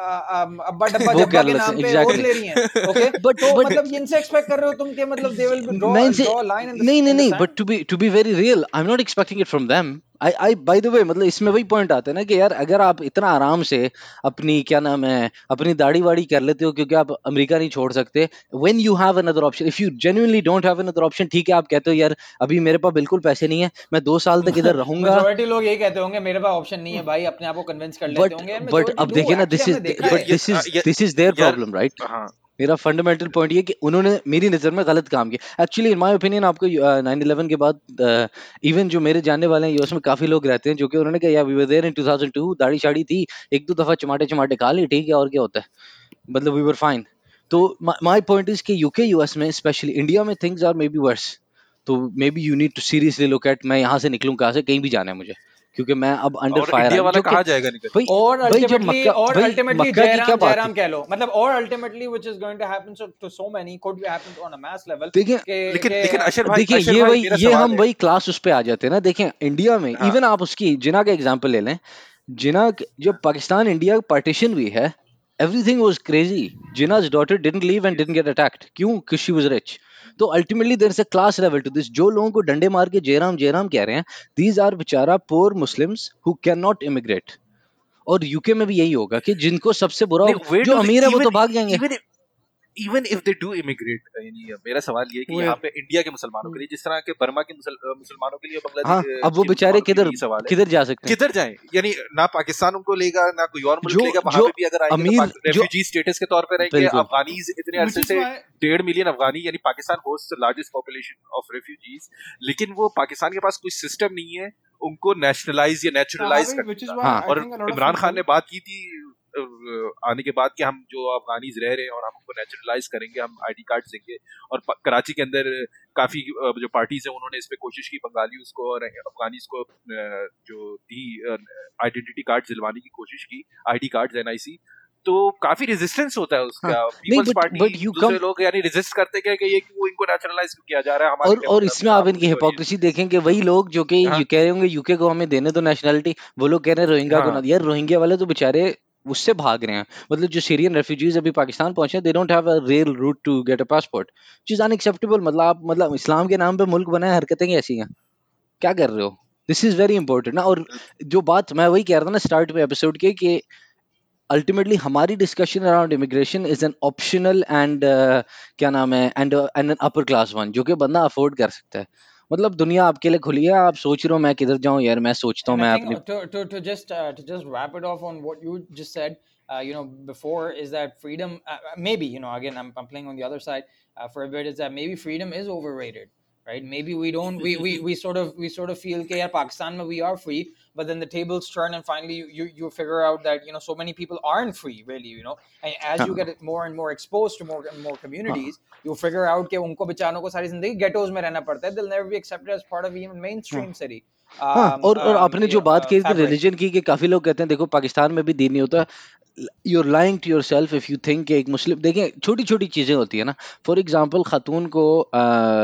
अब्बा डब्बा वो जब्बा कर के लेते नाम हैं पे ओथ एग्जैक्टली। ले रही हैं, ओके? बट तो बट मतलब इनसे एक्सपेक्ट कर रहे हो तुम कि मतलब दे विल ड्रॉ मैं इनसे ड्रॉ लाइन इन द नहीं नहीं इन द नहीं sand? But to be to be very real, I am not expecting it from them. I I by the way, मतलब इसमें वही पॉइंट आता है ना कि यार अगर आप इतना आराम से अपनी क्या नाम है अपनी दाढ़ी वाड़ी कर लेते हो क्योंकि आप अमेरिका नहीं छोड़ सकते, when you have another option, if you genuinely don't have another option, ठीक है आप कहते हो यार अभी मेरे पास बिल्कुल पैसे नहीं है, मैं दो साल तक इधर रहूंगा। मेजोरिटी लोग यही कहते होंगे मेरे पास ऑप्शन नहीं है भाई, अपने आप को कन्विंस कर लेते बट होंगे। बट मेजोरिटी अब डू देखिए ना, एक्चुअली, दिस इज हमने देखा बट है। This is this is there यार प्रॉब्लम राइट। हाँ मेरा फंडामेंटल पॉइंट ये कि उन्होंने मेरी नज़र में गलत काम किया एक्चुअली, इन माय ओपिनियन। आपको नाइन इलेवन के बाद इवन जो मेरे जानने वाले हैं यूएस में काफी लोग रहते हैं जो कि उन्होंने कहा यार we were there in two thousand two, दाढ़ी शाड़ी थी, एक दो दफा चमाटे चमाटे खा ली, ठीक है और क्या होता है, मतलब वी वर फाइन। तो माय पॉइंट इज कि यूके यूएस में स्पेशली इंडिया में things are maybe worse, so maybe you need to seriously look at मैं यहाँ से निकलूं कहाँ से, कहीं भी जाना है मुझे क्योंकि मैं अब अंडर और फायर इंडिया आ वाला जो कि कहाँ जाएगा निकल भाई और भाई जब अल्टीमेटली मक्का और भाई अल्टीमेटली मक्का की क्या जयराम बात जयराम है। कह लो, मतलब और ultimately which is going to happen to so many, could be happen on a mass level देखिए के लेकिन के लेकिन अशर भाई देखिए अशर ये भाई वही मेरा ये सवाल हम है वही क्लास उस पे आ जाते हैं ना। देखें इंडिया में हाँ इवन आप उसकी जिना का एग्जांपल ले लें, जिना क- जब पाकिस्तान इंडिया पार्टीशन हुई है, एवरीथिंग वाज क्रेजी, जिना's daughter didn't leave and didn't get attacked, क्यों? because she was rich। तो ultimately there is a class level to this. जो लोगों को डंडे मार के जयराम जयराम कह रहे हैं, दीज आर बेचारा poor Muslims who can not immigrate. और यूके में भी यही होगा कि जिनको सबसे बुरा नहीं होगा, वेयर जो डू अमीर है वो इवन तो भाग जाएंगे। Even even if they do immigrate, यानी मेरा सवाल ये है कि Where? यहाँ पे इंडिया के मुसलमानों के लिए जिस तरह के बर्मा के मुसल, मुसलमानों के लिए हाँ बांग्लादेश अब वो के बेचारे मुसलमानों के लिए किधर यही सवाल है, किधर जा सकते हैं? किधर जाएं? यानी ना पाकिस्तान उनको लेगा ना कोई और मुल्क जो लेगा, वहां जो पे भी अगर आएंगे तो अमीर जो रेफ्यूजी स्टेटस के तौर पे रहेंगे। बिल्कुल अफगानीज इतने Which अरसे is से why डेढ़ मिलियन अफगानी, यानी Pakistan host the largest population of refugees, लेकिन वो पाकिस्तान के पास कोई सिस्टम नहीं है उनको नेशनलाइज या नेचुरलाइज Sahabi, which is करने why हाँ I और think a lot of Imran Khan people ने बात की थी अ, आने के बाद कि हम जो अफगानीज रह रहे हैं और हम उनको नेचुरलाइज करेंगे, हम आईडी कार्ड देंगे। और प- कराची के अंदर काफी अ, जो पार्टीज हैं उन्होंने इस पे कोशिश की, बंगालीज को और अफगानीज को अ, जो दी आइडेंटिटी कार्ड दिलवाने की कोशिश की, आईडी कार्ड एनआईसी। तो काफी रेजिस्टेंस होता है हाँ उसका, नहीं peoples but party but you दूसरे कम लोग यानी रेजिस्ट करते हैं कि ये क्यों इनको नेचुरलाइज क्यों किया जा रहा है, हमारे और क्या और मतलब इसमें आप आप इनकी खुशी हो रही हिपोक्रेसी देखेंगे, वही लोग जो कि है। ये कह रहे होंगे यूके को हमें देने दो नेशनलिटी, वो लोग कह रहे हैं रोहिंग्या को ना। हाँ यार रोहिंग्या वाले तो बेचारे उससे भाग रहे हैं, मतलब जो सीरियन रेफ्यूजीज अभी पाकिस्तान पहुंचे, they don't have a real route to get a passport, which is unacceptable. मतलब आप मतलब इस्लाम के नाम पे मुल्क बनाए, हरकतें ऐसी हैं, क्या कर रहे हो? दिस इज वेरी इंपॉर्टेंट ना। और जो बात मैं वही कह रहा था ना स्टार्ट में एपिसोड के कि अल्टीमेटली हमारी discussion around immigration is an optional and क्या नाम है and and an upper class one, जो कि बंदा अफोर्ड कर सकता है। मतलब दुनिया आपके लिए खुली है, आप सोच रहे हो मैं किधर जाऊं यार, मैं सोचता हूँ And I मैं think अपनी to to to just uh, to just wrap it off on what you just said, uh, you know, before is that freedom. Uh, uh, maybe you know, again, I'm I'm playing on the other side uh, for a bit. Is that maybe freedom is overrated, right? Maybe we don't we we we sort of we sort of feel that yeah, Pakistan mein we are free, but then the tables turn and finally you, you you figure out that you know so many people aren't free really, you know. And as हाँ you get more and more exposed to more and more हाँ communities, you figure out कि उनको बेचारों को सारी जिंदगी ghettos में रहना पड़ता है. They'll never be accepted as part of even हाँ mainstream city. हाँ Um, और और um, आपने you जो know, बात uh, की थी fabric. रिलीजन की कि काफी लोग कहते हैं देखो पाकिस्तान में भी दीन नहीं होता, you are lying to yourself if you think कि एक मुस्लिम, देखिए छोटी छोटी चीजें होती है ना। फॉर एग्जांपल खातून को अ,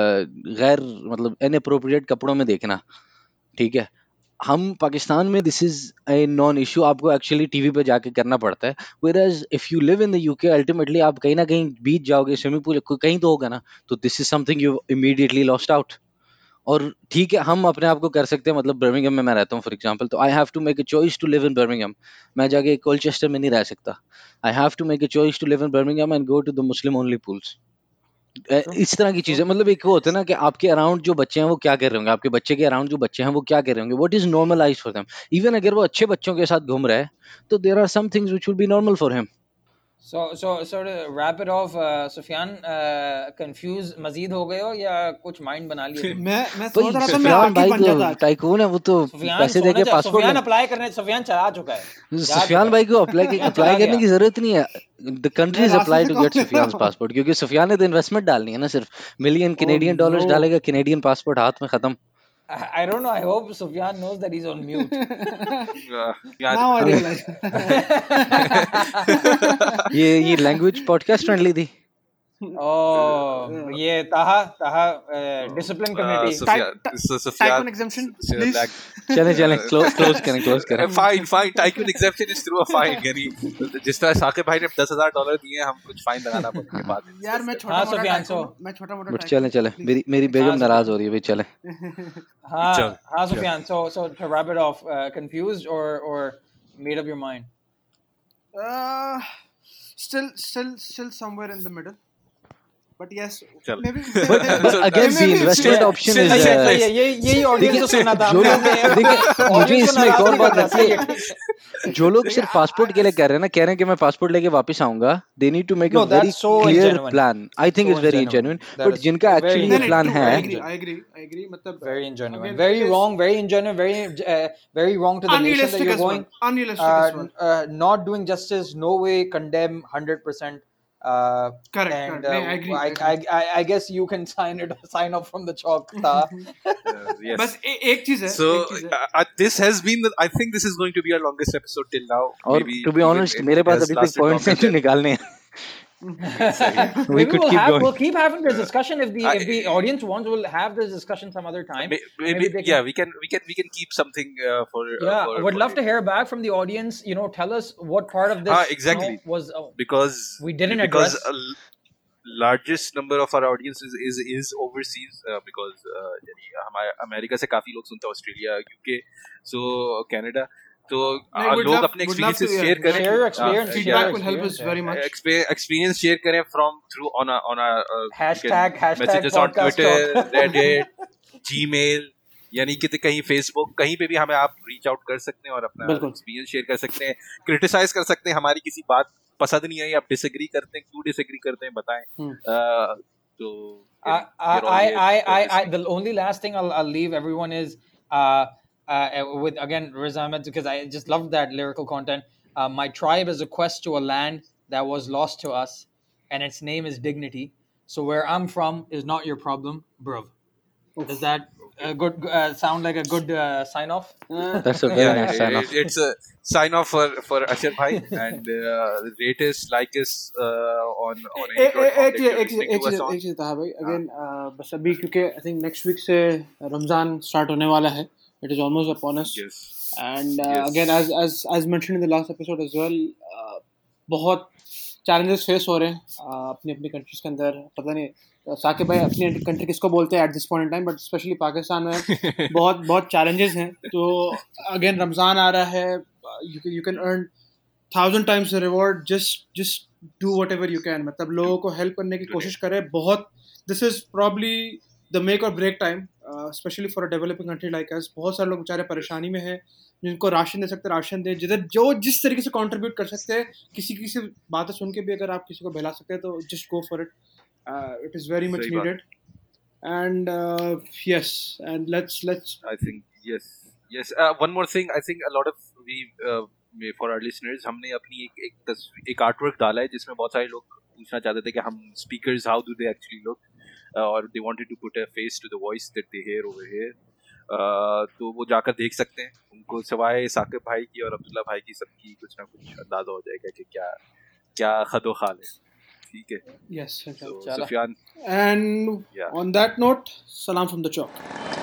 गैर मतलब इनअप्रोप्रिएट कपड़ों में देखना, ठीक है, हम पाकिस्तान में this is a non issue, आपको एक्चुअली टीवी पे जाके करना पड़ता है। Whereas if you live in the UK ultimately आप कहीं ना कहीं बीच जाओगे, स्विमिंग पूल कहीं तो होगा ना, तो this is something you immediately lost out. और ठीक है हम अपने आप को कर सकते हैं, मतलब बर्मिंघम में मैं रहता हूँ फॉर एग्जांपल, तो I have to make a choice to live in Birmingham, मैं जाके कोलचेस्टर में नहीं रह सकता। I have to make a choice to live in Birmingham and go to the Muslim only pools. True, इस तरह की true. चीजें, मतलब एक वो होता है ना कि आपके अराउंड जो बच्चे हैं वो क्या कर रहे होंगे, आपके बच्चे के अराउंड जो बच्चे हैं वो क्या कर रहे होंगे, what is normalize for them. Even अगर वो अच्छे बच्चों के साथ घूम रहा है, तो there are some things which will be normal for him. So so so to wrap it off, uh, Sufyan, uh, confuse Majeed हो गए हो या कुछ माइंड बना लिए तुमने? मैं मैं भाई सोच रहा था मैं सुफियान आगे भाई बन तो जाता आज। टाइकून है, वो तो सुफियान पैसे दे सोने के जा, पासपोर्ट सुफियान ले, अप्लाई करने, सुफियान चला चुका है, जा चुका सुफियान भाई है, को अप्लाई सुफियान अप्लाई चला करने गया. की जरूरत नहीं है। द कंट्री मैं इज रास्ते अप्लाई से टू कौन गेट ले सुफियान रहा हूँ? पासपोर्ट, क्योंकि सुफियान ने तो इन्वेस्टमेंट डालनी है ना, सिर्फ मिलियन ओह कैनेडियन डॉलर्स नो डालेगा, कैनेडियन पासपोर्ट हाथ में खत्म। I don't know. I hope Sufyan knows that he's on mute. uh, yeah, Now I realize. ये ये लैंग्वेज पॉडकास्ट फ्रेंडली थी. Oh, yeah, Taha, Taha, uh, discipline uh, committee. Sufyan, Ty- so Sufyan, Tycoon exemption, so please. like- चलें चलें close close करें close करें. Fine fine tycoon exemption is through a fine यानी जिस तरह साकिब भाई ने दस हज़ार डॉलर दिए हैं हम कुछ फाइन लगाना पड़ेगा बाद में. यार मैं छोटा हाँ, मोटा सुफियान, tycoon- so- मैं छोटा मोटा बट tycoon- चलें चलें मेरी मेरी बेगम नाराज हो रही है भाई चलें. Ha, Chal, ha, Sufyan. So, so to wrap it off, uh, confused or or made up your mind? Uh, still, still, still somewhere in the middle. But yes, Chal. maybe. But- but again, the investment option is, अच्छा, uh, ये ये यही audience को सुनना था. जो लोग हमने- देखिए मुझे audience को इसमें एक नाराज और नहीं बात करना लगती चाहिए. है, जो लोग सिर्फ पासपोर्ट के लिए कर रहे हैं ना, कह रहे हैं कि मैं पासपोर्ट लेके वापस आऊंगा, they need to make No, a very that's so clear ingenuine. plan. I think So it's very ingenuine. genuine. That But is जिनका very actually No, ये no, plan true, I है, agree, I agree, I agree. मतलब Very ingenuine, again, very it is wrong, very ingenuine, very uh, very wrong to the nation that unrealistic you're as going. well. Unrealistic as Uh, well. uh, not doing justice, no way condemn one hundred percent. Uh, Correct, and correct. uh, I agree, I, I I, I, I guess you can sign it, sign up from the chalk. Ta. Uh, yes. बस ए- एक चीज है. So एक चीज है. uh, uh, this has been the, I think this is going to be our longest episode till now. और Maybe to be even honest it मेरे पास has अभी तक lasted points longer हैं जो than- निकालने हैं. We Maybe could we'll keep have going. we'll keep having this discussion if the I- if the audience wants. We'll have this discussion some other time. May- Maybe Maybe, they can- yeah, we can we can we can keep something uh, for uh, Yeah, for, would for love to it. hear back from the audience. You know, tell us what part of this Ah, you exactly. know, was. Uh, because We didn't because address- a l- largest number of our audience is is, is overseas uh, because uh, यानी हमारे America से काफी लोग सुनते हैं Australia UK सो Canada तो नहीं, uh, would लोग love- अपने would love to experiences hear- share करें Share your experience, Uh, share Feedback your will help us experience, very yeah. much. Expe- experience share करें from through on a on a uh, Hashtag- you can hashtag message us on podcast Twitter, talk. Reddit, Gmail यानी कि कहीं Facebook कहीं पे भी हमें आप reach out कर सकते हैं और अपना बिल्कुल। एक्सपीरियंस शेयर कर सकते हैं क्रिटिसाइज कर सकते हैं हमारी किसी बात पसंद नहीं आई आप डिसएग्री करते हैं क्यों डिसएग्री करते हैं बताएं हम्म। uh, तो I, I, I, I, I, I, the only last thing I'll, I'll leave everyone is uh, uh, with again Riz Ahmed because I just loved that lyrical content. Uh, my tribe is a quest to a land that was lost to us, and its name is dignity. So where I'm from is not your problem, bruv. Does that a good uh, sound like a good uh, sign off? That's a very yeah, nice sign it- off. it's a sign off for for Ashar bhai and uh, rate us like us uh, on on any A- A- platform एक that चीज you're एक चीज listening एक to चीज us on. एक चीज था भाई अगेन बस अभी क्योंकि आई थिंक नेक्स्ट वीक से रमजान स्टार्ट होने वाला है it is almost upon us Yes. And Yes. Again as as as mentioned in the last episode as well बहुत चैलेंजेस फेस हो रहे हैं uh, अपनी अपनी कंट्रीज के अंदर पता नहीं uh, साकिब भाई अपनी कंट्री किसको बोलते हैं at this point in time but specially Pakistan में बहुत बहुत चैलेंजेस हैं तो अगेन रमज़ान आ रहा है you you can earn thousand times reward just just do whatever you can मतलब लोगों को हेल्प करने की कोशिश करें बहुत this is probably the make और break time specially for a developing country like us बहुत सारे लोग बेचारे परेशानी में हैं जिनको राशन दे सकते राशन दें जिधर जो जिस तरीके से कंट्रीब्यूट कर सकते हैं किसी किसी बातें सुन के भी अगर आप किसी को बहला सकते हैं तो just go for it it is very much सही बात। Needed and yes and let's let's I think yes, yes. Uh, one more thing, I think a lot of we uh, may- for our listeners, हमने अपनी एक एक तस्वीर एक artwork डाला है जिसमें बहुत सारे लोग पूछना चाहते थे कि हम speakers how do they actually look, uh, or they wanted to put a face to the voice that they hear over here. Uh, तो वो जाकर देख सकते हैं उनको सिवाय साकिब भाई की और अब्दुल्ला भाई की सबकी कुछ ना कुछ अंदाजा हो जाएगा कि क्या क्या खदो खाल है ठीक है yes तो चलो। Sufiyan and Yeah. on that note salam from the chalk